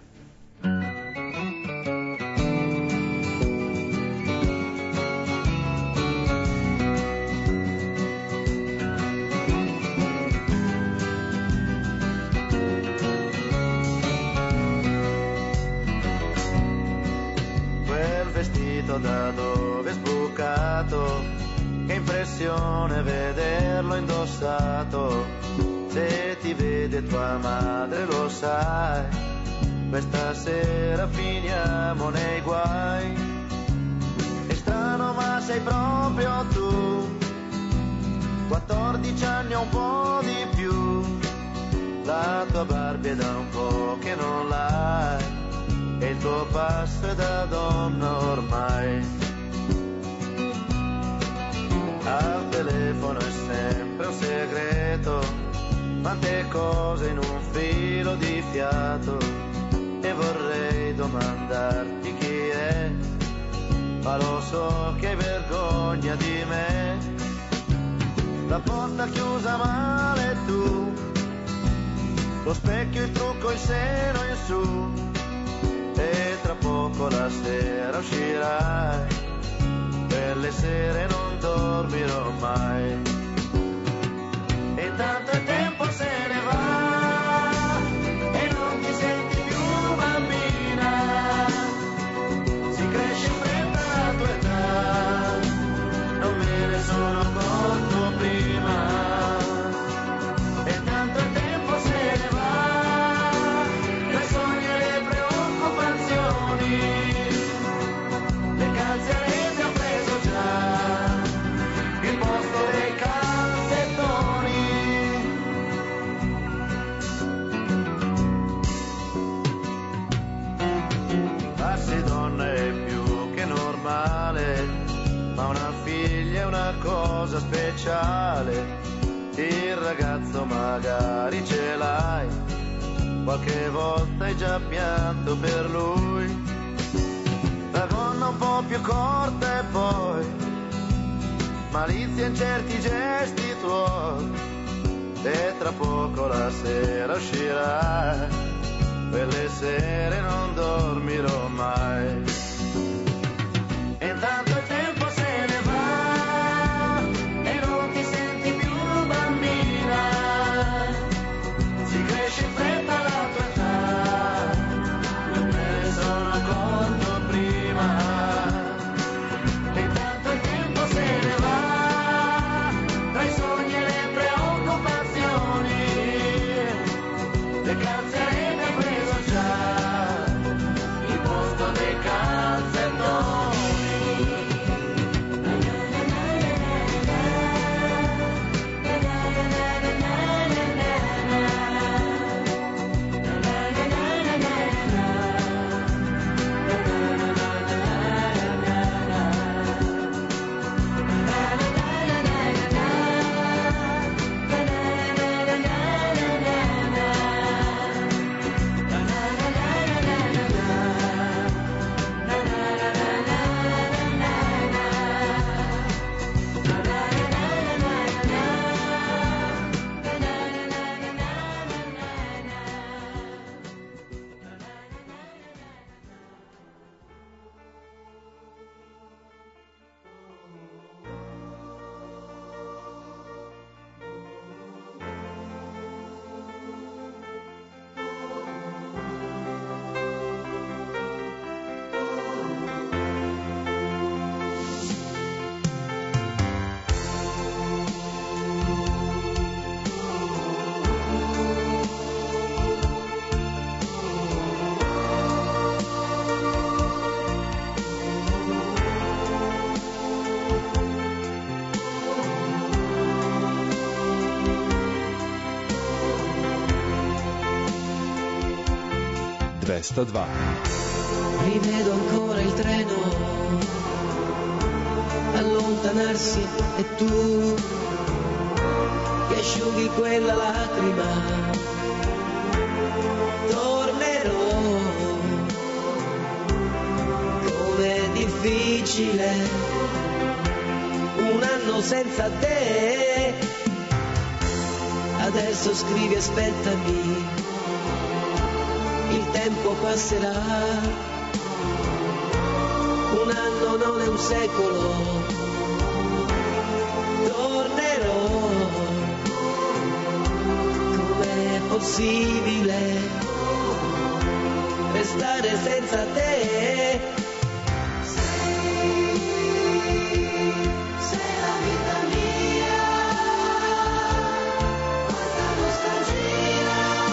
Quel vestito da dove è sbucato, che impressione vederlo indossato. Se ti vede tua madre lo sai, questa sera finiamo nei guai. È strano ma sei proprio tu, quattordici anni o un po' di più. La tua Barbie è da un po' che non l'hai, e il tuo passo è da donna ormai. Al telefono è sempre un segreto, quante cose in un filo di fiato, e vorrei domandarti chi è, ma lo so che hai vergogna di me. La porta chiusa male tu, lo specchio, il trucco, il seno in su, e tra poco la sera uscirai, per le sere non dormirò mai. E tanto il tempo se ne va, cosa speciale, il ragazzo magari ce l'hai, qualche volta hai già pianto per lui, la gonna un po' più corta e poi malizia in certi gesti tuoi, e tra poco la sera uscirà, quelle sere non dormirò mai. E intanto il tempo se ne va e non ti senti più bambina, si cresce in fretta la tua età, non me ne sono accorto prima. E intanto il tempo se ne va tra i sogni e le preoccupazioni, le canzoni che hai preso già il posto dei canzononi. duecentodue. Rivedo ancora il treno allontanarsi e tu che asciughi quella lacrima. Tornerò, com'è difficile un anno senza te. Adesso scrivi aspettami, il tempo passerà, un anno non è un secolo, tornerò, com'è possibile restare senza te? Sei, sei la vita mia, quanta nostalgia.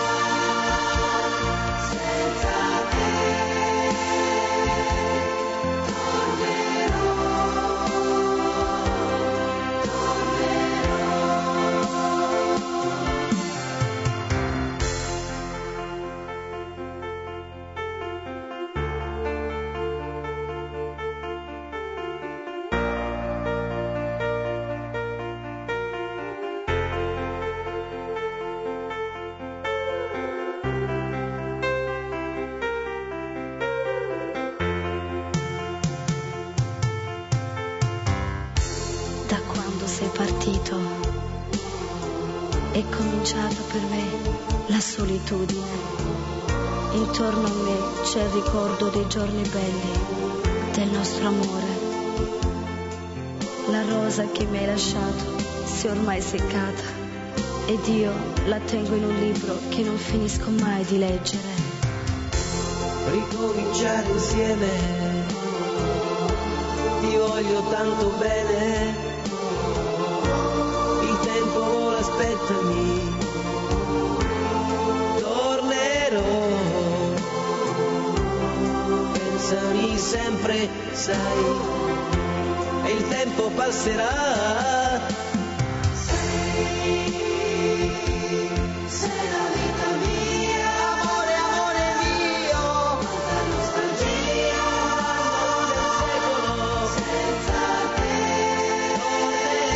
È cominciata per me la solitudine. Intorno a me c'è il ricordo dei giorni belli, del nostro amore. La rosa che mi hai lasciato si è ormai seccata ed io la tengo in un libro che non finisco mai di leggere. Ricominciare insieme, ti voglio tanto bene. Il tempo vola, aspettami, tornerò. Pensami sempre, sai, e il tempo passerà. Sei, sei la vita mia, amore, amore mio. Quanta nostalgia, un secolo senza te.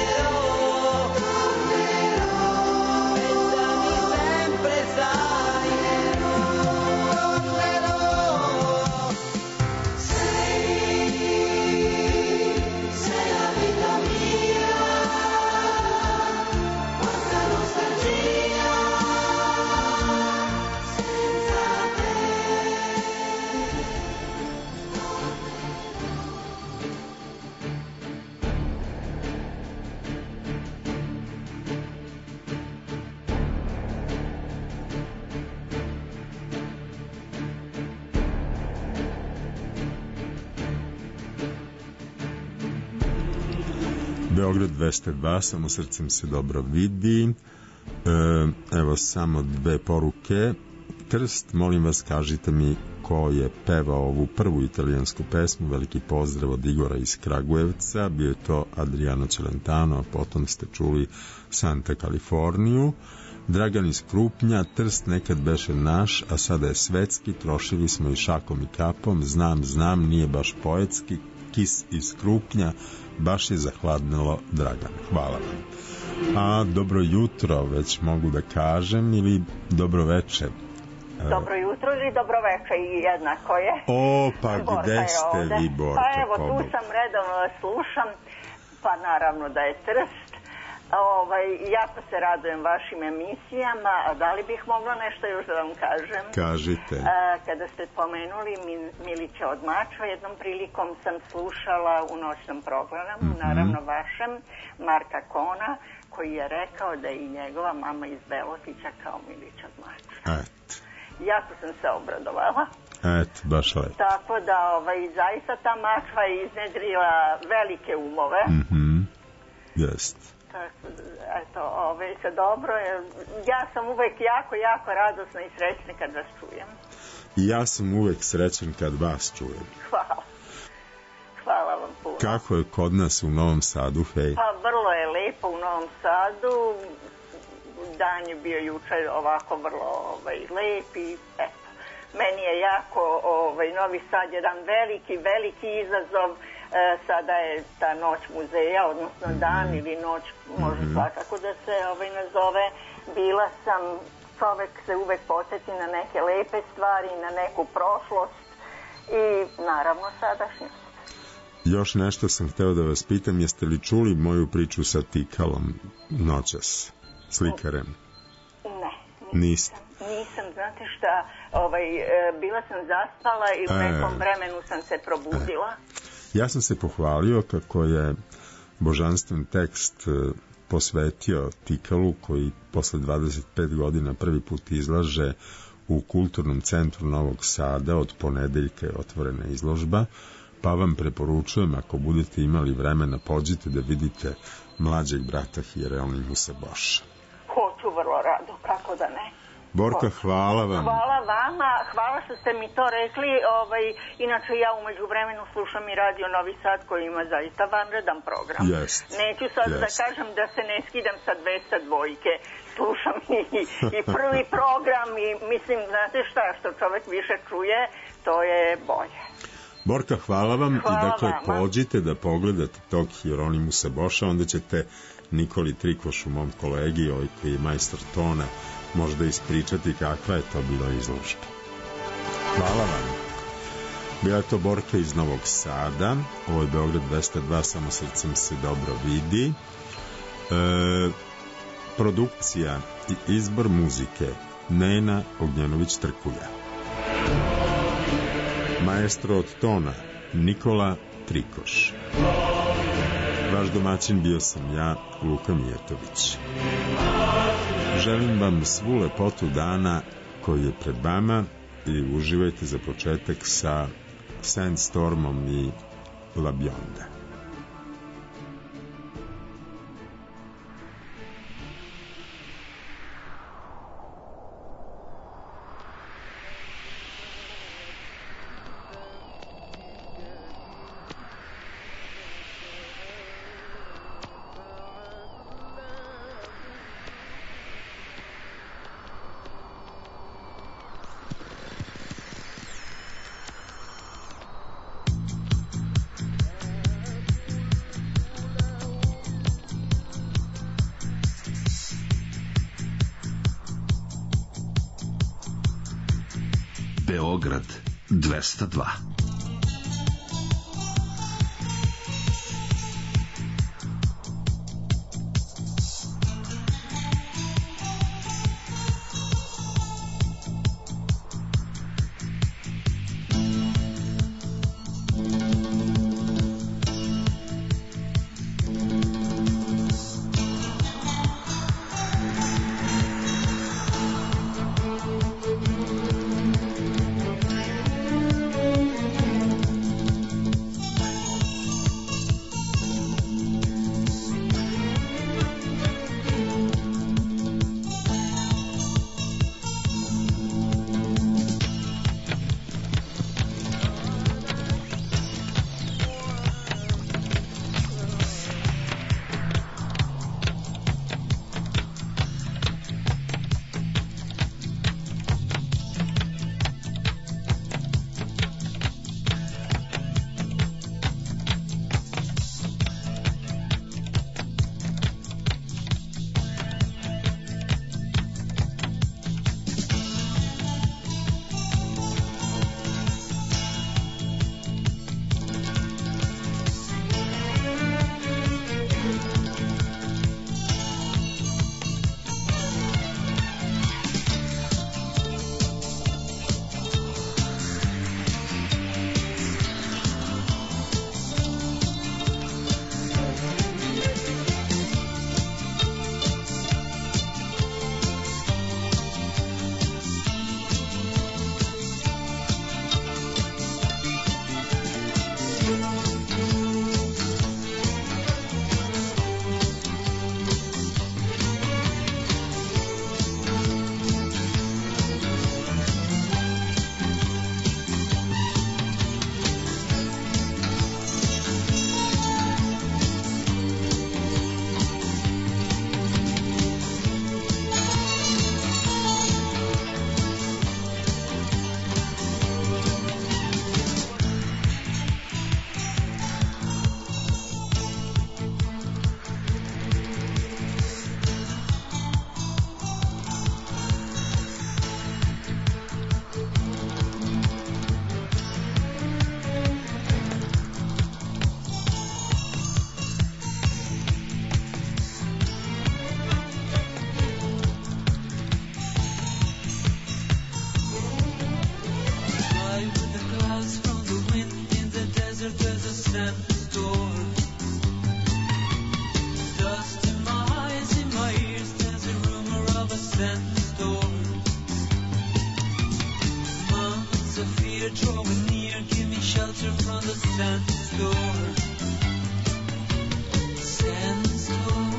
Beograd dvesta dva, samo srcem se dobro vidi. E, evo samo dve poruke. Krst, molim vas, kažite mi ko je pevao ovu prvu italijansku pesmu. Veliki pozdrav od Igora iz Kragujevca. Bio je to Adriano Celentano, a potom ste čuli Santa Kaliforniju. Dragan iz Krupnja, Trst nekad beše naš, a sada je svetski, trošili smo i šakom i kapom, znam, znam, nije baš poetski, Kis iz Krupnja, baš je zahladnilo, Dragan. Hvala vam. A dobro jutro, već mogu da kažem, ili dobro veče? Dobro jutro ili dobro veče i jednako je. O, pa Borka gde ste ovde. vi, Borka? Pa evo, Pobog. tu sam redovno da slušam, pa naravno da je Trst. Ovaj, jako se radujem vašim emisijama, a da li bih mogla nešto još da vam kažem? Kažite. A, kada ste pomenuli Min- Milića od Mačva, jednom prilikom sam slušala u noćnom programu, Mhm. naravno vašem, Marka Kona, koji je rekao da je i njegova mama iz Belotića kao Milić od Mačva. Et, Jako sam se obradovala. et, baš lepo. Tako da, ovaj, zaista ta Mačva je iznedrila velike umove. Mhm, jest. Tako, eto, ove, se dobro, jer ja sam uvek jako, jako radosna i srećna kad vas čujem. I ja sam uvek srećan kad vas čujem. Hvala. Hvala vam puno. Kako je kod nas u Novom Sadu, hej? Pa vrlo je lepo u Novom Sadu. Dan je bio juče ovako vrlo ovaj, lep i eto. Meni je jako ovaj, Novi Sad jedan veliki, veliki izazov. E, sada je ta noć muzeja, odnosno dan ili noć, može svakako da se ovaj, nazove. Bila sam, čovek se uvek podsjeti na neke lepe stvari, na neku prošlost i naravno sadašnjost. Još nešto sam hteo da vas pitam, jeste li čuli moju priču sa Tikalom noćas, slikarem? Ne. Niste. Nisam, znate šta, ovaj, e, bila sam zaspala i u E. nekom vremenu sam se probudila. Ja sam se pohvalio kako je božanstven tekst e, posvetio Tikalu, koji posle dvadeset pet godina prvi put izlaže u Kulturnom centru Novog Sada. Od ponedeljka je otvorena izložba, pa vam preporučujem, ako budete imali vremena, pođite da vidite mlađeg brata Hieronymusa Boša. Hoću vrlo rado, kako da ne. Borka, hvala vam. Hvala vama, hvala što ste mi to rekli. Ovaj, inače, ja umeđu vremenu slušam i Radio Novi Sad koji ima zaista vanredan program. Jest, Neću sad jest. da kažem da se ne skidam sa dvesta dvojke. Slušam i, i prvi program i mislim, znate šta, što čovek više čuje, to je bolje. Borka, hvala vam. Hvala I dakle, vama. pođite da pogledate tog Hieronymusa Boša, onda ćete Nikoli Trikošu, mom kolegi, ovaj koji je majstor tona, možda ispričati kakva je to bila izložba. Hvala vam. Bila je to Borka iz Novog Sada, ovo je Beograd dvesta dva, samo srcem se dobro vidi. E, produkcija i izbor muzike Nena Ognjanović-Trkulja. Maestro od tona Nikola Trikoš. Vaš domaćin bio sam ja, Luka Mijetović. Želim vam svu lepotu dana koji je pred vama i uživajte za početak sa Sandstormom i La Bionda. Beograd dvesta dva. They're drawing near, give me shelter from the sandstorm. Sandstorm.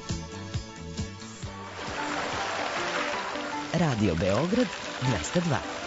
Radio Beograd dvesta dva.